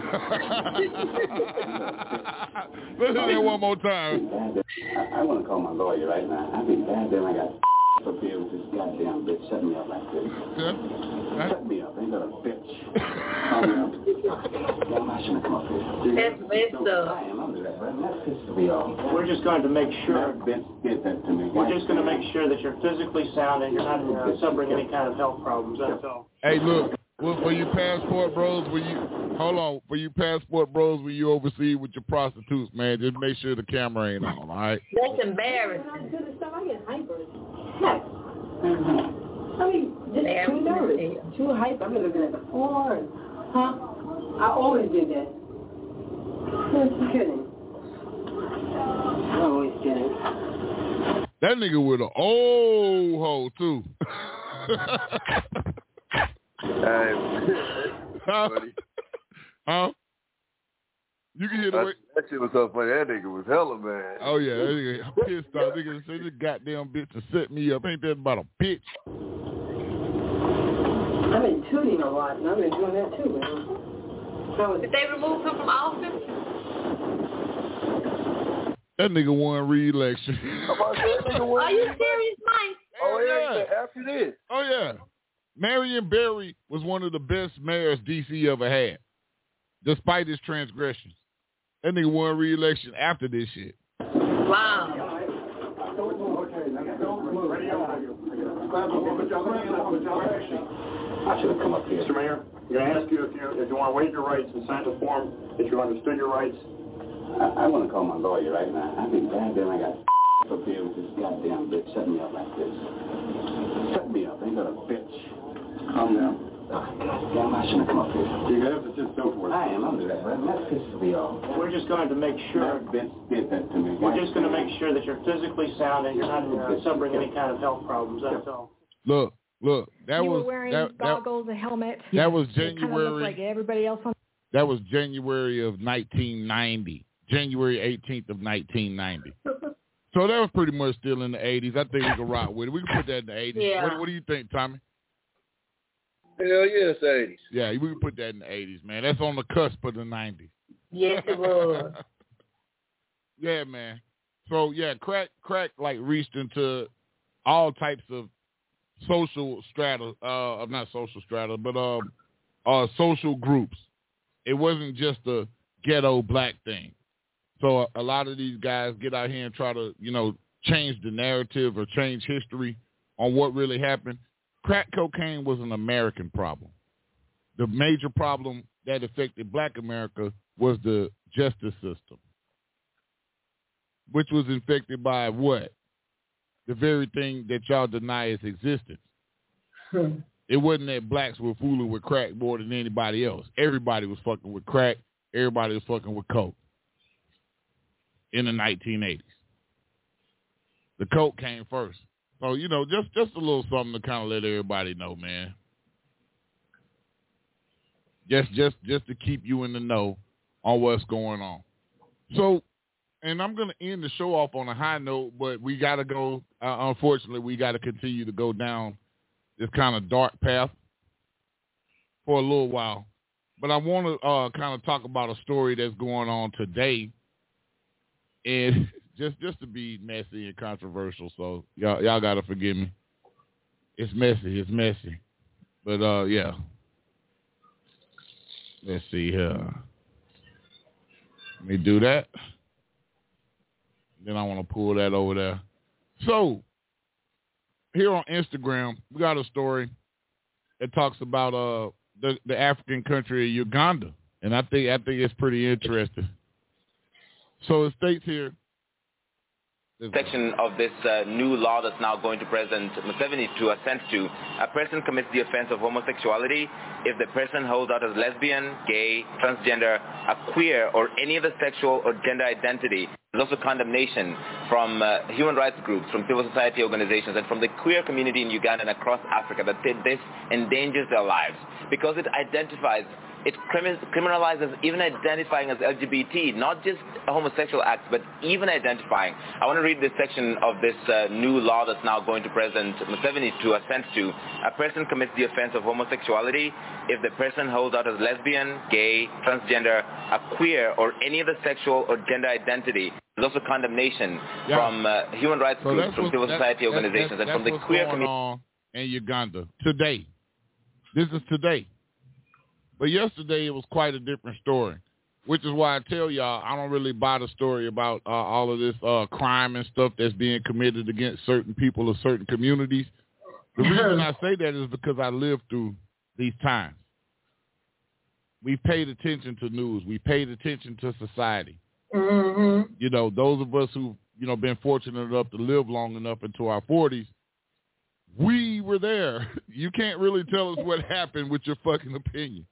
Listen to that one more time. I want to call my lawyer right now. I mean, goddamn, I got up here with this goddamn bitch setting me up like this. Yeah. Set me up. Ain't that a bitch? I shouldn't come up here. That's messed up. I am under that, but that pisses me off. We're just going to make sure. Vince did that to me. We're just going to make sure that you're physically sound and you're not suffering any kind of health problems. That's all. Hey, look. For you passport bros, for you passport bros, when you overseas with your prostitutes, man, just make sure the camera ain't on, all right? That's embarrassing. I get hyper. Heck. I mean, just too nervous, too hyper. I've been looking at the porn. Huh? I always did that. Just kidding. Always kidding. That nigga with an old hoe, too. Huh? You can hear the way that shit was so funny. That nigga was hella mad. Oh yeah, that nigga pissed off. Nigga said, "This goddamn bitch to set me up. Ain't that about a bitch?" I've been tuning a lot, and I've been doing that too, man. Did they remove him from office? That nigga won re-election. Are you serious, Mike? Oh yeah, after this. Oh yeah. Marion Barry was one of the best mayors D.C. ever had, despite his transgressions. That nigga won re-election after this shit. Wow. I should have come up here. Mr. Mayor, I'm going to ask you if you want to waive your rights and sign the form that you understood your rights. I want to call my lawyer right now. I think goddamn I got up here with this goddamn bitch setting me up like this. Set me up. Ain't that a bitch? Calm down. Goddamn, I shouldn't come up here. You have to just go for it. I am under that, but that pisses me off. We're just going to make sure. Vince did that to me. We're just going to make sure that you're physically sound and you're not suffering any kind of health problems. That's all. Look. That you was were wearing goggles, a helmet. That was January. Kind of looked like everybody else on. That was January of 1990. January 18th of 1990. So that was pretty much still in the 80s. I think we can rock with it. We can put that in the 80s. Yeah. What do you think, Tommy? Hell yeah, it's 80s. Yeah, we can put that in the 80s, man. That's on the cusp of the 90s. Yes, it was. Yeah, man. So, yeah, crack like reached into all types of social strata, not social strata, but social groups. It wasn't just a ghetto black thing. So a lot of these guys get out here and try to, change the narrative or change history on what really happened. Crack cocaine was an American problem. The major problem that affected black America was the justice system, which was infected by what? The very thing that y'all deny its existence. It wasn't that blacks were fooling with crack more than anybody else. Everybody was fucking with crack. Everybody was fucking with coke in the 1980s. The coke came first. So, just a little something to kind of let everybody know, man. Just to keep you in the know on what's going on. So, and I'm going to end the show off on a high note, but we got to go, unfortunately, we got to continue to go down this kind of dark path for a little while. But I want to kind of talk about a story that's going on today, and just to be messy and controversial, so y'all got to forgive me. It's messy. But, yeah. Let's see here. Let me do that. Then I want to pull that over there. So, here on Instagram, we got a story that talks about the African country of Uganda, and I think it's pretty interesting. So it states here. Section of this new law that's now going to President Museveni to assent to, a person commits the offense of homosexuality if the person holds out as lesbian, gay, transgender, a queer, or any other sexual or gender identity. There's also condemnation from human rights groups, from civil society organizations, and from the queer community in Uganda and across Africa that this endangers their lives because it identifies, it criminalizes even identifying as LGBT, not just homosexual acts, but even identifying. I want to read this section of this new law that's now going to President Museveni to assent to. A person commits the offense of homosexuality if the person holds out as lesbian, gay, transgender, a queer, or any other sexual or gender identity. There's There's also condemnation from human rights groups, from civil society organizations, and from the queer community. On in Uganda today. This is today. But yesterday it was quite a different story, which is why I tell y'all I don't really buy the story about all of this crime and stuff that's being committed against certain people or certain communities. The reason I say that is because I lived through these times. We paid attention to news. We paid attention to society. Mm-hmm. You know, those of us who, you know, been fortunate enough to live long enough into our 40s, we were there. You can't really tell us what happened with your fucking opinion.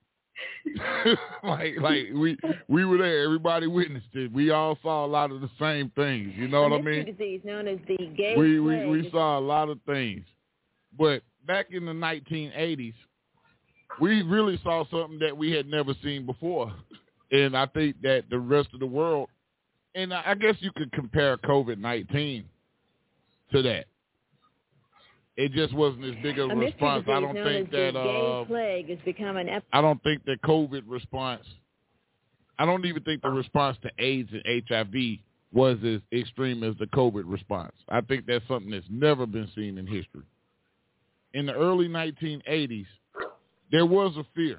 like we were there. Everybody witnessed it. We all saw a lot of the same things. You know what I mean? Disease known as the gay we saw a lot of things. But back in the 1980s, we really saw something that we had never seen before. And I think that the rest of the world, and I guess you could compare COVID-19 to that. It just wasn't as big a response. I don't think that gay plague has become an I don't think the COVID response, I don't even think the response to AIDS and HIV was as extreme as the COVID response. I think that's something that's never been seen in history. In the early 1980s, there was a fear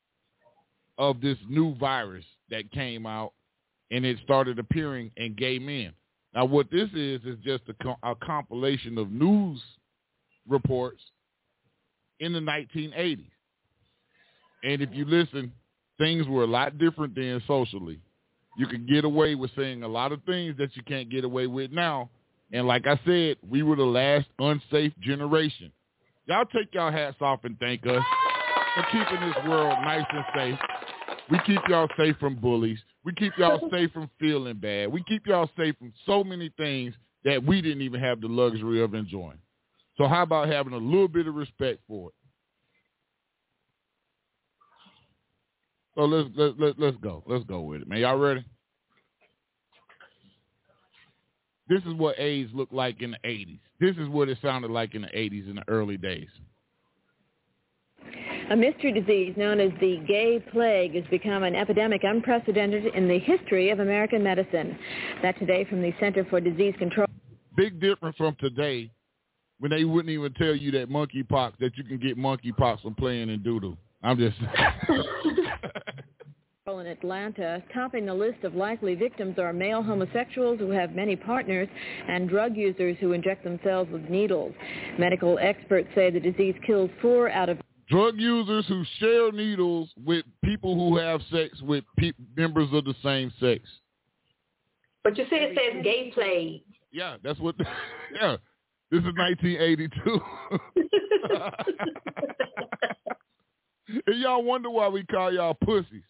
of this new virus that came out, and it started appearing in gay men. Now, what this is just a compilation of news reports in the 1980s. And if you listen, things were a lot different then socially. You could get away with saying a lot of things that you can't get away with now. And like I said, we were the last unsafe generation. Y'all take y'all hats off and thank us for keeping this world nice and safe. We keep y'all safe from bullies. We keep y'all safe from feeling bad. We keep y'all safe from so many things that we didn't even have the luxury of enjoying. So how about having a little bit of respect for it? So let's go. Let's go with it, man. Y'all ready? This is what AIDS looked like in the 80s. This is what it sounded like in the 80s in the early days. A mystery disease known as the gay plague has become an epidemic unprecedented in the history of American medicine. That today from the Center for Disease Control. Big difference from today when they wouldn't even tell you that monkeypox, that you can get monkeypox from playing in doodle. I'm just in Atlanta, topping the list of likely victims are male homosexuals who have many partners and drug users who inject themselves with needles. Medical experts say the disease kills 4 out of drug users who share needles with people who have sex with members of the same sex. But you said it says gay plague. Yeah, that's what. Yeah, this is 1982. And y'all wonder why we call y'all pussies.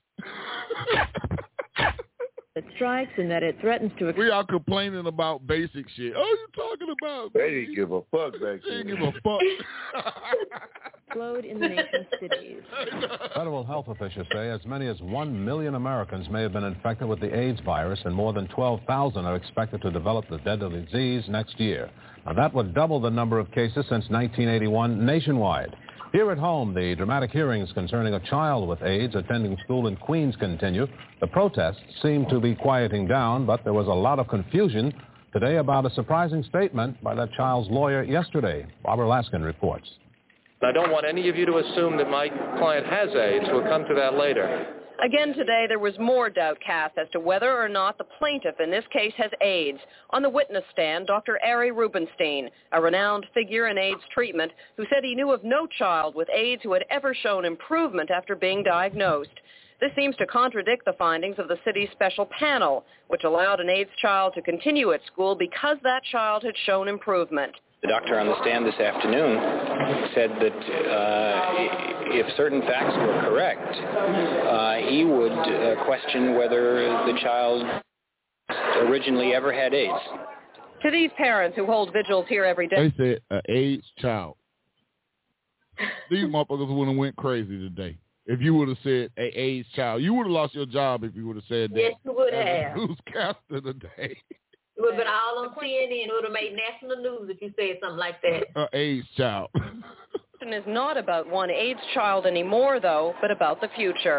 It strikes and that it threatens to. We are complaining about basic shit. Oh, you talking about? They didn't give a fuck back then. They didn't give a fuck. Explode in the nation's cities. Federal health officials say as many as 1 million Americans may have been infected with the AIDS virus, and more than 12,000 are expected to develop the deadly disease next year. Now, that would double the number of cases since 1981 nationwide. Here at home, the dramatic hearings concerning a child with AIDS attending school in Queens continue. The protests seem to be quieting down, but there was a lot of confusion today about a surprising statement by that child's lawyer yesterday. Barbara Laskin reports. I don't want any of you to assume that my client has AIDS. We'll come to that later. Again today, there was more doubt cast as to whether or not the plaintiff in this case has AIDS. On the witness stand, Dr. Ari Rubenstein, a renowned figure in AIDS treatment, who said he knew of no child with AIDS who had ever shown improvement after being diagnosed. This seems to contradict the findings of the city's special panel, which allowed an AIDS child to continue at school because that child had shown improvement. The doctor on the stand this afternoon said that if certain facts were correct, he would question whether the child originally ever had AIDS. To these parents who hold vigils here every day. They said an AIDS child. These motherfuckers would have went crazy today. If you would have said an AIDS child, you would have lost your job if you would have said that. Yes, you would have. Newscaster today. It would have been all on CNN. It would have made national news if you said something like that. AIDS child. Is not about one AIDS child anymore, though, but about the future.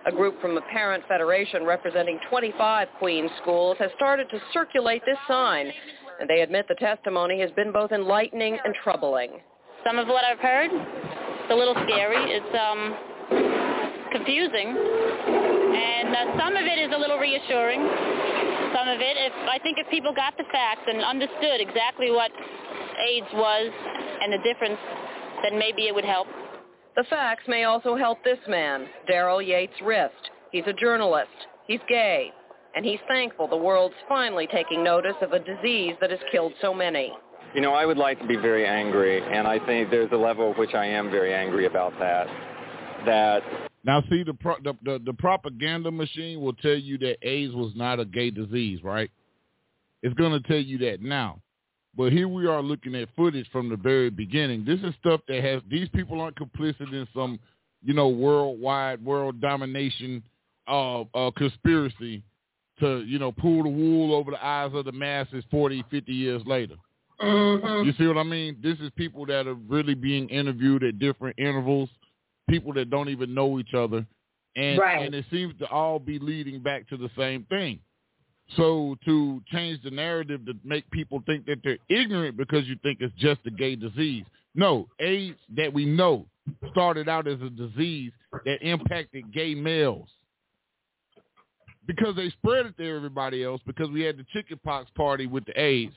A group from the Parent Federation representing 25 Queens schools has started to circulate this sign, and they admit the testimony has been both enlightening and troubling. Some of what I've heard, it's a little scary. It's confusing, and some of it is a little reassuring. Some of it, I think if people got the facts and understood exactly what AIDS was and the difference, then maybe it would help. The facts may also help this man, Daryl Yates Rist. He's a journalist. He's gay. And he's thankful the world's finally taking notice of a disease that has killed so many. You know, I would like to be very angry, and I think there's a level at which I am very angry about that. Now, see, the propaganda machine will tell you that AIDS was not a gay disease, right? It's going to tell you that now. But here we are looking at footage from the very beginning. This is stuff that has, these people aren't complicit in some, worldwide, world domination conspiracy to, pull the wool over the eyes of the masses 40, 50 years later. Mm-hmm. You see what I mean? This is people that are really being interviewed at different intervals, people that don't even know each other. And, right. And it seems to all be leading back to the same thing. So to change the narrative to make people think that they're ignorant because you think it's just a gay disease. No, AIDS that we know started out as a disease that impacted gay males because they spread it to everybody else because we had the chickenpox party with the AIDS.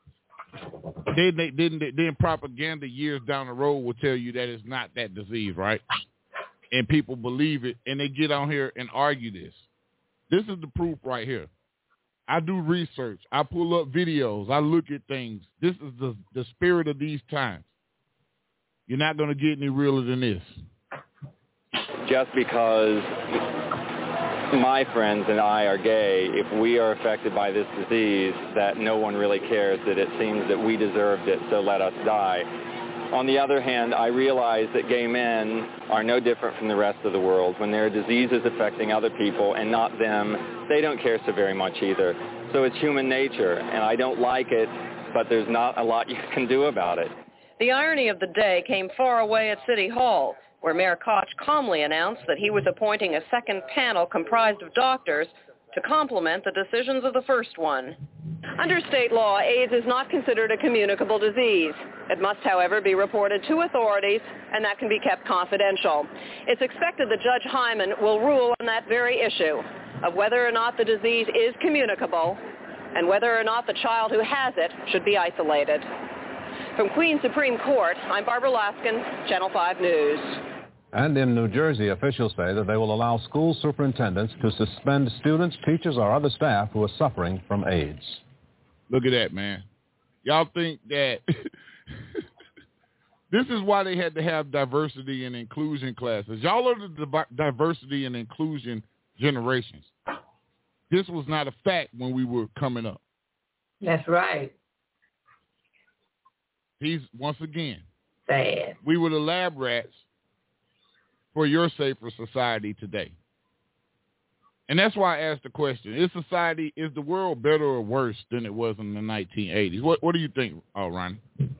Then propaganda years down the road will tell you that it's not that disease, right? And people believe it, and they get on here and argue this. This is the proof right here. I do research. I pull up videos. I look at things. This is the spirit of these times. You're not going to get any realer than this. Just because my friends and I are gay, if we are affected by this disease, that no one really cares, that it seems that we deserved it, so let us die. On the other hand, I realize that gay men are no different from the rest of the world. When there are diseases affecting other people and not them, they don't care so very much either. So it's human nature, and I don't like it, but there's not a lot you can do about it. The irony of the day came far away at City Hall, where Mayor Koch calmly announced that he was appointing a second panel comprised of doctors to complement the decisions of the first one. Under state law, AIDS is not considered a communicable disease. It must, however, be reported to authorities, and that can be kept confidential. It's expected that Judge Hyman will rule on that very issue of whether or not the disease is communicable and whether or not the child who has it should be isolated. From Queens Supreme Court, I'm Barbara Laskin, Channel 5 News. And in New Jersey, officials say that they will allow school superintendents to suspend students, teachers, or other staff who are suffering from AIDS. Look at that, man. Y'all think that this is why they had to have diversity and inclusion classes. Y'all are the diversity and inclusion generations. This was not a fact when we were coming up. That's right. He's, once again, sad. We were the lab rats for your safer society today. And that's why I asked the question, is the world better or worse than it was in the 1980s? What do you think, Ronnie?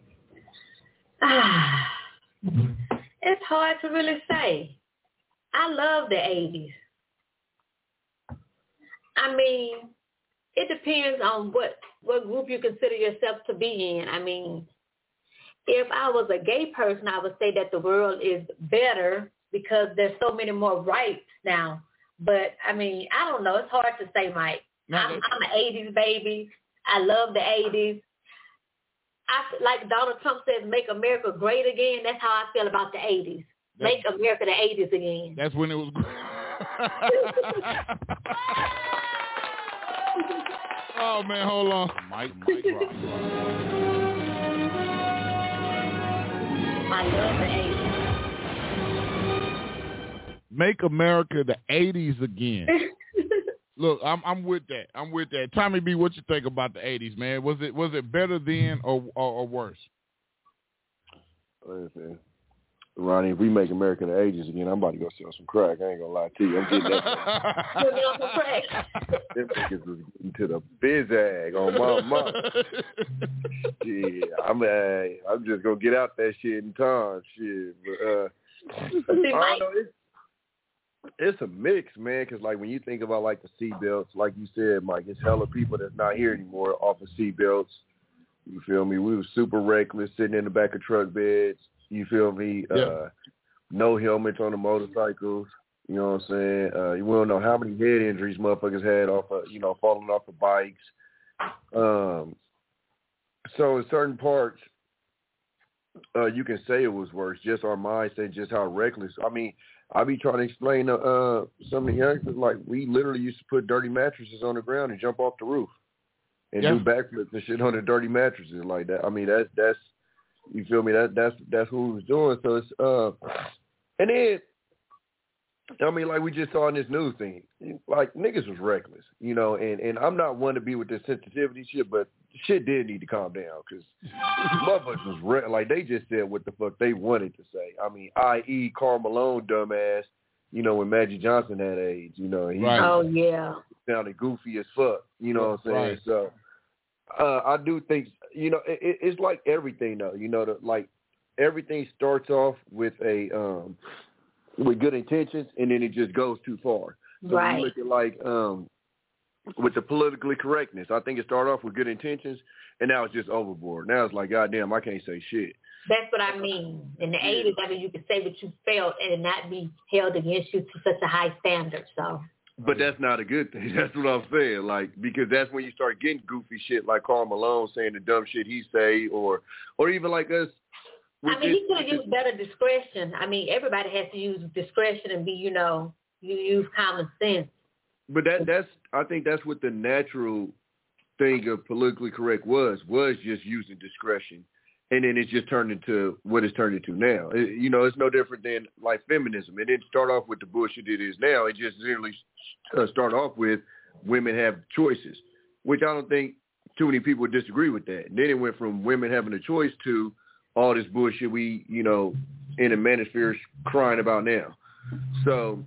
It's hard to really say. I love the 80s. I mean, it depends on what group you consider yourself to be in. I mean, if I was a gay person, I would say that the world is better because there's so many more rights now. But, I mean, I don't know. It's hard to say, Mike. I'm an 80s baby. I love the 80s. Like Donald Trump says, make America great again. That's how I feel about the 80s. Make America the 80s again. That's when it was great. Oh, man, hold on. Mike Ross. I love the 80s. Make America the 80s again. Look, I'm with that. I'm with that. Tommy B, what you think about the 80s, man? Was it better then or worse? Listen, Ronnie, if we make America the 80s again, I'm about to go sell some crack. I ain't gonna lie to you. I'm getting that. You'll get on some crack. Them niggas was into the bizag on my mama. Yeah, I'm just gonna get out that shit in time. Shit, but I don't know. It's a mix, man, because, like, when you think about, like, the seatbelts, like you said, Mike, it's hella people that's not here anymore off of seatbelts. You feel me? We were super reckless, sitting in the back of truck beds. You feel me? Yeah. No helmets on the motorcycles. You know what I'm saying? You don't know how many head injuries motherfuckers had off of, falling off of bikes. So in certain parts, you can say it was worse. Just our mindset, just how reckless. I mean, I be trying to explain to some of the youngsters, like, we literally used to put dirty mattresses on the ground and jump off the roof and do backflips and shit on the dirty mattresses like that. I mean, that's you feel me? That's what we was doing. So it's and then, I mean, like we just saw in this news thing, like, niggas was reckless, and I'm not one to be with this sensitivity shit, but shit did need to calm down because motherfuckers was like, they just said what the fuck they wanted to say. I mean, i.e. Karl Malone, dumbass, when Magic Johnson had AIDS, and he sounded goofy as fuck, you know what I'm saying? Right. So I do think, it's like everything though, like everything starts off with with good intentions, and then it just goes too far. So when you look at, like, with the politically correctness, I think it started off with good intentions, and now it's just overboard. Now it's like, goddamn, I can't say shit. That's what I mean. In the 80s, I mean, you could say what you felt and not be held against you to such a high standard. So. But that's not a good thing. That's what I'm saying. Like, because that's when you start getting goofy shit like Karl Malone saying the dumb shit he say, or even like us. I mean, he could have used better discretion. I mean, everybody has to use discretion and be, you use common sense. But I think that's what the natural thing of politically correct was just using discretion. And then it just turned into what it's turned into now. It's no different than, like, feminism. It didn't start off with the bullshit it is now. It just literally started off with women have choices, which I don't think too many people would disagree with that. And then it went from women having a choice to all this bullshit we, in the manosphere crying about now. So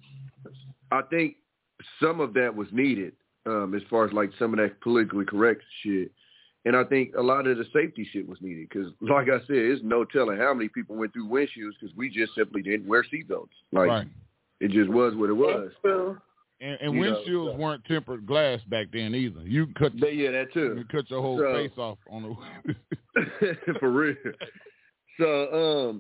I think some of that was needed as far as, like, some of that politically correct shit. And I think a lot of the safety shit was needed because, like I said, there's no telling how many people went through windshields because we just simply didn't wear seatbelts. Like, It just was what it was. That's true. And windshields weren't tempered glass back then either. You cut that too. You cut your whole face off on the for real. So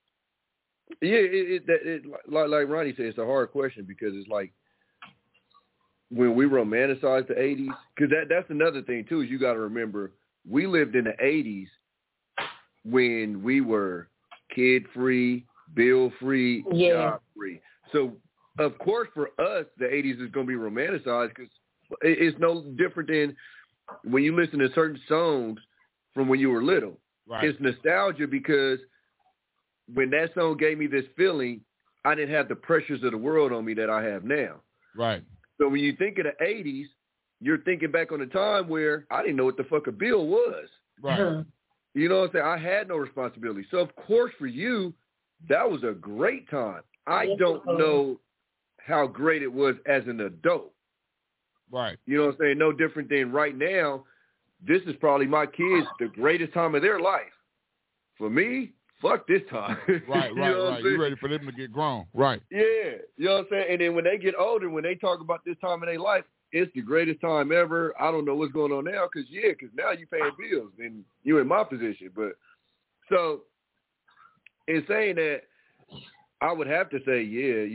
like Ronnie said, it's a hard question because it's like when we romanticize the 80s, because that's another thing too. Is you got to remember we lived in the 80s when we were kid free, bill free, job free. So of course, for us, the 80s is going to be romanticized because it's no different than when you listen to certain songs from when you were little. Right. It's nostalgia because when that song gave me this feeling, I didn't have the pressures of the world on me that I have now. Right. So when you think of the 80s, you're thinking back on a time where I didn't know what the fuck a bill was. Right. You know what I'm saying? I had no responsibility. So, of course, for you, that was a great time. I don't know how great it was as an adult. Right. You know what I'm saying? No different than right now, this is probably my kids' the greatest time of their life. For me, fuck this time. Right. You're ready for them to get grown. Right. Yeah. You know what I'm saying? And then when they get older, when they talk about this time of their life, it's the greatest time ever. I don't know what's going on now because now you're paying bills and you're in my position. But so in saying that, I would have to say,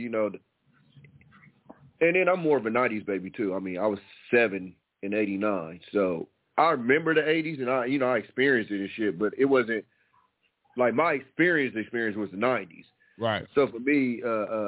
and then I'm more of a 90s baby too. I mean, I was 7 in 89. So I remember the 80s and I experienced it and shit, but it wasn't like my experience was the 90s. Right. So for me,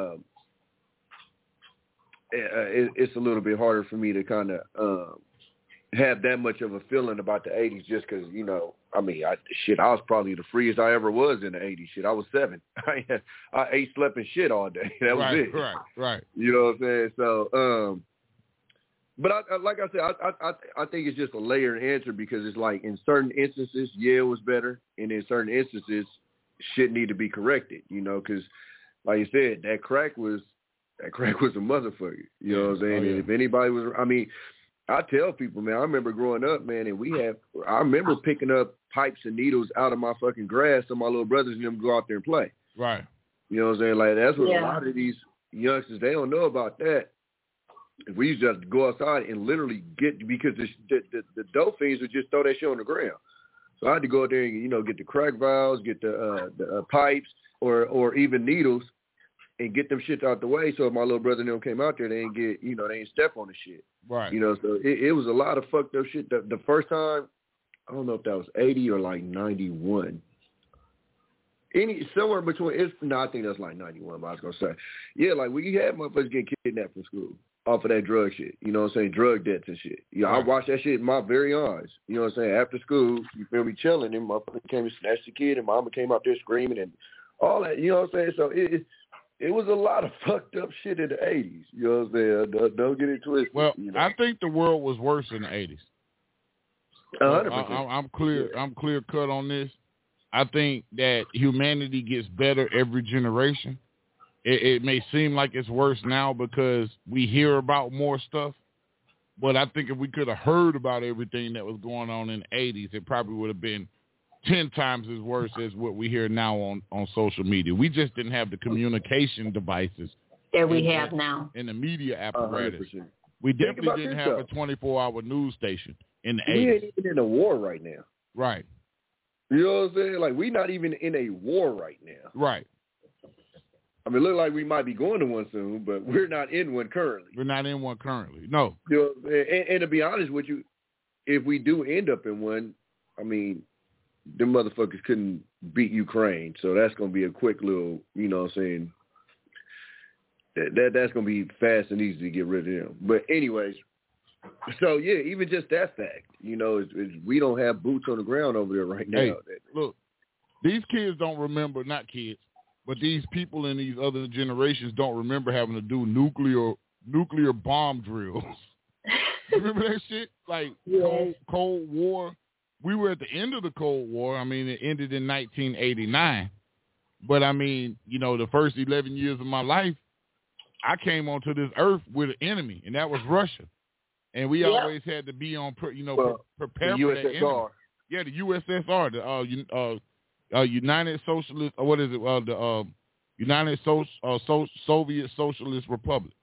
it's a little bit harder for me to kind of have that much of a feeling about the 80s just because, I was probably the freest I ever was in the 80s. Shit, I was 7. I ate, slept, and shit all day. That was it. Right. You know what I'm saying? So, but like I said, I think it's just a layered answer because it's like in certain instances, it was better. And in certain instances, shit need to be corrected, because like you said, that crack was a motherfucker. You know what I'm saying? And if anybody was, I tell people, man, I remember growing up, man, and I remember picking up pipes and needles out of my fucking grass so my little brothers and them go out there and play. Right. You know what I'm saying? Like, that's what a lot of these youngsters, they don't know about that. We used to have to go outside and literally get, because the dope fiends would just throw that shit on the ground. So I had to go out there and, get the crack vials, get the pipes, or even needles, and get them shit out the way. So if my little brother and them came out there, they ain't get, they ain't step on the shit. Right. So it was a lot of fucked up shit. The first time, I don't know if that was 80 or like 91. Somewhere between, I think that's like 91, but I was going to say. Yeah, like we had motherfuckers getting kidnapped from school off of that drug shit. You know what I'm saying? Drug debts and shit. I watched that shit in my very eyes. You know what I'm saying? After school, you feel me, chilling, and motherfucker came and snatched the kid, and mama came out there screaming and all that. You know what I'm saying? So it was a lot of fucked up shit in the 80s. You know what I'm saying? Don't get it twisted. Well, I think the world was worse in the 80s. 100%. I'm clear cut on this. I think that humanity gets better every generation. It may seem like it's worse now because we hear about more stuff, but I think if we could have heard about everything that was going on in the 80s, it probably would have been 10 times as worse as what we hear now on social media. We just didn't have the communication devices that we have now in the media apparatus. 100%. We definitely didn't have a 24-hour news station in the 80s. We ain't even in a war right now. Right. You know what I'm saying? Like, we not even in a war right now. Right. I mean, it look like we might be going to one soon, but we're not in one currently. We're not in one currently. No. And to be honest with you, if we do end up in one, I mean, them motherfuckers couldn't beat Ukraine, so that's going to be a quick little, you know what I'm saying, that's going to be fast and easy to get rid of them. But anyways, so yeah, even just that fact, we don't have boots on the ground over there right now. Hey, look, these kids don't remember, not kids, but these people in these other generations don't remember having to do nuclear bomb drills. Remember that shit? Like Cold War. We were at the end of the Cold War. I mean, it ended in 1989. But I mean, the first 11 years of my life, I came onto this earth with an enemy, and that was Russia. And we always had to be on, prepare for that enemy. Yeah, the USSR, the United Socialist, what is it? The United Soviet Socialist Republic.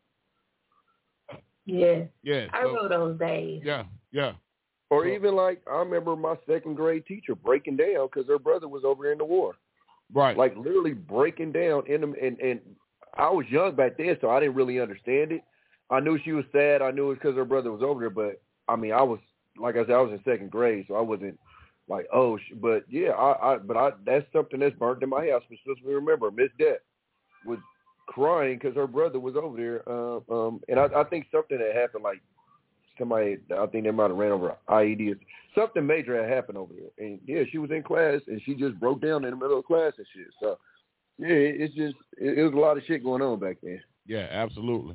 Yeah. Yeah. I remember those days. Yeah. Or even like, I remember my second grade teacher breaking down because her brother was over in the war. Right. Like literally breaking down in them. And I was young back then, so I didn't really understand it. I knew she was sad. I knew it was because her brother was over there. But, I mean, I was, like I said, I was in second grade, so I wasn't like, but yeah, that's something that's burnt in my house. Specifically, remember, Miss Det was crying because her brother was over there. And I think something that happened, like somebody, I think they might have ran over an IED. Something major had happened over there. And yeah, she was in class and she just broke down in the middle of class and shit. So yeah, it's just, it was a lot of shit going on back then. Yeah, absolutely.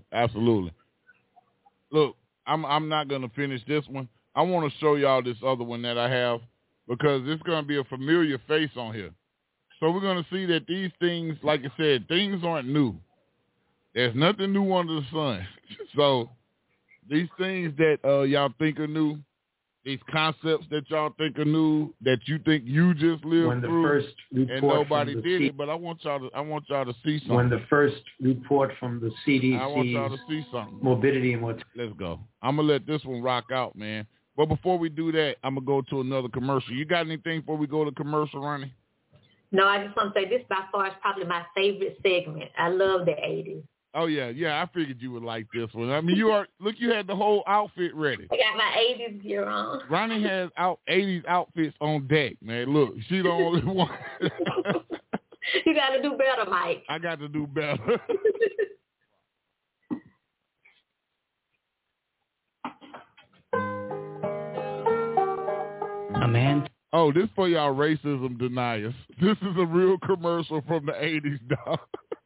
Look, I'm not going to finish this one. I want to show y'all this other one that I have because it's going to be a familiar face on here. So we're going to see that these things, like I said, things aren't new. There's nothing new under the sun. So these things that y'all think are new, these concepts that y'all think are new, that you think you just lived through, and nobody did it. But I want y'all to see something. When the first report from the CDC, I want y'all to see something. Morbidity and mortality. Let's go. I'm gonna let this one rock out, man. But before we do that, I'm gonna go to another commercial. You got anything before we go to commercial, Ronnie? No, I just want to say this by far is probably my favorite segment. I love the 80s. Oh, yeah. I figured you would like this one. I mean, you had the whole outfit ready. I got my 80s gear on. Ronnie has 80s outfits on deck, man. Look, she the only one. You got to do better, Mike. I got to do better. A man. Oh, this for y'all racism deniers. This is a real commercial from the 80s, dog.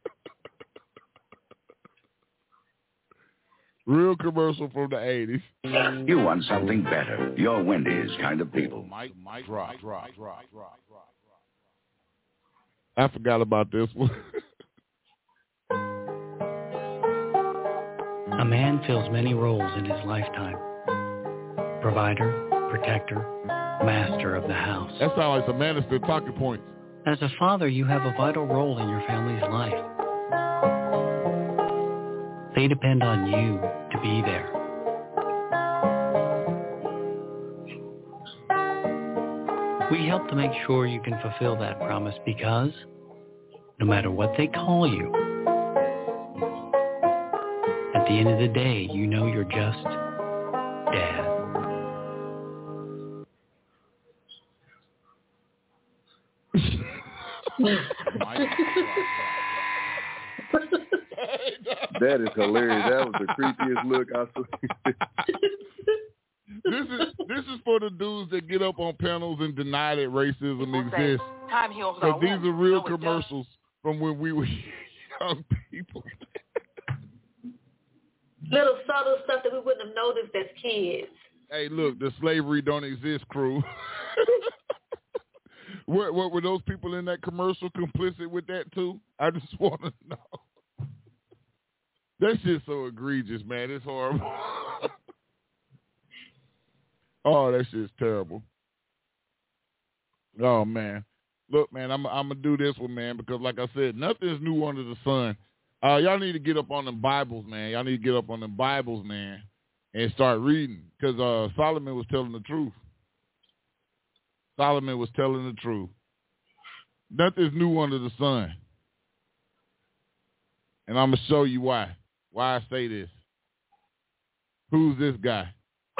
Real commercial from the 80s. You want something better. You're Wendy's kind of people. Mike, drop. I forgot about this one. A man fills many roles in his lifetime. Provider, protector, master of the house. That sounds like some Manister talking points. As a father, you have a vital role in your family's life. They depend on you to be there. We help to make sure you can fulfill that promise because no matter what they call you, at the end of the day, you know you're just Dad. That is hilarious. That was the creepiest look I saw. This is for the dudes that get up on panels and deny that racism exists. Time heals all So these wounds. are real No, it commercials from when we were young people. Little subtle stuff that we wouldn't have noticed as kids. Hey, look, the slavery don't exist crew. What were those people in that commercial complicit with that too? I just want to know. That shit's so egregious, man. It's horrible. Oh, that shit's terrible. Oh, man. Look, man, I'm going to do this one, man, because like I said, nothing is new under the sun. Y'all need to get up on them Bibles, man. Y'all need to get up on them Bibles, man, and start reading, because Solomon was telling the truth. Solomon was telling the truth. Nothing's new under the sun. And I'm going to show you why I say this. Who's this guy?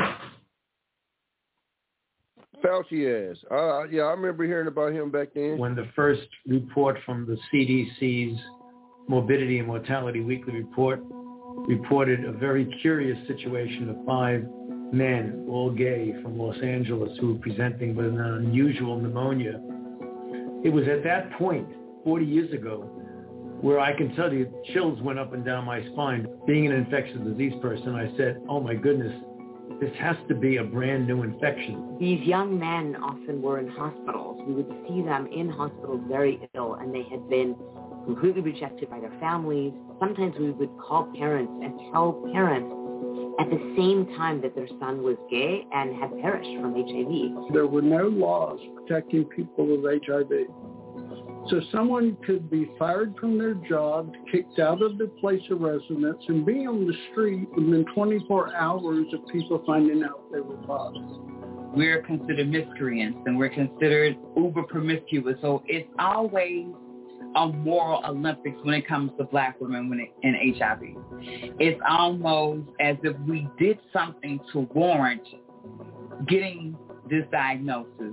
Fauci ass. Yeah, I remember hearing about him back then. When the first report from the CDC's Morbidity and Mortality Weekly Report reported a very curious situation of 5 men, all gay, from Los Angeles, who were presenting with an unusual pneumonia. It was at that point, 40 years ago, where I can tell you chills went up and down my spine. Being an infectious disease person, I said, oh my goodness, this has to be a brand new infection. These young men often were in hospitals. We would see them in hospitals very ill, and they had been completely rejected by their families. Sometimes we would call parents and tell parents at the same time that their son was gay and had perished from HIV. There were no laws protecting people with HIV. So someone could be fired from their job, kicked out of their place of residence, and be on the street within 24 hours of people finding out they were positive. We're considered miscreants and we're considered uber promiscuous. So it's always a moral Olympics when it comes to black women in HIV. It's almost as if we did something to warrant getting this diagnosis.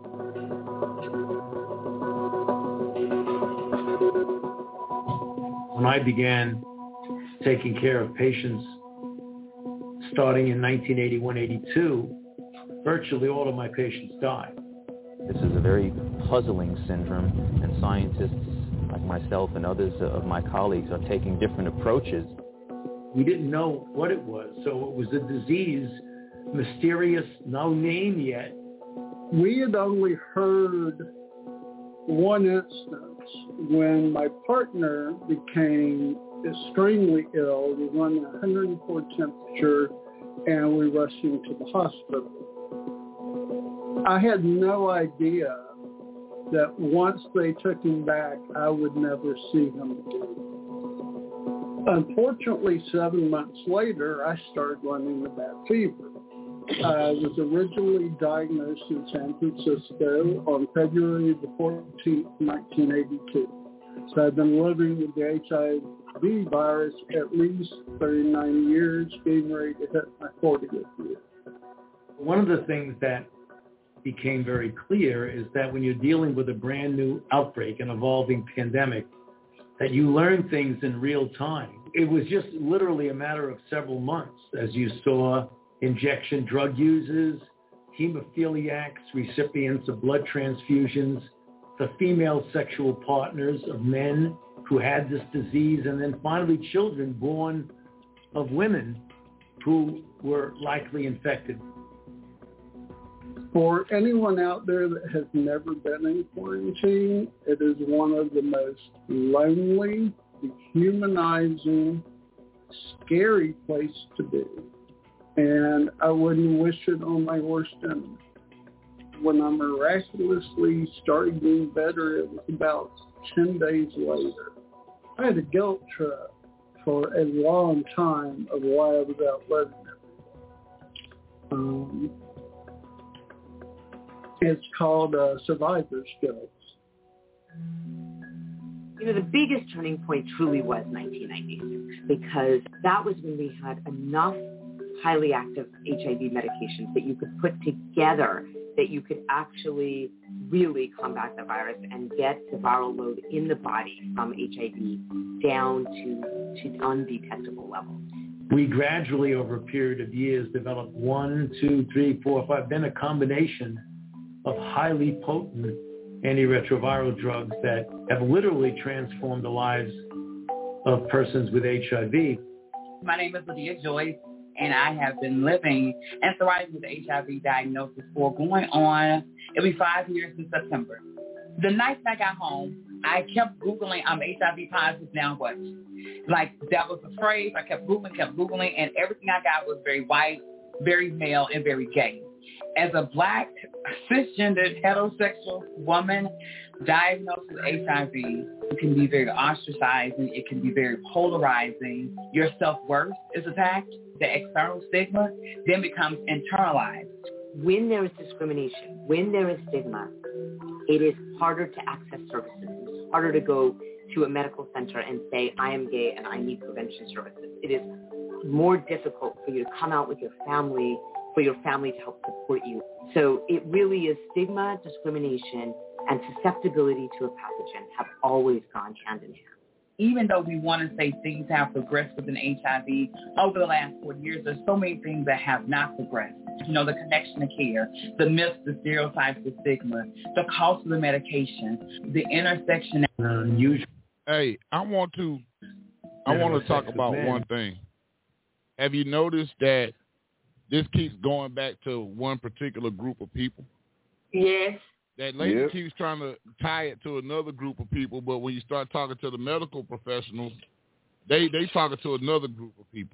When I began taking care of patients starting in 1981-82, virtually all of my patients died. This is a very puzzling syndrome, and scientists like myself and others of my colleagues are taking different approaches. We didn't know what it was, so it was a disease, mysterious, no name yet. We had only heard one instance when my partner became extremely ill. We were on 104 temperature, and we rushed him to the hospital. I had no idea that once they took him back, I would never see him again. Unfortunately, 7 months later, I started running a bad fever. I was originally diagnosed in San Francisco on February the 14th, 1982. So I've been living with the HIV virus at least 39 years, getting ready to hit my 40th year. One of the things that became very clear is that when you're dealing with a brand new outbreak, an evolving pandemic, that you learn things in real time. It was just literally a matter of several months as you saw injection drug users, hemophiliacs, recipients of blood transfusions, the female sexual partners of men who had this disease, and then finally children born of women who were likely infected. For anyone out there that has never been in quarantine, it is one of the most lonely, dehumanizing, scary place to be. And I wouldn't wish it on my worst enemy. When I miraculously started getting better, it was about 10 days later. I had a guilt trip for a long time of why I was outliving it. It's called survivor's guilt. You know, the biggest turning point truly was 1996, because that was when we had enough highly active HIV medications that you could put together that you could actually really combat the virus and get the viral load in the body from HIV down to undetectable levels. We gradually, over a period of years, developed 1, 2, 3, 4, 5, then a combination of highly potent antiretroviral drugs that have literally transformed the lives of persons with HIV. My name is Lydia Joyce, and I have been living and thriving with the HIV diagnosis for going on, it'll be 5 years in September. The night I got home, I kept Googling, I'm HIV positive, now what? Like, that was the phrase. I kept Googling, and everything I got was very white, very male, and very gay. As a black, cisgendered, heterosexual woman diagnosed with HIV, it can be very ostracizing. It can be very polarizing. Your self-worth is attacked. The external stigma then becomes internalized. When there is discrimination, when there is stigma, it is harder to access services. It's harder to go to a medical center and say, I am gay and I need prevention services. It is more difficult for you to come out with your family, for your family to help support you. So it really is stigma, discrimination, and susceptibility to a pathogen have always gone hand in hand. Even though we want to say things have progressed within HIV over the last 40 years, there's so many things that have not progressed. You know, the connection to care, the myths, the stereotypes, the stigma, the cost of the medication, the intersection. Hey, I want to talk about one thing. Have you noticed that this keeps going back to one particular group of people? Yes. That lady keeps trying to tie it to another group of people, but when you start talking to the medical professionals, they talking to another group of people.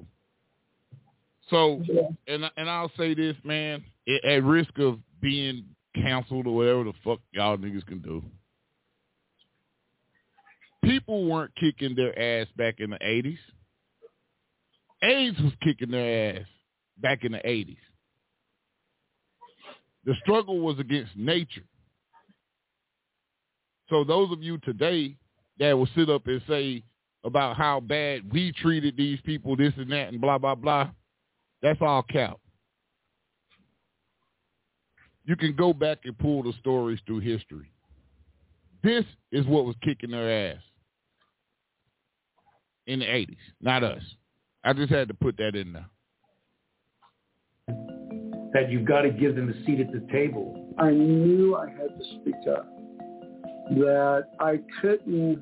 So, and I'll say this, man, at risk of being canceled or whatever the fuck y'all niggas can do, people weren't kicking their ass back in the 80s. AIDS was kicking their ass back in the 80s. The struggle was against nature. So those of you today that will sit up and say about how bad we treated these people, this and that, and blah, blah, blah, that's all cap. You can go back and pull the stories through history. This is what was kicking their ass in the 80s, not us. I just had to put that in there. That you've got to give them a seat at the table. I knew I had to speak up. That I couldn't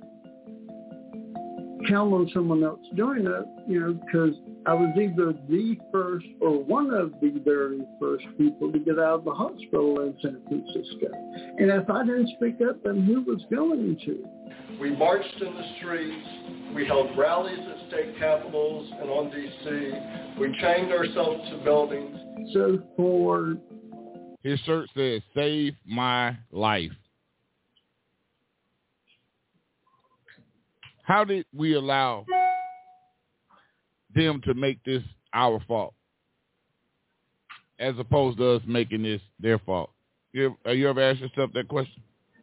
count on someone else doing it, you know, because I was either the first or one of the very first people to get out of the hospital in San Francisco. And if I didn't speak up, then who was going to? We marched in the streets. We held rallies at state capitals and on D.C. We chained ourselves to buildings. So for... His shirt says, "Save my life." How did we allow them to make this our fault as opposed to us making this their fault? You ever asked yourself that question?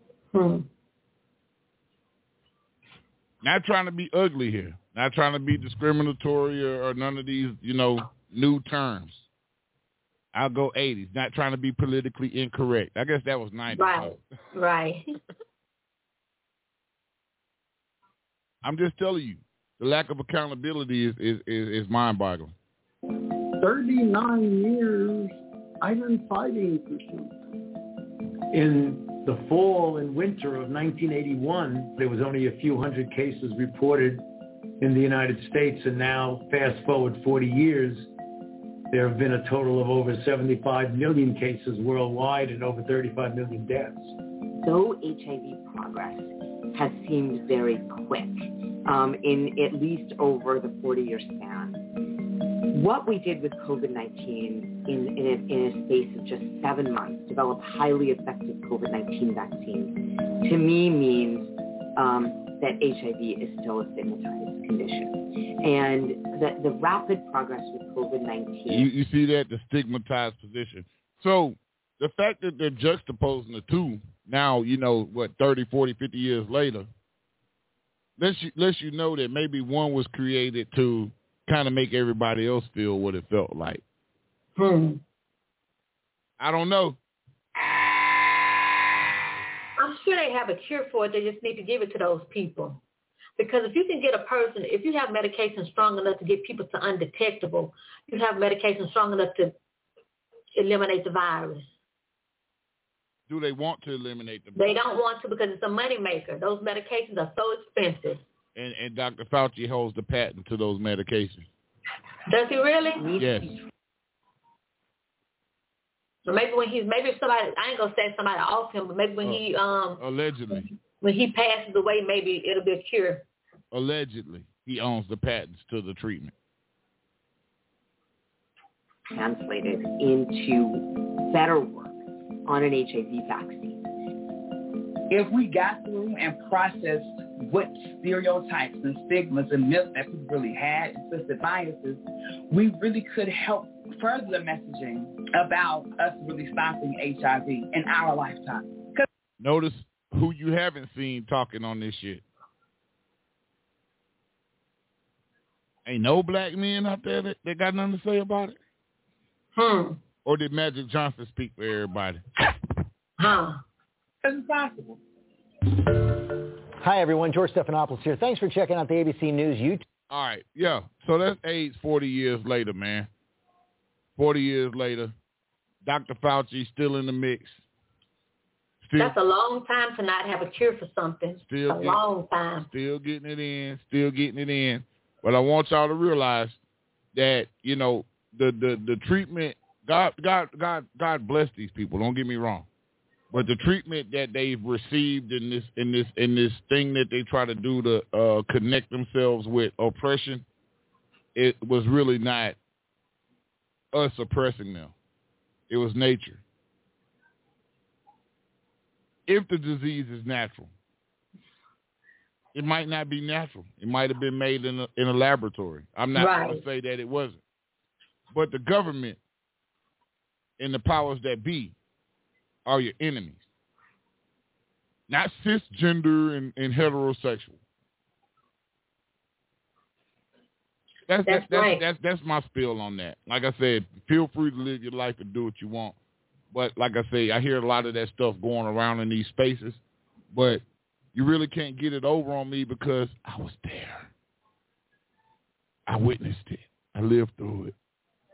Not trying to be ugly here. Not trying to be discriminatory or none of these, you know, new terms. I'll go 80s. Not trying to be politically incorrect. I guess that was 90s. Right. I'm just telling you, the lack of accountability is mind-boggling. 39 years, I've been fighting for something. In the fall and winter of 1981, there was only a few hundred cases reported in the United States, and now, fast forward 40 years, there have been a total of over 75 million cases worldwide and over 35 million deaths. Though HIV progress has seemed very quick, in at least over the 40-year span, what we did with COVID-19 in a space of just 7 months, develop highly effective COVID-19 vaccines, to me means that HIV is still a stigmatized condition. And the rapid progress with COVID-19. You see that, the stigmatized position. So the fact that they're juxtaposing the two now, 30, 40, 50 years later, lets you know that maybe one was created to kind of make everybody else feel what it felt like. I don't know. I'm sure they have a cure for it. They just need to give it to those people. Because if you can get a person, if you have medication strong enough to get people to undetectable, you have medication strong enough to eliminate the virus. Do they want to eliminate the virus? They don't want to because it's a moneymaker. Those medications are so expensive. And Dr. Fauci holds the patent to those medications. Does he really? Yes. So maybe somebody, I ain't gonna say somebody off him, but maybe when he allegedly when he passes away, maybe it'll be a cure. Allegedly, he owns the patents to the treatment. Translated into better work on an HIV vaccine. If we got through and processed what stereotypes and stigmas and myths that people really had, implicit biases, we really could help further the messaging about us really stopping HIV in our lifetime. Notice who you haven't seen talking on this shit. Ain't no black men out there that got nothing to say about it? Or did Magic Johnson speak for everybody? It's possible. Hi, everyone. George Stephanopoulos here. Thanks for checking out the ABC News YouTube. All right, yeah. So that's AIDS 40 years later, man. 40 years later, Dr. Fauci still in the mix. That's a long time to not have a cure for something. Long time. Still getting it in. But I want y'all to realize that, the treatment, God bless these people, don't get me wrong. But the treatment that they've received in this thing that they try to do to connect themselves with oppression, it was really not us oppressing them. It was nature. If the disease is natural, it might not be natural. It might have been made in a laboratory. I'm not going to say that it wasn't. But the government and the powers that be are your enemies. Not cisgender and heterosexual. That's my spiel on that. Like I said, feel free to live your life and do what you want. But like I say, I hear a lot of that stuff going around in these spaces. But you really can't get it over on me because I was there. I witnessed it. I lived through it.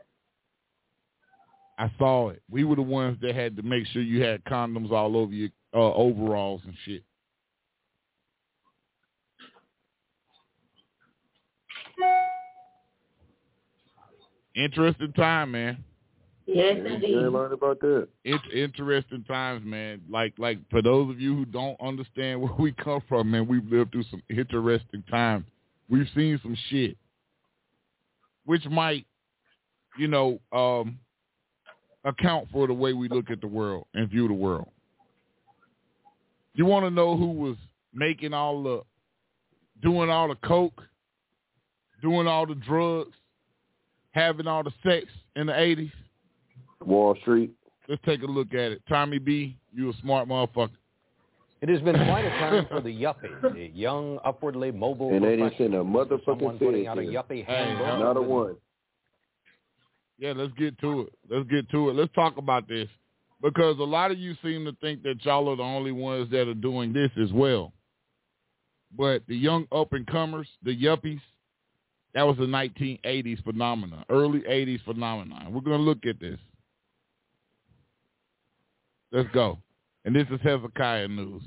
I saw it. We were the ones that had to make sure you had condoms all over your overalls and shit. Interesting time, man. Yes, indeed. I learned about that. It's interesting times, man. Like for those of you who don't understand where we come from, man, we've lived through some interesting times. We've seen some shit, which might, account for the way we look at the world and view the world. You want to know who was doing all the coke, doing all the drugs, having all the sex in the 80s? Wall Street. Let's take a look at it. Tommy B, you a smart motherfucker. It has been quite a time for the yuppie, the young, upwardly mobile and professional. they didn't send a motherfucking putting out a yuppie handbook. Not a one. Yeah, let's get to it. Let's talk about this. Because a lot of you seem to think that y'all are the only ones that are doing this as well. But the young up-and-comers, the yuppies, that was a 1980s phenomenon, early 80s phenomenon. We're going to look at this. Let's go. And this is Hezekiah News.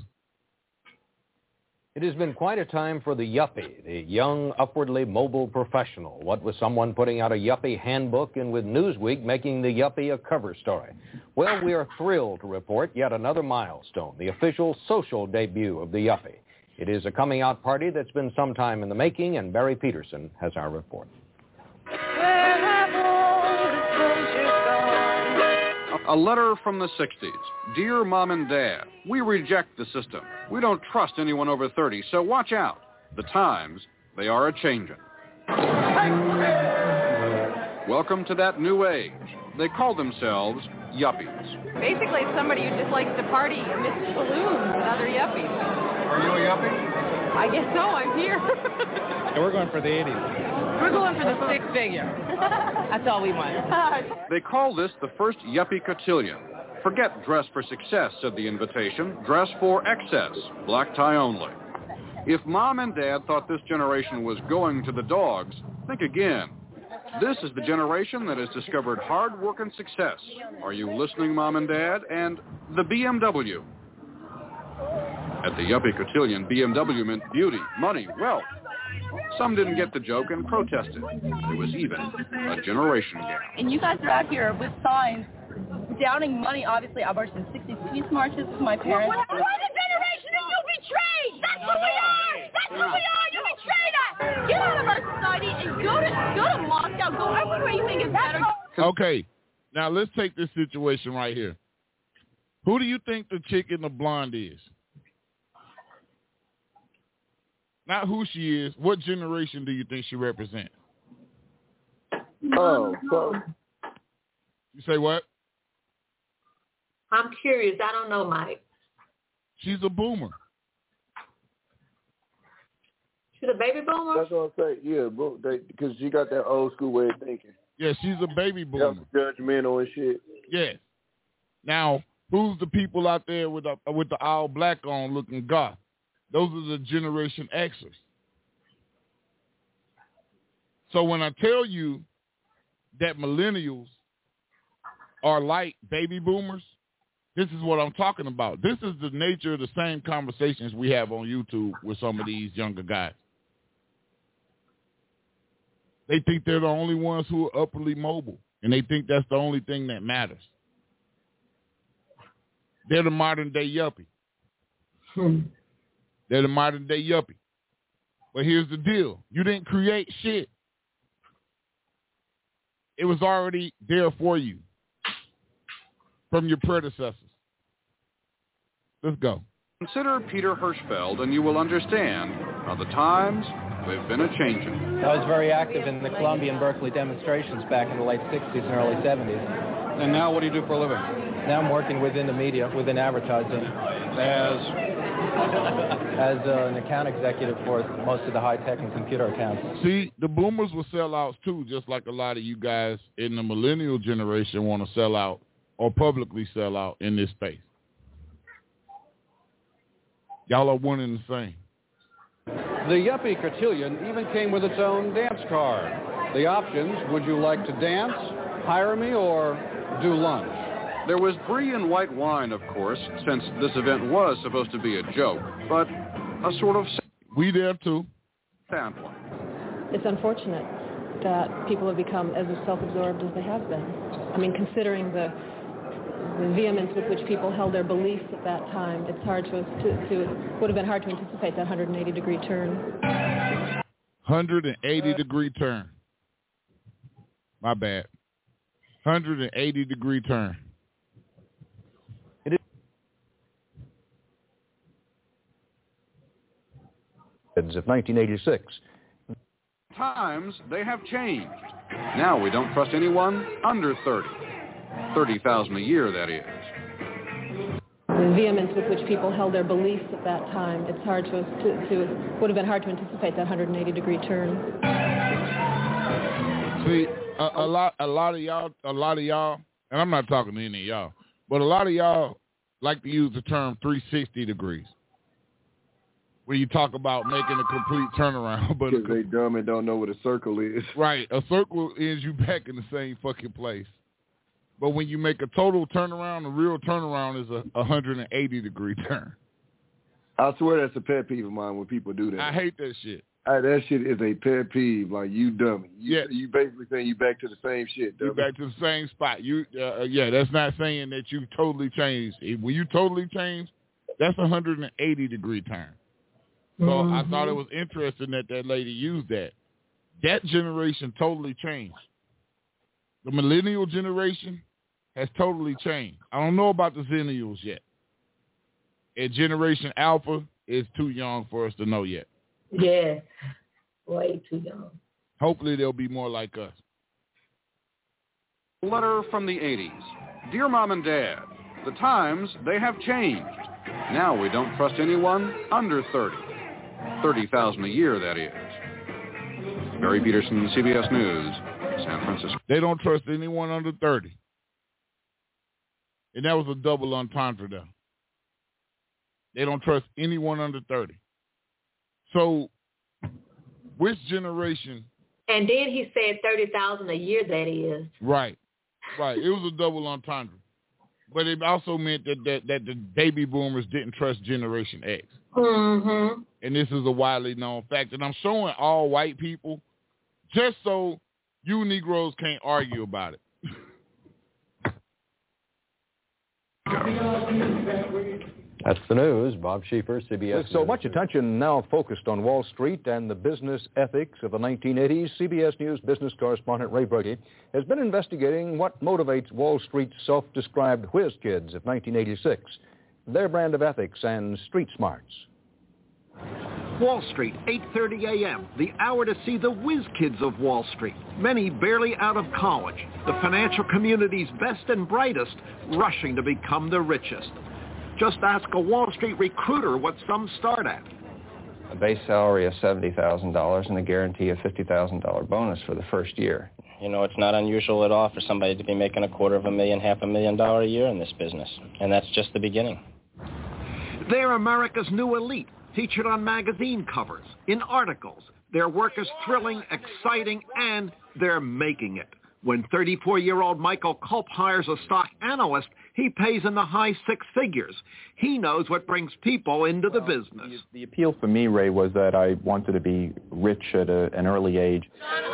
It has been quite a time for the yuppie, the young, upwardly mobile professional. What with someone putting out a yuppie handbook and with Newsweek making the yuppie a cover story. Well, we are thrilled to report yet another milestone, the official social debut of the yuppie. It is a coming out party that's been some time in the making, and Barry Peterson has our report. A A letter from the 60s. Dear Mom and Dad, we reject the system. We don't trust anyone over 30, so watch out. The times, they are a-changin'. Welcome to that new age. They call themselves yuppies. Basically, it's somebody who just likes to party amidst balloons and other yuppies. Are you a yuppie? I guess so. I'm here. We're going for the 80s. We're going for the six-figure. That's all we want. They call this the first yuppie cotillion. Forget dress for success, said the invitation. Dress for excess. Black tie only. If Mom and Dad thought this generation was going to the dogs, think again. This is the generation that has discovered hard work and success. Are you listening, Mom and Dad? And the BMW. At the yuppie cotillion, BMW meant beauty, money, wealth. Some didn't get the joke and protested. There was even a generation gap. And you guys are out here with signs downing money, obviously. I worked in 60s peace marches with my parents. We're the generation that you betrayed! That's who we are! That's who we are! You betrayed us! Get out of our society and go to Moscow. Go everywhere you think is better. Okay, now let's take this situation right here. Who do you think the chick in the blonde is? Not who she is. What generation do you think she represents? Oh, so. You say what? I'm curious. I don't know, Mike. She's a boomer. She's a baby boomer? That's what I'm saying. Yeah, because she got that old school way of thinking. Yeah, she's a baby boomer. Judgmental and shit. Yes. Now, who's the people out there with the all black on looking goth? Those are the Generation Xers. So when I tell you that millennials are like baby boomers, this is what I'm talking about. This is the nature of the same conversations we have on YouTube with some of these younger guys. They think they're the only ones who are upwardly mobile, and they think that's the only thing that matters. They're the modern-day yuppie. They're the modern-day yuppie. But here's the deal. You didn't create shit. It was already there for you from your predecessors. Let's go. Consider Peter Hirschfeld, and you will understand how the times, they've been a-changing. I was very active in the Columbia and Berkeley demonstrations back in the late 60s and early 70s. And now what do you do for a living? Now I'm working within the media, within advertising. As an account executive for most of the high-tech and computer accounts. See, the boomers will sell out too, just like a lot of you guys in the millennial generation want to sell out or publicly sell out in this space. Y'all are one and the same. The yuppie cotillion even came with its own dance card. The options, would you like to dance, hire me, or do lunch? There was brie and white wine, of course, since this event was supposed to be a joke, but a sort of... We there, too. Sampling. It's unfortunate that people have become as self-absorbed as they have been. I mean, considering the vehemence with which people held their beliefs at that time, it's hard would have been hard to anticipate that 180-degree turn. 180-degree turn. My bad. 180-degree turn. Of 1986. Times, they have changed. Now we don't trust anyone under 30. 30,000 a year, that is. The vehemence with which people held their beliefs at that time, it's hard would have been hard to anticipate that 180-degree turn. See, a lot of y'all, and I'm not talking to any of y'all, but a lot of y'all like to use the term 360 degrees. Where you talk about making a complete turnaround. But they dumb and don't know what a circle is. Right. A circle is you back in the same fucking place. But when you make a total turnaround, a real turnaround is a 180-degree turn. I swear that's a pet peeve of mine when people do that. I hate that shit. That shit is a pet peeve. Like, you dummy. You basically saying you back to the same shit, dummy. You back to the same spot. That's not saying that you totally changed. When you totally change, that's a 180-degree turn. So I thought it was interesting that lady used that. That generation totally changed. The millennial generation, has totally changed. I don't know about the Zennials yet. And Generation Alpha is too young for us to know yet. Yeah, way too young. Hopefully they'll be more like us. Letter from the 80s. Dear Mom and Dad, the times, they have changed. Now we don't trust anyone under 30. $30,000 a year, that is. Barry Peterson, CBS News, San Francisco. They don't trust anyone under 30. And that was a double entendre there. They don't trust anyone under 30. So, which generation? And then he said 30,000 a year, that is. Right. It was a double entendre. But it also meant that the baby boomers didn't trust Generation X. Mm-hmm. And this is a widely known fact. And I'm showing all white people just so you Negroes can't argue about it. That's the news. Bob Schieffer, CBS With so much attention now focused on Wall Street and the business ethics of the 1980s, CBS News business correspondent Ray Brady has been investigating what motivates Wall Street's self-described whiz kids of 1986, their brand of ethics and street smarts. Wall Street, 8:30 a.m., the hour to see the whiz kids of Wall Street, many barely out of college, the financial community's best and brightest, rushing to become the richest. Just ask a Wall Street recruiter what some start at. A base salary of $70,000 and a guarantee of $50,000 bonus for the first year. You know, it's not unusual at all for somebody to be making $250,000, $500,000 a year in this business. And that's just the beginning. They're America's new elite, featured on magazine covers, in articles. Their work is thrilling, exciting, and they're making it. When 34-year-old Michael Culp hires a stock analyst, he pays in the high six figures. He knows what brings people into the business. The appeal for me, Ray, was that I wanted to be rich at an early age.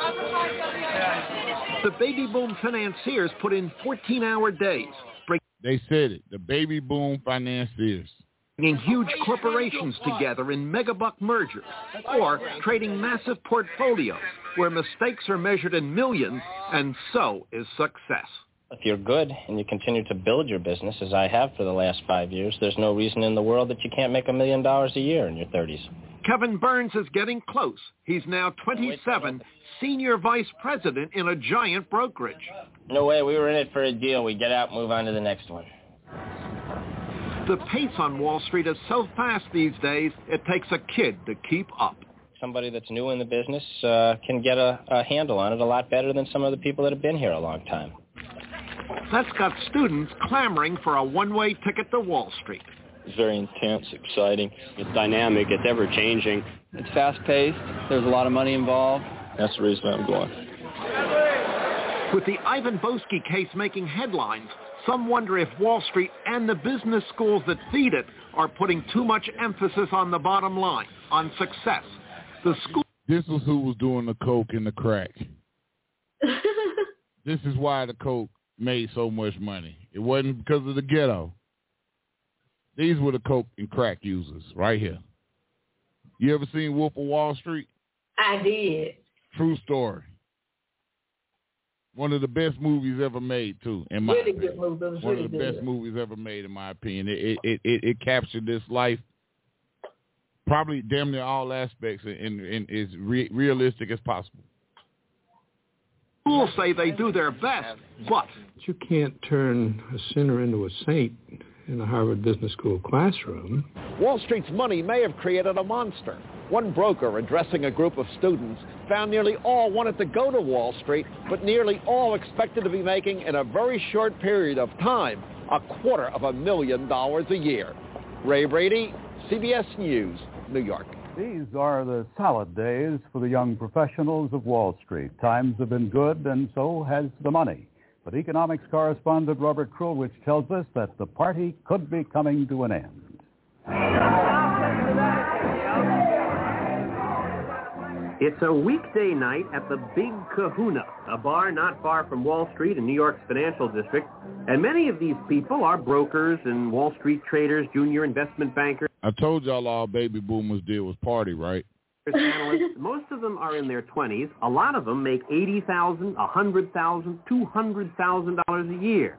The baby boom financiers put in 14-hour days. They said it, the baby boom financiers. Bringing huge corporations together in megabuck mergers, or trading massive portfolios where mistakes are measured in millions, and so is success. If you're good and you continue to build your business, as I have for the last 5 years, there's no reason in the world that you can't make $1 million a year in your 30s. Kevin Burns is getting close. He's now 27, senior vice president in a giant brokerage. No way, we were in it for a deal. We get out and move on to the next one. The pace on Wall Street is so fast these days, it takes a kid to keep up. Somebody that's new in the business can get a handle on it a lot better than some of the people that have been here a long time. That's got students clamoring for a one-way ticket to Wall Street. It's very intense, exciting. It's dynamic. It's ever-changing. It's fast-paced. There's a lot of money involved. That's the reason I'm going. With the Ivan Boesky case making headlines, some wonder if Wall Street and the business schools that feed it are putting too much emphasis on the bottom line, on success. The school. This is who was doing the coke and the crack. This is why the coke made so much money. It wasn't because of the ghetto. These were the coke and crack users right here. You ever seen Wolf of Wall Street? I did. True story. One of the best movies ever made, too, in my opinion. Good movie. It was One really of the good. best movies ever made, in my opinion. It captured this life, probably damn near all aspects, and is realistic as possible. Schools say they do their best, but you can't turn a sinner into a saint in a Harvard Business School classroom. Wall Street's money may have created a monster. One broker addressing a group of students found nearly all wanted to go to Wall Street, but nearly all expected to be making, in a very short period of time, $250,000 a year. Ray Brady, CBS News, New York. These are the salad days for the young professionals of Wall Street. Times have been good, and so has the money. But economics correspondent Robert Krulwich tells us that the party could be coming to an end. It's a weekday night at the Big Kahuna, a bar not far from Wall Street in New York's financial district. And many of these people are brokers and Wall Street traders, junior investment bankers. I told y'all all baby boomers did was party, right? Analysts. Most of them are in their 20s. A lot of them make $80,000, $100,000, $200,000 a year.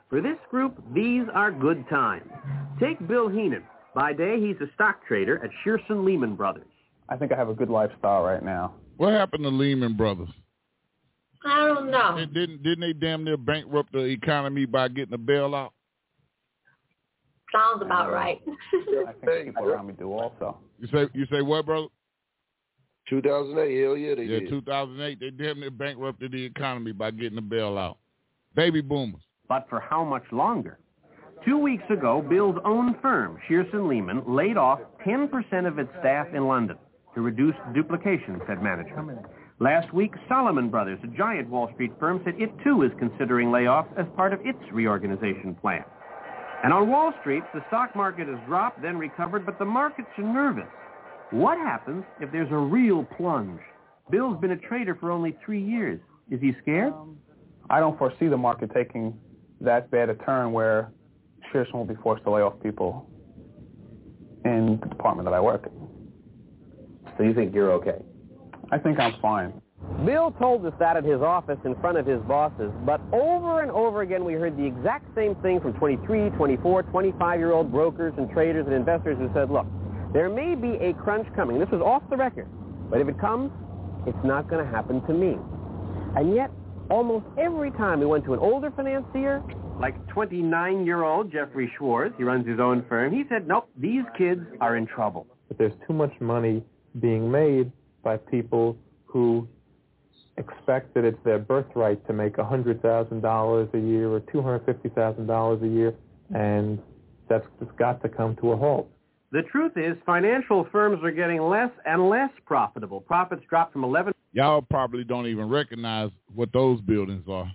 For this group, these are good times. Take Bill Heenan. By day, he's a stock trader at Shearson Lehman Brothers. I think I have a good lifestyle right now. What happened to Lehman Brothers? I don't know. Didn't they damn near bankrupt the economy by getting a bailout? Sounds about right. I think people around me do also. You say what, brother? 2008, hell yeah, they did. 2008, they damn near bankrupted the economy by getting a bailout. Baby boomers. But for how much longer? 2 weeks ago, Bill's own firm, Shearson Lehman, laid off 10% of its staff in London to reduce duplication, said management. Last week, Salomon Brothers, a giant Wall Street firm, said it too is considering layoffs as part of its reorganization plan. And on Wall Street, the stock market has dropped, then recovered, but the markets are nervous. What happens if there's a real plunge? Bill's been a trader for only 3 years. Is he scared? I don't foresee the market taking that bad a turn where Shearson will be forced to lay off people in the department that I work in. So you think you're okay? I think I'm fine. Bill told us that at his office in front of his bosses, but over and over again we heard the exact same thing from 23, 24, 25-year-old brokers and traders and investors who said, look, there may be a crunch coming. This was off the record. But if it comes, it's not going to happen to me. And yet, almost every time we went to an older financier, like 29-year-old Jeffrey Schwartz, he runs his own firm, he said, nope, these kids are in trouble. But there's too much money being made by people who expect that it's their birthright to make $100,000 a year or $250,000 a year, and that's just got to come to a halt. The truth is, financial firms are getting less and less profitable. Profits dropped from 11... Y'all probably don't even recognize what those buildings are.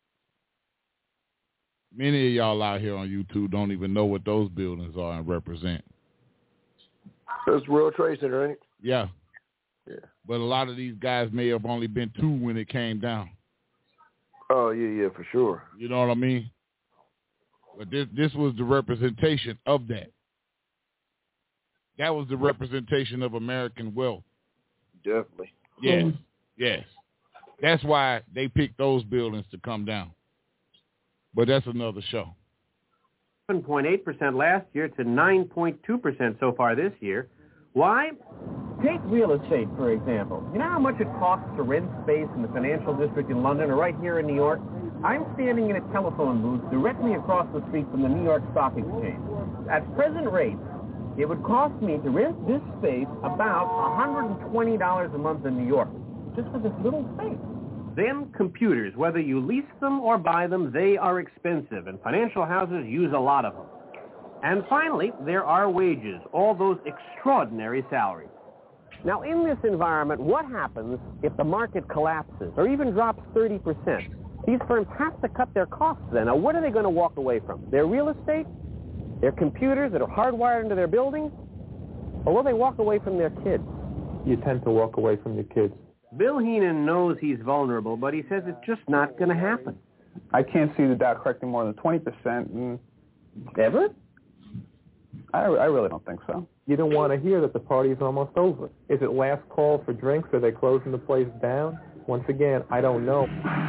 Many of y'all out here on YouTube don't even know what those buildings are and represent. That's World Trade Center, ain't it? Yeah. Yeah. But a lot of these guys may have only been 2 when it came down. Oh, yeah, for sure. You know what I mean? But this was the representation of that. That was the representation of American wealth. Definitely. Yes, yes. That's why they picked those buildings to come down. But that's another show. 7.8% last year to 9.2% so far this year. Why? Take real estate, for example. You know how much it costs to rent space in the financial district in London or right here in New York? I'm standing in a telephone booth directly across the street from the New York Stock Exchange. At present rates, it would cost me to rent this space about $120 a month in New York, just for this little space. Then computers, whether you lease them or buy them, they are expensive, and financial houses use a lot of them. And finally, there are wages, all those extraordinary salaries. Now, in this environment, what happens if the market collapses or even drops 30%? These firms have to cut their costs then. Now, what are they going to walk away from? Their real estate? Their computers that are hardwired into their buildings? Or will they walk away from their kids? You tend to walk away from your kids. Bill Heenan knows he's vulnerable, but he says it's just not going to happen. I can't see the Dow correcting more than 20%. Ever? I really don't think so. You don't want to hear that the party's almost over. Is it last call for drinks? Are they closing the place down? Once again, I don't know.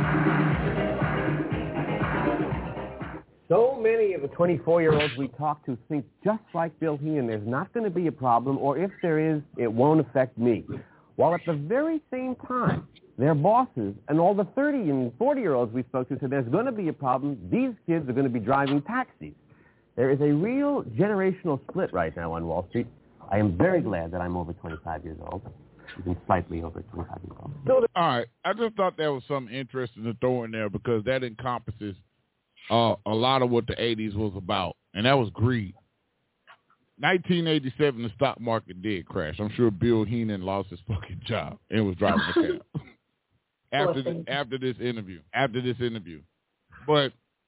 So many of the 24-year-olds we talk to think just like Bill Heenan, there's not going to be a problem, or if there is, it won't affect me. While at the very same time, their bosses and all the 30 and 40-year-olds we spoke to said there's going to be a problem. These kids are going to be driving taxis. There is a real generational split right now on Wall Street. I am very glad that I'm over 25 years old, even slightly over 25 years old. All right. I just thought that was something interesting to throw in there because that encompasses a lot of what the 80s was about, and that was greed. 1987, the stock market did crash. I'm sure Bill Heenan lost his fucking job and was driving a cab after this interview. But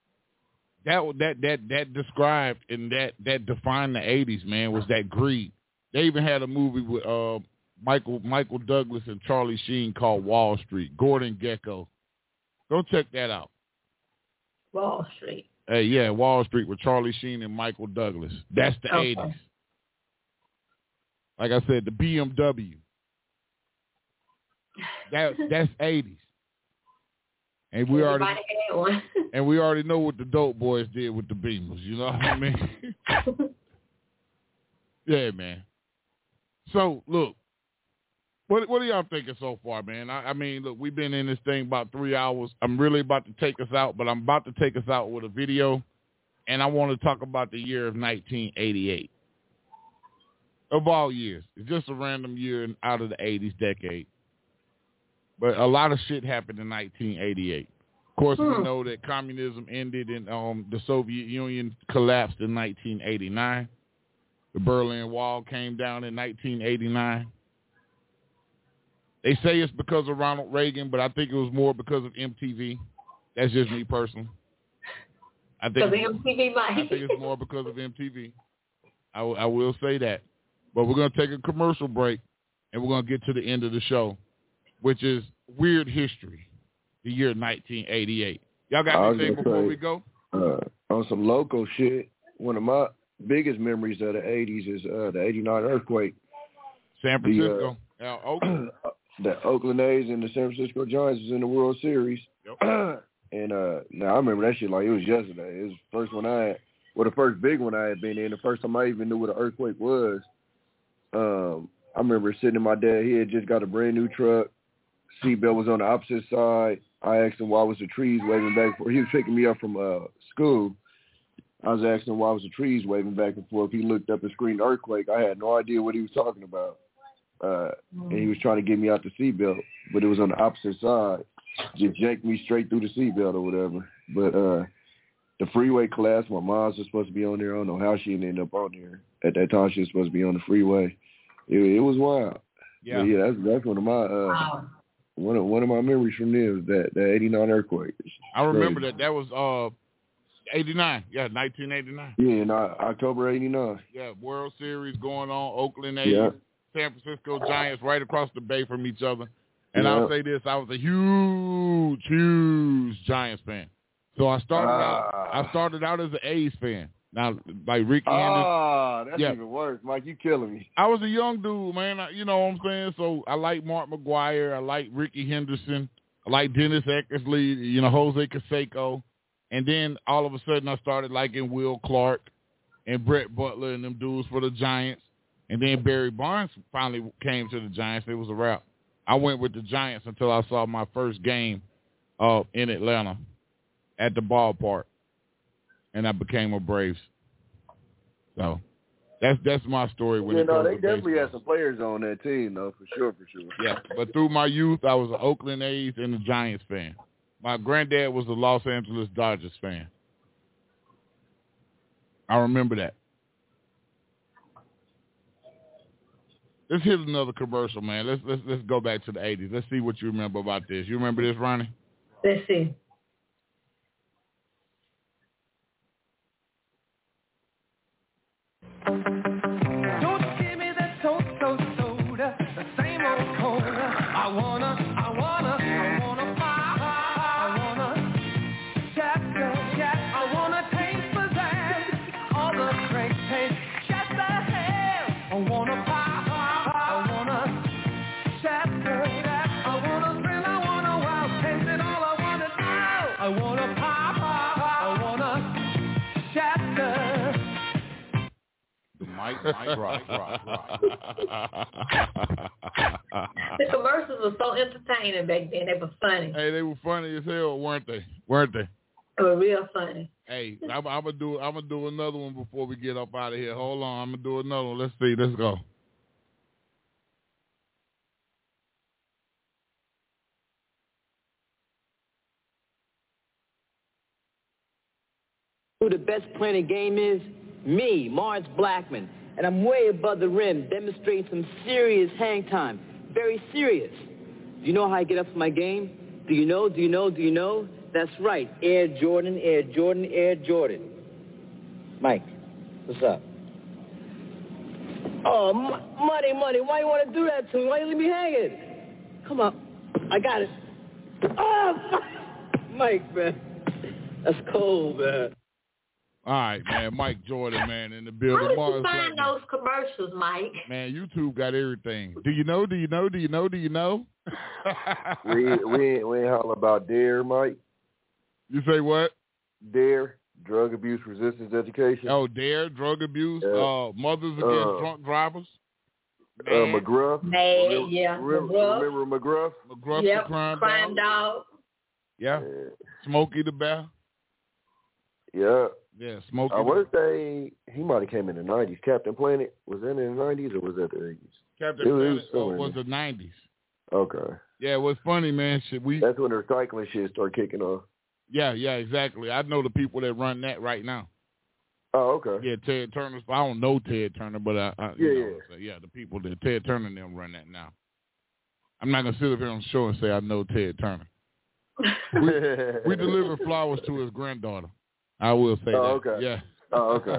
that described and that defined the 80s, man, was that greed. They even had a movie with Michael Douglas and Charlie Sheen called Wall Street. Gordon Gekko. Go check that out. Wall Street. Hey, yeah, Wall Street with Charlie Sheen and Michael Douglas. That's the 80s. Like I said, the BMW. That's 80s. And we already had one. And we already know what the Dope Boys did with the Beamers. You know what I mean? Yeah, man. So look, what are y'all thinking so far, man? I mean, look, we've been in this thing about 3 hours. I'm really about to take us out, but I'm about to take us out with a video, and I want to talk about the year of 1988. Of all years, it's just a random year out of the 80s decade. But a lot of shit happened in 1988. Of course, we know that communism ended and the Soviet Union collapsed in 1989. The Berlin Wall came down in 1989. They say it's because of Ronald Reagan, but I think it was more because of MTV. That's just me personally. I think it's more because of MTV. I will say that. But we're going to take a commercial break, and we're going to get to the end of the show, which is Weird History, the year 1988. Y'all got anything before we go? On some local shit, one of my biggest memories of the 80s is the 89 earthquake. San Francisco. Oakland. The Oakland A's and the San Francisco Giants was in the World Series. Yep. And now I remember that shit like it was yesterday. It was the first one the first big one I had been in. The first time I even knew what an earthquake was. I remember sitting in my dad. He had just got a brand new truck. Seatbelt was on the opposite side. I asked him why was the trees waving back and forth. He was picking me up from school. I was asking him why was the trees waving back and forth. He looked up and screamed earthquake. I had no idea what he was talking about. And he was trying to get me out the seatbelt, but it was on the opposite side. Just yanked me straight through the seatbelt or whatever. But the freeway collapsed. My mom's was supposed to be on there. I don't know how she ended up on there. At that time, she was supposed to be on the freeway. It was wild. Yeah, yeah, that's one of my one of my memories from there was that 89 earthquake. I remember that was 89. Yeah, 1989. Yeah, in October 89. Yeah, World Series going on. Oakland A's, San Francisco Giants right across the bay from each other. And I'll say this, I was a huge Giants fan. So I started out as an A's fan. Now, like Ricky Henderson. That's even worse. Mike, you killing me. I was a young dude, man. You know what I'm saying? So I like Mark McGwire. I like Ricky Henderson. I like Dennis Eckersley, Jose Canseco. And then all of a sudden I started liking Will Clark and Brett Butler and them dudes for the Giants. And then Barry Bonds finally came to the Giants. It was a wrap. I went with the Giants until I saw my first game in Atlanta at the ballpark. And I became a Braves. So that's my story. When it comes they to definitely baseball. had some players on that team, though, for sure. Yeah, but through my youth, I was an Oakland A's and a Giants fan. My granddad was a Los Angeles Dodgers fan. I remember that. Let's hit another commercial, man. Let's go back to the 80s. Let's see what you remember about this. You remember this, Ronnie? Let's see. Don't give me that so-so soda, the same old cola. I wanna chat, I wanna taste pizzazz, all the great taste, just the hell. I wanna pop, I wanna chat, I wanna thrill, I wanna wow, taste it all, I wanna know. I wanna pop, I wanna chat. The commercials were so entertaining back then. They were funny. Hey, they were funny as hell, weren't they? They were real funny. Hey, I'm gonna do another one before we get up out of here. Hold on, I'm gonna do another one. Let's see. Let's go. Who the best player in the game is? Me, Morris Blackman. And I'm way above the rim, demonstrating some serious hang time. Very serious. Do you know how I get up for my game? Do you know? That's right. Air Jordan, Air Jordan, Air Jordan. Mike, what's up? Oh, money. Why you want to do that to me? Why you leave me hanging? Come on. I got it. Oh, Mike, man. That's cold, man. All right, man. Mike Jordan, man, in the building. How did you find those commercials, Mike? Man, YouTube got everything. Do you know? we ain't holler about Dare, Mike. You say what? DARE, Drug Abuse Resistance Education. Oh, DARE, drug abuse, Mothers Against Drunk Drivers. McGruff. Remember McGruff? McGruff the crime dog. Yeah. Smokey the Bear. Yeah. Yeah, Smokey. I want to say he might have came in the 90s. Captain Planet, was that in the 90s or was that the 80s? Captain Planet was the 90s. Okay. Yeah, what's funny, man, that's when the recycling shit started kicking off. Yeah, exactly. I know the people that run that right now. Oh, okay. Yeah, Ted Turner. I don't know Ted Turner, but the people that Ted Turner and them run that now. I'm not gonna sit up here on the show and say I know Ted Turner. we deliver flowers to his granddaughter. I will say that. Okay. Yeah. Oh, okay.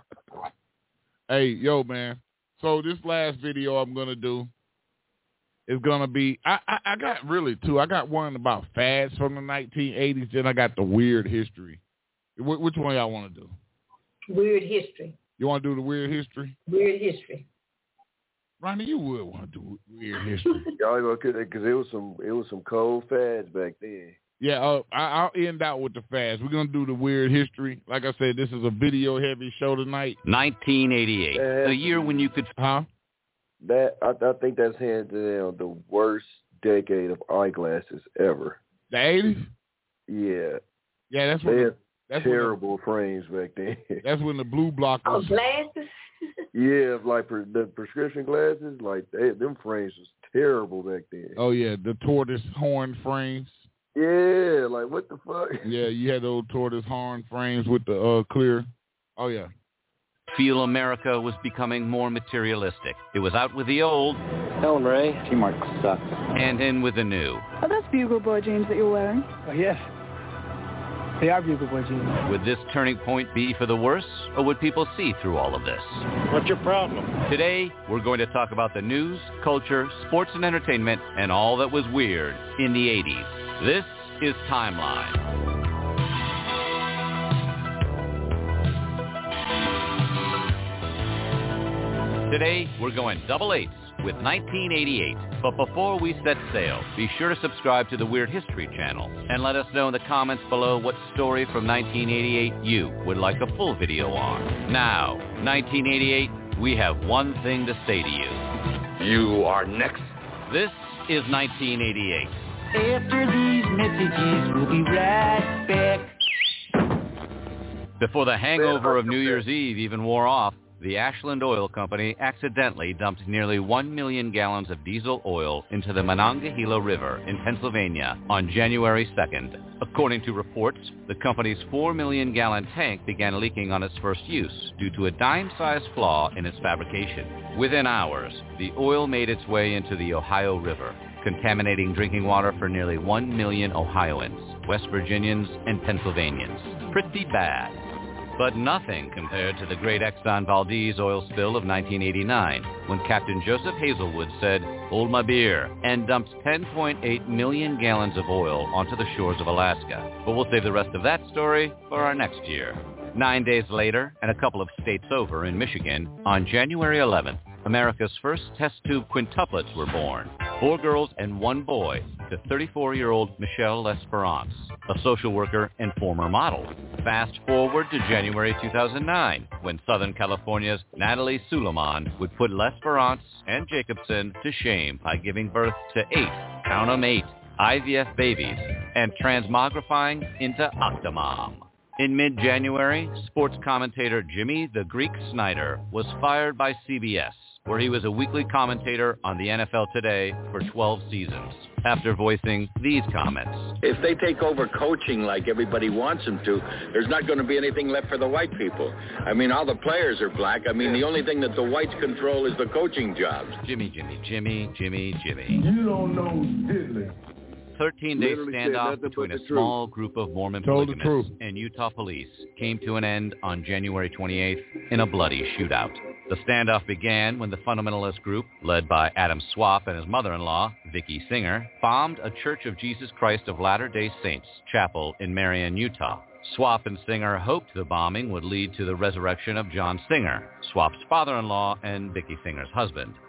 Hey, yo, man. So this last video I'm gonna do is gonna be. I got really two. I got one about fads from the 1980s. Then I got the weird history. Which one y'all want to do? Weird history. You want to do the weird history? Weird history. Ronnie, you would want to do weird history. Y'all because it was some cold fads back then. Yeah, I'll end out with the fads. We're gonna do the weird history. Like I said, this is a video heavy show tonight. 1988, the year when you could. That I think that's hands down the worst decade of eyeglasses ever. The 80s? Yeah. Yeah, that's when terrible frames back then. That's when the blue block was. Oh, glasses? Yeah, like the prescription glasses, like them frames was terrible back then. Oh yeah, the tortoise horn frames. Yeah, like what the fuck? Yeah, you had those tortoise horn frames with the clear. Oh yeah. Feel America was becoming more materialistic. It was out with the old. Helen Ray, Teamwork sucks. And in with the new. Are those Bugle Boy jeans that you're wearing? Oh, yes. They are Bugle Boy jeans. Would this turning point be for the worse, or would people see through all of this? What's your problem? Today, we're going to talk about the news, culture, sports and entertainment, and all that was weird in the 80s. This is Timeline. Today, we're going double eights with 1988. But before we set sail, be sure to subscribe to the Weird History channel and let us know in the comments below what story from 1988 you would like a full video on. Now, 1988, we have one thing to say to you. You are next. This is 1988. After these messages, we'll be right back. Before the hangover of New Year's Eve even wore off, the Ashland Oil Company accidentally dumped nearly 1 million gallons of diesel oil into the Monongahela River in Pennsylvania on January 2nd. According to reports, the company's 4 million gallon tank began leaking on its first use due to a dime-sized flaw in its fabrication. Within hours, the oil made its way into the Ohio River, contaminating drinking water for nearly 1 million Ohioans, West Virginians, and Pennsylvanians. Pretty bad. But nothing compared to the great Exxon Valdez oil spill of 1989, when Captain Joseph Hazelwood said, "Hold my beer," and dumped 10.8 million gallons of oil onto the shores of Alaska. But we'll save the rest of that story for our next year. 9 days later, and a couple of states over in Michigan, on January 11th, America's first test tube quintuplets were born. 4 girls and 1 boy to 34-year-old Michelle L'Esperance, a social worker and former model. Fast forward to January 2009, when Southern California's Natalie Suleiman would put L'Esperance and Jacobson to shame by giving birth to 8, count 'em 8, IVF babies, and transmogrifying into Octomom. In mid-January, sports commentator Jimmy the Greek Snyder was fired by CBS, where he was a weekly commentator on the NFL Today for 12 seasons, after voicing these comments. If they take over coaching like everybody wants them to, there's not going to be anything left for the white people. I mean, all the players are black. I mean, the only thing that the whites control is the coaching jobs. Jimmy. You don't know diddly. 13-day standoff between a small group of Mormon polygamists and Utah police came to an end on January 28th in a bloody shootout. The standoff began when the fundamentalist group, led by Adam Swaff and his mother-in-law, Vicki Singer, bombed a Church of Jesus Christ of Latter-day Saints chapel in Marion, Utah. Swaff and Singer hoped the bombing would lead to the resurrection of John Singer, Swaff's father-in-law and Vicki Singer's husband.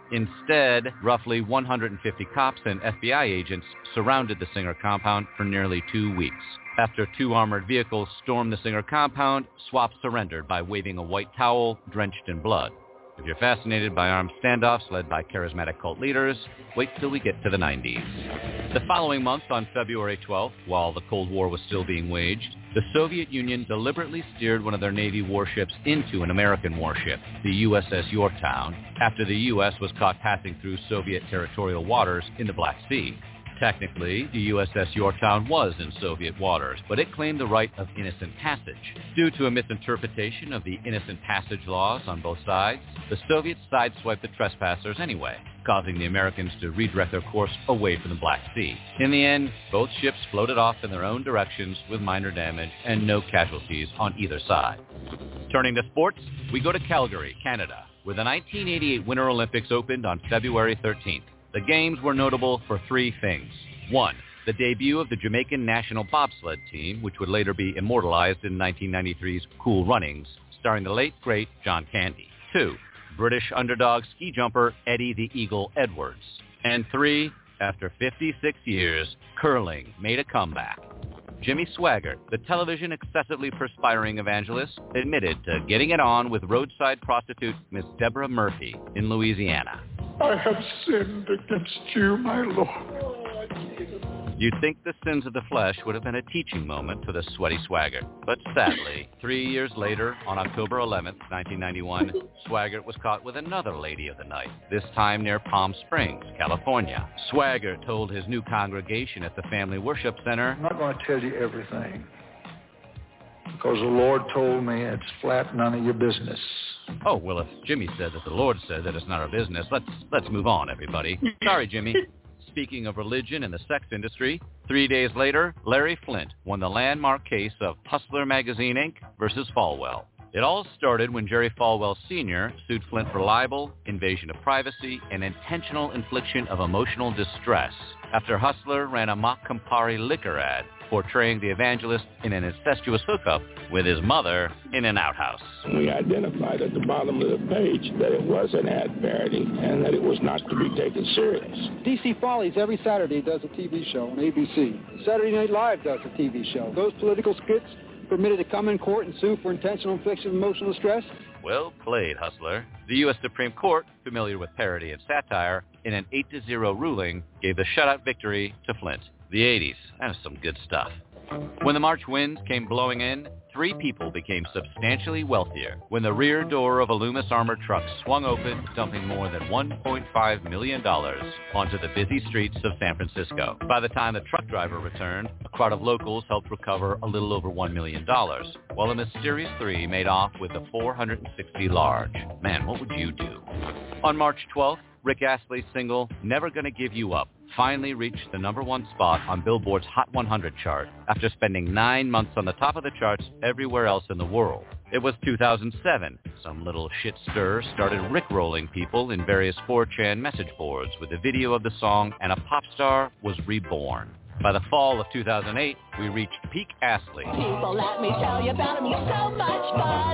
Instead, roughly 150 cops and FBI agents surrounded the Singer compound for nearly 2 weeks. After 2 armored vehicles stormed the Singer compound, Swap surrendered by waving a white towel drenched in blood. If you're fascinated by armed standoffs led by charismatic cult leaders, wait till we get to the 90s. The following month, on February 12th, while the Cold War was still being waged, the Soviet Union deliberately steered one of their Navy warships into an American warship, the USS Yorktown, after the U.S. was caught passing through Soviet territorial waters in the Black Sea. Technically, the USS Yorktown was in Soviet waters, but it claimed the right of innocent passage. Due to a misinterpretation of the innocent passage laws on both sides, the Soviets sideswiped the trespassers anyway, causing the Americans to redirect their course away from the Black Sea. In the end, both ships floated off in their own directions with minor damage and no casualties on either side. Turning to sports, we go to Calgary, Canada, where the 1988 Winter Olympics opened on February 13th. The games were notable for 3 things. 1, the debut of the Jamaican national bobsled team, which would later be immortalized in 1993's Cool Runnings, starring the late, great John Candy. 2, British underdog ski jumper Eddie the Eagle Edwards. And 3, after 56 years, curling made a comeback. Jimmy Swaggart, the television excessively perspiring evangelist, admitted to getting it on with roadside prostitute Miss Deborah Murphy in Louisiana. I have sinned against you, my Lord. You'd think the sins of the flesh would have been a teaching moment for the sweaty Swaggart. But sadly, 3 years later, on October 11th, 1991, Swaggart was caught with another lady of the night, this time near Palm Springs, California. Swaggart told his new congregation at the Family Worship Center, I'm not going to tell you everything, because the Lord told me it's flat none of your business. Oh, well, if Jimmy said that the Lord said that it's not our business, let's move on, everybody. Sorry, Jimmy. Speaking of religion and the sex industry, 3 days later, Larry Flynt won the landmark case of Hustler Magazine, Inc. versus Falwell. It all started when Jerry Falwell Sr. sued Flynt for libel, invasion of privacy, and intentional infliction of emotional distress after Hustler ran a mock Campari liquor ad portraying the evangelist in an incestuous hookup with his mother in an outhouse. We identified at the bottom of the page that it was an ad parody and that it was not to be taken serious. DC Follies every Saturday does a TV show on ABC. Saturday Night Live does a TV show. Those political skits permitted to come in court and sue for intentional infliction of emotional distress? Well played, Hustler. The U.S. Supreme Court, familiar with parody and satire, in an 8-0 ruling, gave the shutout victory to Flynt. The 80s, that was some good stuff. When the March winds came blowing in, 3 people became substantially wealthier when the rear door of a Loomis armored truck swung open, dumping more than $1.5 million onto the busy streets of San Francisco. By the time the truck driver returned, a crowd of locals helped recover a little over $1 million, while the mysterious 3 made off with the 460 large. Man, what would you do? On March 12th, Rick Astley's single, Never Gonna Give You Up, finally reached the #1 spot on Billboard's Hot 100 chart after spending 9 months on the top of the charts everywhere else in the world. It was 2007. Some little shit stir started rickrolling people in various 4chan message boards with a video of the song, and a pop star was reborn. By the fall of 2008, we reached peak Astley. People, let me tell you about him. He's so much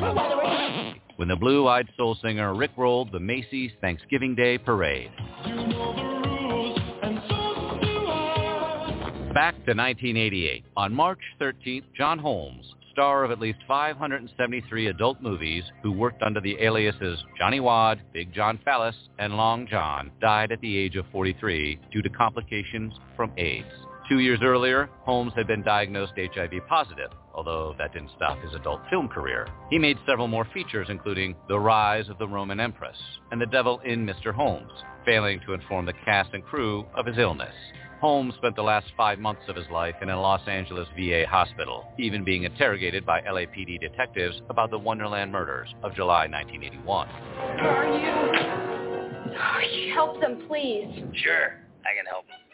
fun. When the blue-eyed soul singer rickrolled the Macy's Thanksgiving Day Parade. Back to 1988. On March 13th, John Holmes, star of at least 573 adult movies, who worked under the aliases Johnny Wad, Big John Fallis, and Long John, died at the age of 43 due to complications from AIDS. 2 years earlier, Holmes had been diagnosed HIV positive, although that didn't stop his adult film career. He made several more features, including The Rise of the Roman Empress and The Devil in Mr. Holmes, failing to inform the cast and crew of his illness. Holmes spent the last 5 months of his life in a Los Angeles VA hospital, even being interrogated by LAPD detectives about the Wonderland murders of July 1981. Help them, please. Sure, I can help them.